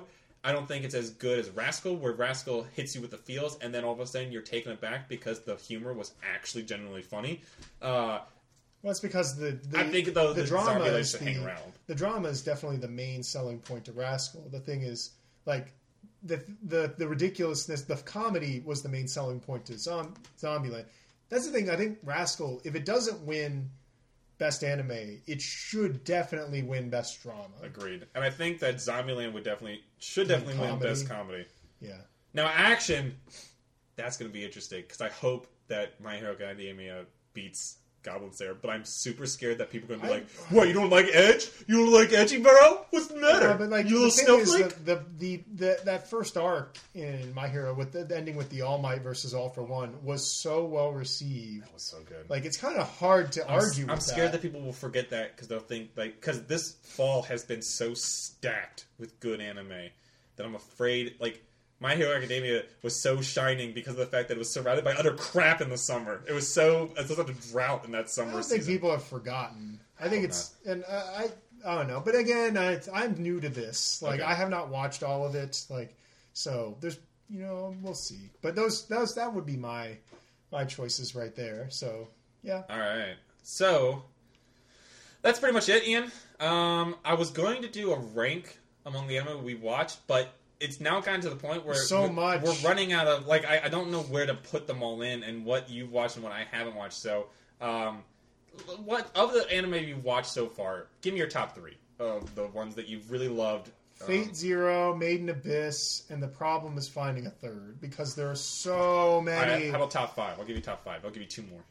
I don't think it's as good as Rascal, where Rascal hits you with the feels, and then all of a sudden you're taken aback because the humor was actually genuinely funny. Well, it's because I think though the drama is hang around. The drama is definitely the main selling point to Rascal. The thing is, like, the ridiculousness, the comedy was the main selling point to Zombieland. That's the thing. I think Rascal, if it doesn't win Best Anime, it should definitely win Best Drama. Agreed. And I think that Zombieland should definitely win Best Comedy. Yeah. Now, action, that's going to be interesting, because I hope that My Hero Academia beats Goblin Slayer, but I'm super scared that people are going to be like, what, you don't like Edge? You don't like Edgy Bro? What's the matter? Yeah, but like, you little snowflake? That first arc in My Hero, with the ending with the All Might versus All for One, was so well received. That was so good. Like, it's kind of hard to argue with I'm scared that people will forget that, because they'll think, like, because this fall has been so stacked with good anime that I'm afraid, like, My Hero Academia was so shining because of the fact that it was surrounded by utter crap in the summer. It was such a drought in that summer I don't season. think people have forgotten. I think it's... And I don't know. But again, I'm new to this. Like, Okay. I have not watched all of it. Like, so there's... we'll see. But that would be my choices right there. So, yeah. All right. So, that's pretty much it, Ian. I was going to do a rank among the anime we watched, but... It's now gotten to the point where we're running out of, like, I don't know where to put them all in and what you've watched and what I haven't watched. So, what of the anime you've watched so far, give me your top 3 of the ones that you've really loved. Fate Zero, Made in Abyss, and the problem is finding a third, because there are so many. All right, how about top 5? I'll give you top 5. I'll give you 2 more.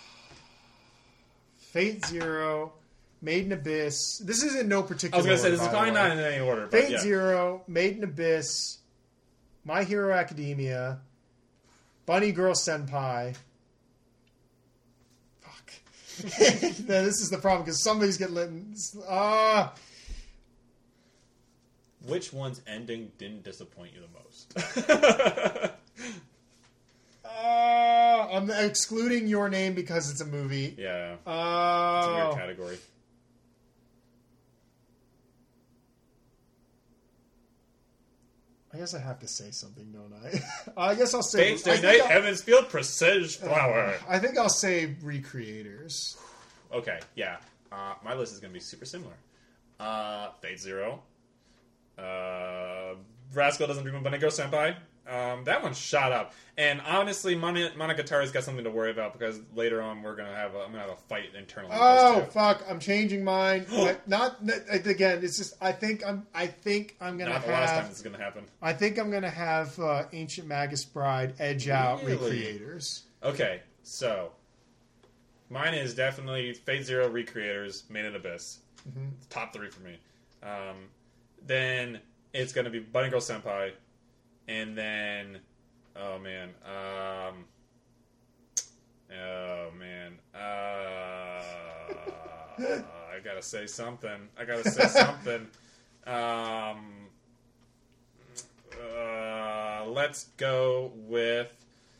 Fate Zero, Made in Abyss. This is in no particular I was going to say, order, this is by probably the way. not in any order. But Fate yeah. Zero, Made in Abyss, My Hero Academia, Bunny Girl Senpai. Fuck. Now, this is the problem, because somebody's getting lit. Which one's ending didn't disappoint you the most? I'm excluding Your Name because it's a movie. Yeah. It's a weird category. I guess I have to say something, don't I? I guess I'll say... Fate Stay Night, Heaven's Field, Presage Flower. I think I'll say Recreators. Okay, yeah. My list is going to be super similar. Fate Zero. Rascal Doesn't Dream of Bunny Girl Senpai. That one shot up. And honestly, Monogatari's got something to worry about, because later on I'm going to have a fight internally. Oh, fuck. I'm changing mine. Again, it's just, I think I'm going to have... Not the last time this is going to happen. I think I'm going to have Ancient Magus Bride edge out Recreators. Okay, so mine is definitely Fate Zero, Recreators, Made in Abyss. Mm-hmm. Top 3 for me. Then it's going to be Bunny Girl Senpai. And then, I gotta say something. Let's go with.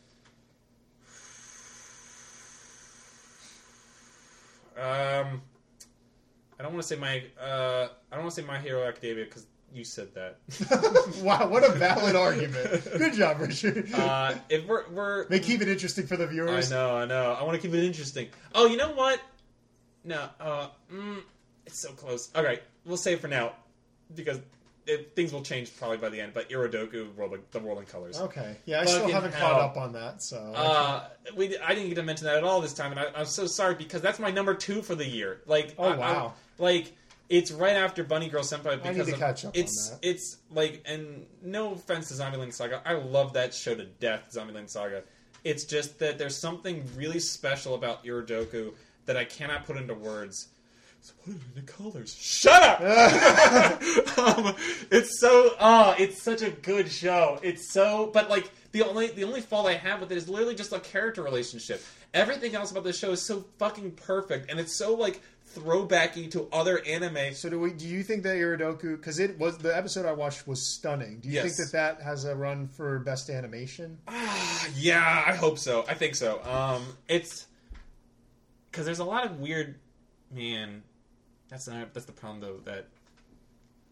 I don't want to say My Hero Academia, because you said that. Wow, what a valid argument. Good job, Richard. If we're they keep it interesting for the viewers. I know. I want to keep it interesting. Oh, you know what? No, it's so close. All right, we'll say it for now, because things will change probably by the end. But Iridoku, the Rolling Colors. Okay, yeah, I still haven't caught up on that. So I didn't get to mention that at all this time, and I'm so sorry, because that's my number 2 for the year. Like, wow. It's right after Bunny Girl Senpai, because I need to catch up on that. It's like, and no offense to Zombieland Saga, I love that show to death, Zombieland Saga. It's just that there's something really special about Iridoku that I cannot put into words. So put it into colors. Shut up! It's such a good show. It's so, but like the only fault I have with it is literally just a character relationship. Everything else about this show is so fucking perfect, and it's so like throwbacky to other anime. So do you think that Iridoku, because it was the episode I watched was stunning. Do you think that has a run for best animation? Yeah, I hope so. I think so. It's because there's a lot of weird, man. That's the problem though, that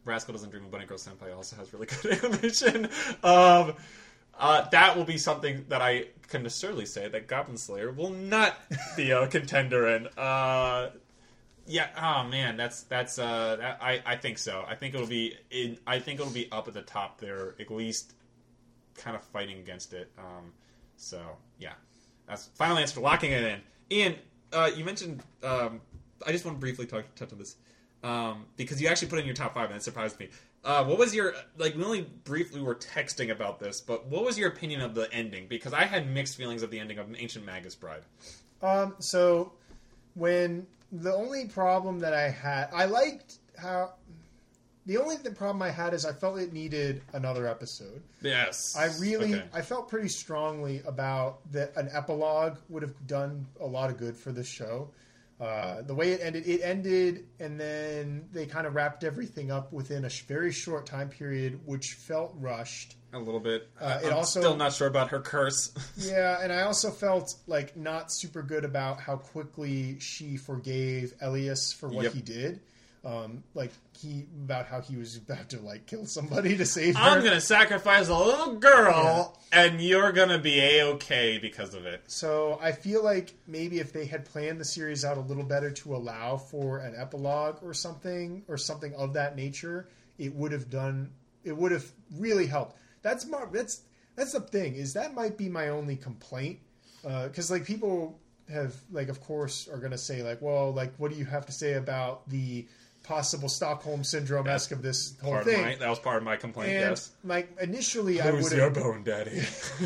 Rascal Doesn't Dream of Bunny Girl Senpai also has really good animation. That will be something that I can necessarily say that Goblin Slayer will not be a contender in. Yeah. Oh man, I think so. I think it'll be up at the top there, at least, kind of fighting against it. So yeah, that's final answer. Locking it in. Ian, you mentioned. I just want to briefly touch on this because you actually put it in your top 5, and it surprised me. What was your we only briefly were texting about this, but what was your opinion of the ending? Because I had mixed feelings of the ending of Ancient Magus Bride. So when the only problem that I had, I liked how the only problem I had is I felt it needed another episode. Yes, I felt pretty strongly about that. An epilogue would have done a lot of good for this show. The way it ended, and then they kind of wrapped everything up within a very short time period, which felt rushed. A little bit. I'm also still not sure about her curse. Yeah, and I also felt not super good about how quickly she forgave Elias for what he did. About how he was about to kill somebody to save her. I'm gonna sacrifice a little girl, and you're gonna be A-okay because of it. So I feel like maybe if they had planned the series out a little better to allow for an epilogue or something of that nature, it would have really helped. That's the thing, is that might be my only complaint, because people have of course are gonna say what do you have to say about the possible Stockholm Syndrome-esque of this whole thing. That was part of my complaint, and yes. Initially, Who's your bone daddy?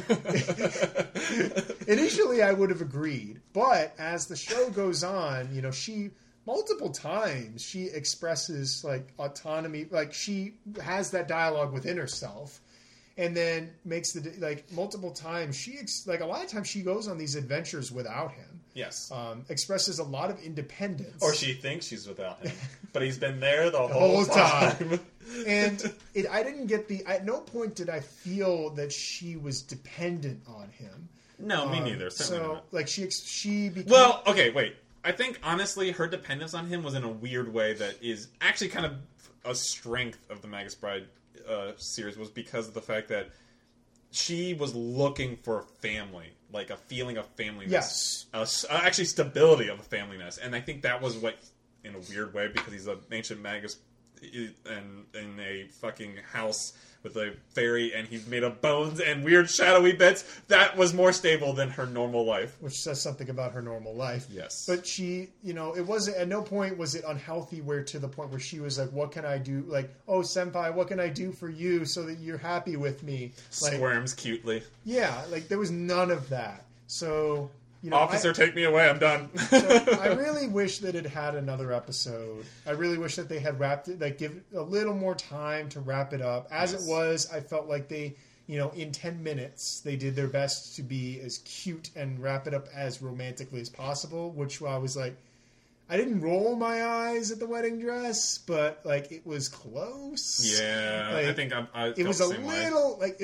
Initially, I would have agreed. But as the show goes on, she multiple times she expresses autonomy. She has that dialogue within herself. And then makes multiple times a lot of times she goes on these adventures without him. Yes. Expresses a lot of independence. Or she thinks she's without him, but he's been there the whole time. And I didn't get at no point did I feel that she was dependent on him. No, me neither. Certainly not. She became... Well, okay, wait. I think honestly, her dependence on him was in a weird way that is actually kind of a strength of the Magus Bride series, was because of the fact that she was looking for a family, a feeling of familyness. Yes. Actually, stability of a familyness. And I think that was what, in a weird way, because he's an ancient magus and in a fucking house with a fairy, and he's made of bones and weird shadowy bits, that was more stable than her normal life. Which says something about her normal life. Yes. But she, it wasn't, at no point was it unhealthy to the point where she was what can I do? Oh, senpai, what can I do for you so that you're happy with me? Squirms cutely. Yeah, there was none of that. So... Officer, take me away. I'm done. So I really wish that it had another episode. I really wish that they had wrapped it, give a little more time to wrap it up. As it was, I felt like they, in 10 minutes, they did their best to be as cute and wrap it up as romantically as possible, which I was I didn't roll my eyes at the wedding dress, but it was close. Yeah, I think it was a little it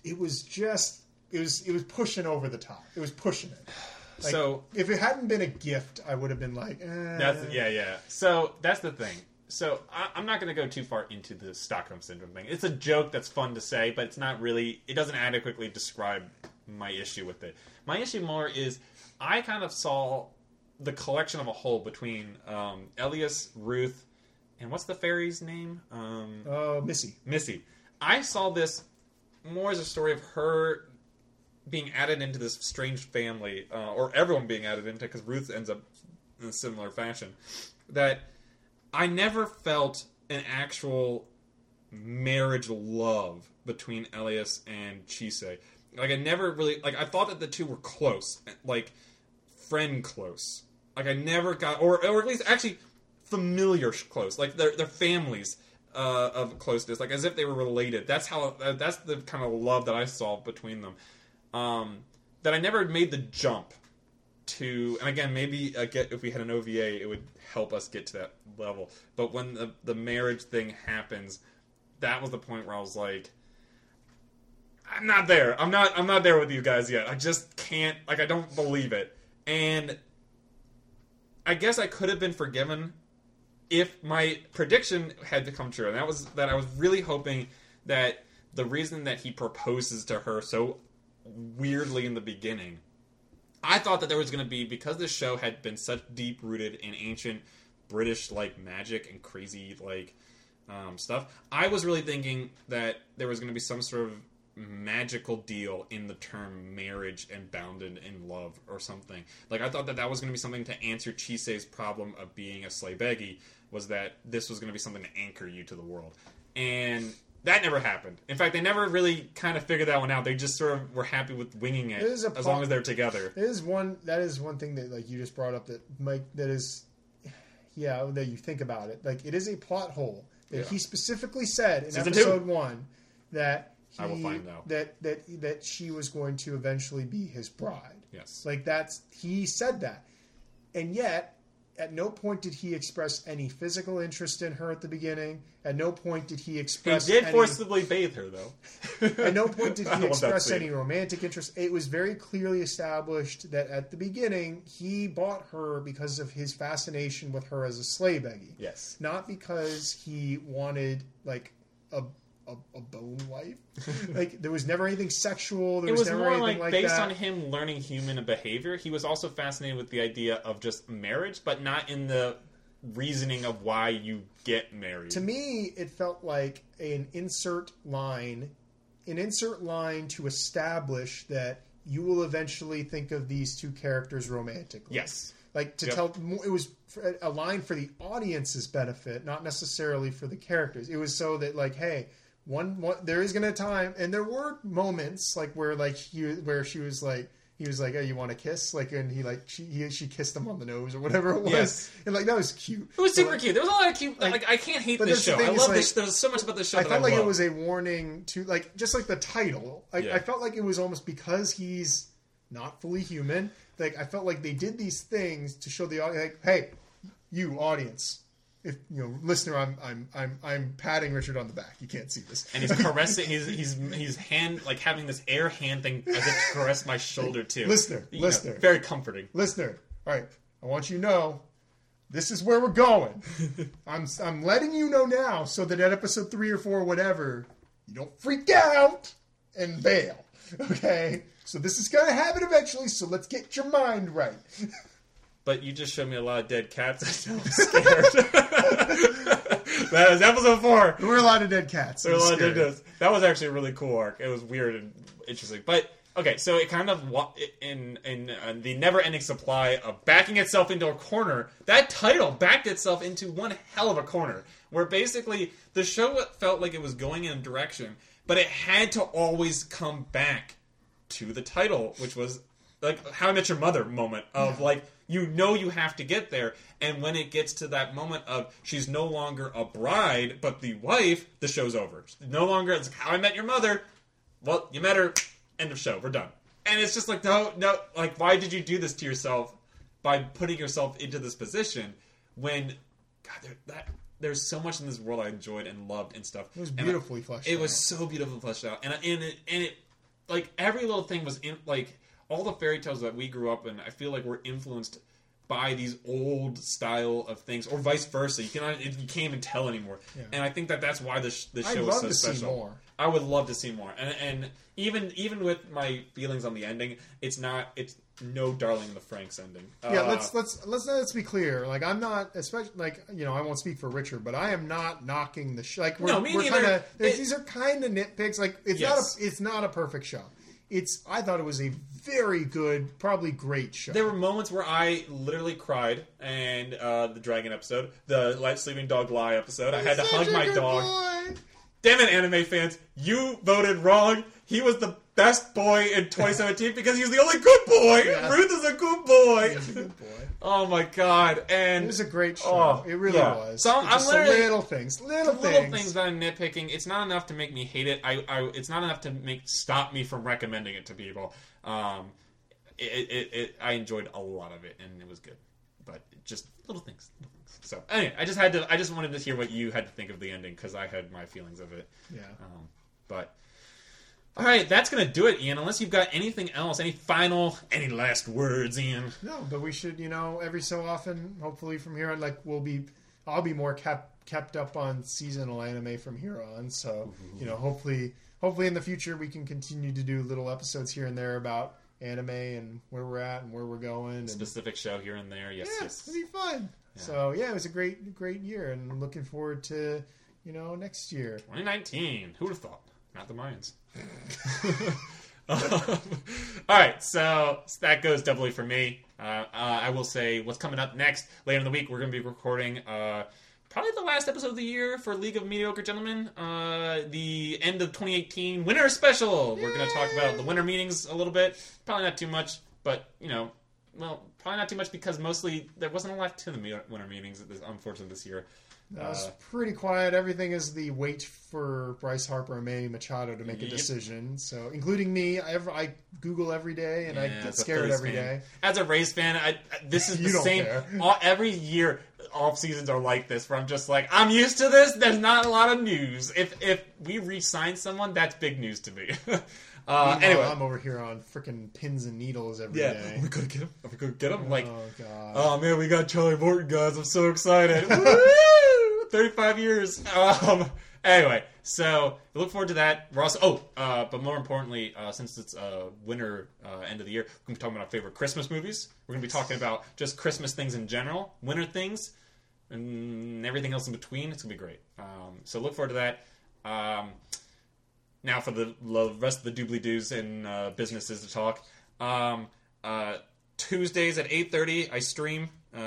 was pushing over the top. It was pushing it. So if it hadn't been a gift, I would have been yeah. So that's the thing. So I'm not going to go too far into the Stockholm Syndrome thing. It's a joke that's fun to say, but it's not really... It doesn't adequately describe my issue with it. My issue more is I kind of saw the collection of a whole between Elias, Ruth, and what's the fairy's name? Missy. Missy. I saw this more as a story of her being added into this strange family, or everyone being added into, because Ruth ends up in a similar fashion, that I never felt an actual marriage love between Elias and Chise. I never really... I thought that the two were close. Friend close. I never got... Or at least, actually, familiar close. Their families of closeness. As if they were related. That's the kind of love that I saw between them. That I never made the jump to, and again, maybe if we had an OVA, it would help us get to that level. But when the marriage thing happens, that was the point where I was I'm not there. I'm not there with you guys yet. I just can't. I don't believe it. And I guess I could have been forgiven if my prediction had to come true, and that was that I was really hoping that the reason that he proposes to her so weirdly in the beginning, I thought that there was going to be, because this show had been such deep rooted in ancient British like magic and crazy like stuff, I was really thinking that there was going to be some sort of magical deal in the term marriage and bounded in love or something. Like, I thought that was going to be something to answer Chisei's problem of being a sleighbegi, was that this was going to be something to anchor you to the world. And that never happened. In fact, they never really kind of figured that one out. They just sort of were happy with winging it as long as they're together. That is one thing that like you just brought up that Mike, that you think about it. Like, it is a plot hole that he specifically said in episode 1 that I will find out that she was going to eventually be his bride. Yes. Like, he said that. And yet, at no point did he express any physical interest in her at the beginning. At no point did he express... He did forcibly bathe her, though. At no point did he express any romantic interest. It was very clearly established that at the beginning, he bought her because of his fascination with her as a sleighbegi. Yes. Not because he wanted, like, a bone wife. Like, there was never anything sexual. It was never more anything like that. Based on him learning human behavior. He was also fascinated with the idea of just marriage, but not in the reasoning of why you get married. To me, it felt like an insert line to establish that you will eventually think of these two characters romantically. Yes. Like, to tell, it was a line for the audience's benefit, not necessarily for the characters. It was so that, like, hey, there is going to be a time, and there were moments like where like he was like, oh, you want to kiss? Like, and she kissed him on the nose or whatever it was. Yes. And like, that was cute. It was super cute. There was a lot of cute. Like, I can't hate this show. I love this. There's so much about this show. I felt like it was a warning to, like, just like the title. I felt like it was almost because he's not fully human. Like, I felt like they did these things to show the audience, like, hey, you audience. If listener, I'm patting Richard on the back. You can't see this, and he's caressing. he's hand, like, having this air hand thing as if to caress my shoulder too. Listener, very comforting. Listener, all right. I want you to know this is where we're going. I'm letting you know now, so that at episode 3 or 4, or whatever, you don't freak out and bail. Okay, so this is going to happen eventually. So let's get your mind right. But you just showed me a lot of dead cats. I'm scared. That was episode 4. There were a lot of dead cats. There were a lot of dead cats. That was actually a really cool arc. It was weird and interesting. But, okay, so it kind of, in the never-ending supply of backing itself into a corner, that title backed itself into one hell of a corner. Where basically, the show felt like it was going in a direction, but it had to always come back to the title, which was, like, How I Met Your Mother moment of, like, you have to get there, and when it gets to that moment of she's no longer a bride, but the wife, the show's over. No longer, it's How I Met Your Mother. Well, you met her, end of show, we're done. And it's just like, no, like, why did you do this to yourself by putting yourself into this position when, God, there's so much in this world I enjoyed and loved and stuff. It was beautifully fleshed out. It was so beautifully fleshed out. And it, like, every little thing was in, like, all the fairy tales that we grew up in, I feel like were influenced by these old style of things, or vice versa. You can't even tell anymore. Yeah. And I think that's why this show is so special. I'd love to see more. I would love to see more. And even with my feelings on the ending, it's no Darling in the Franxx ending. Yeah, let's be clear. Like, I'm not, especially, like, I won't speak for Richard, but I am not knocking the show. Like, we're kind of, these are kind of nitpicks. Like, it's not a perfect show. I thought it was a very good, probably great show. There were moments where I literally cried, and the dragon episode, the Sleeping Dog Lie episode, I had to hug my dog. Boy. Damn it, anime fans, you voted wrong. He was the best boy in 2017 because he was the only good boy. Yeah. Ruth is a good boy. He's a good boy. Oh my god! And it was a great show. It really was. So I'm literally little things that I'm nitpicking. It's not enough to make me hate it. It's not enough to stop me from recommending it to people. I enjoyed a lot of it, and it was good. But just little things. So anyway, I just wanted to hear what you had to think of the ending because I had my feelings of it. Yeah. But. All right, that's going to do it, Ian. Unless you've got anything else, any last words, Ian? No, but we should, every so often, hopefully from here on, like, I'll be more kept up on seasonal anime from here on. So hopefully in the future we can continue to do little episodes here and there about anime and where we're at and where we're going. Specific show here and there. Yes, yes. It'll be fun. Yeah. So it was a great year, and I'm looking forward to next year. 2019. Who would have thought? Not the Mayans. All right, so that goes doubly for me. I will say what's coming up next. Later in the week, we're going to be recording probably the last episode of the year for League of Mediocre Gentlemen. The end of 2018 winter special. Yay! We're going to talk about the winter meetings a little bit. Probably not too much, but probably not too much because mostly there wasn't a lot to the winter meetings. Unfortunately, this year. That was pretty quiet. Everything is the wait for Bryce Harper and Manny Machado to make a decision. So, including me, I Google every day and I get scared every day. As a Rays fan, this is the same. Every year, off seasons are like this, where I'm just like, I'm used to this. There's not a lot of news. If we re-sign someone, that's big news to me. Anyway, I'm over here on freaking pins and needles every day. Are we gonna get him? Are we gonna get him? Like, oh god, oh man, we got Charlie Morton, guys. I'm so excited. Woo! 35 years. Anyway, so we look forward to that. We're also, but more importantly, since it's winter end of the year, we're going to be talking about our favorite Christmas movies. We're going to be talking about just Christmas things in general, winter things, and everything else in between. It's going to be great. So look forward to that. Now for the rest of the doobly-doos and businesses to talk. Tuesdays at 8:30, I stream.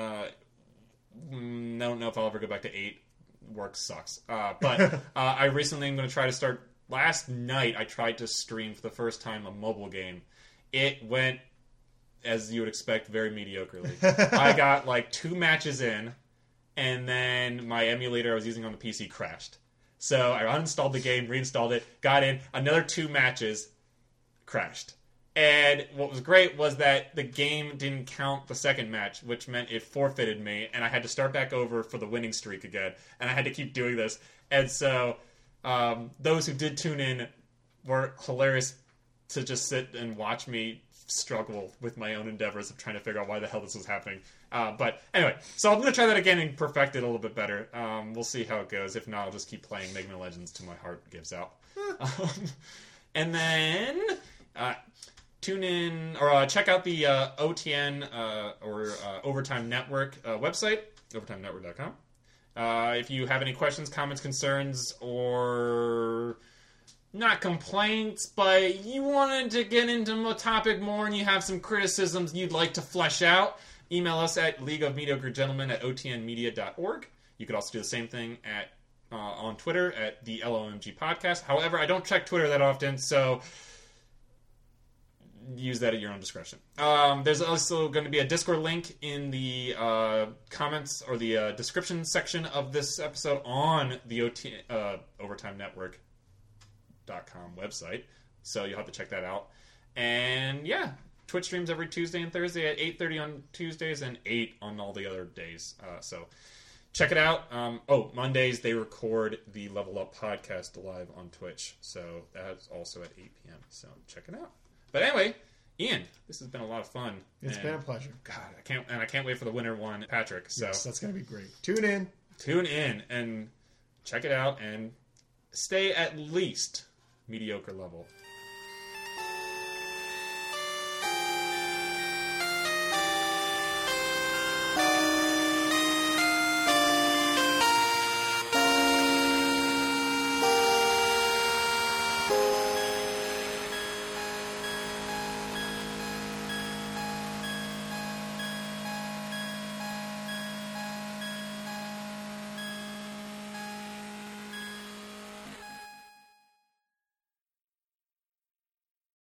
Don't know if I'll ever go back to 8. Work sucks. But I recently am going to try to start. Last night, I tried to stream for the first time a mobile game. It went, as you would expect, very mediocrely. I got like 2 matches in, and then my emulator I was using on the PC crashed. So I uninstalled the game, reinstalled it, got in, another 2 matches, crashed. And what was great was that the game didn't count the second match, which meant it forfeited me, and I had to start back over for the winning streak again, and I had to keep doing this. And so those who did tune in were hilarious to just sit and watch me struggle with my own endeavors of trying to figure out why the hell this was happening. But anyway, so I'm going to try that again and perfect it a little bit better. We'll see how it goes. If not, I'll just keep playing Mega Man Legends till my heart gives out. And then... tune in or check out the OTN or Overtime Network website, overtimenetwork.com. If you have any questions, comments, concerns, or not complaints, but you wanted to get into a topic more and you have some criticisms you'd like to flesh out, email us at leagueofmediocregentlemen@otnmedia.org. You could also do the same thing on Twitter at the LOMG Podcast. However, I don't check Twitter that often, so... use that at your own discretion. There's also going to be a Discord link in the comments or the description section of this episode on the OvertimeNetwork.com website. So you'll have to check that out. And yeah, Twitch streams every Tuesday and Thursday at 8:30 on Tuesdays and 8 on all the other days. So check it out. Mondays they record the Level Up podcast live on Twitch. So that's also at 8 p.m. So check it out. But anyway, Ian, this has been a lot of fun. It's been a pleasure. God, I can't wait for the winter one, Patrick. So yes, that's going to be great. Tune in and check it out and stay at least mediocre level.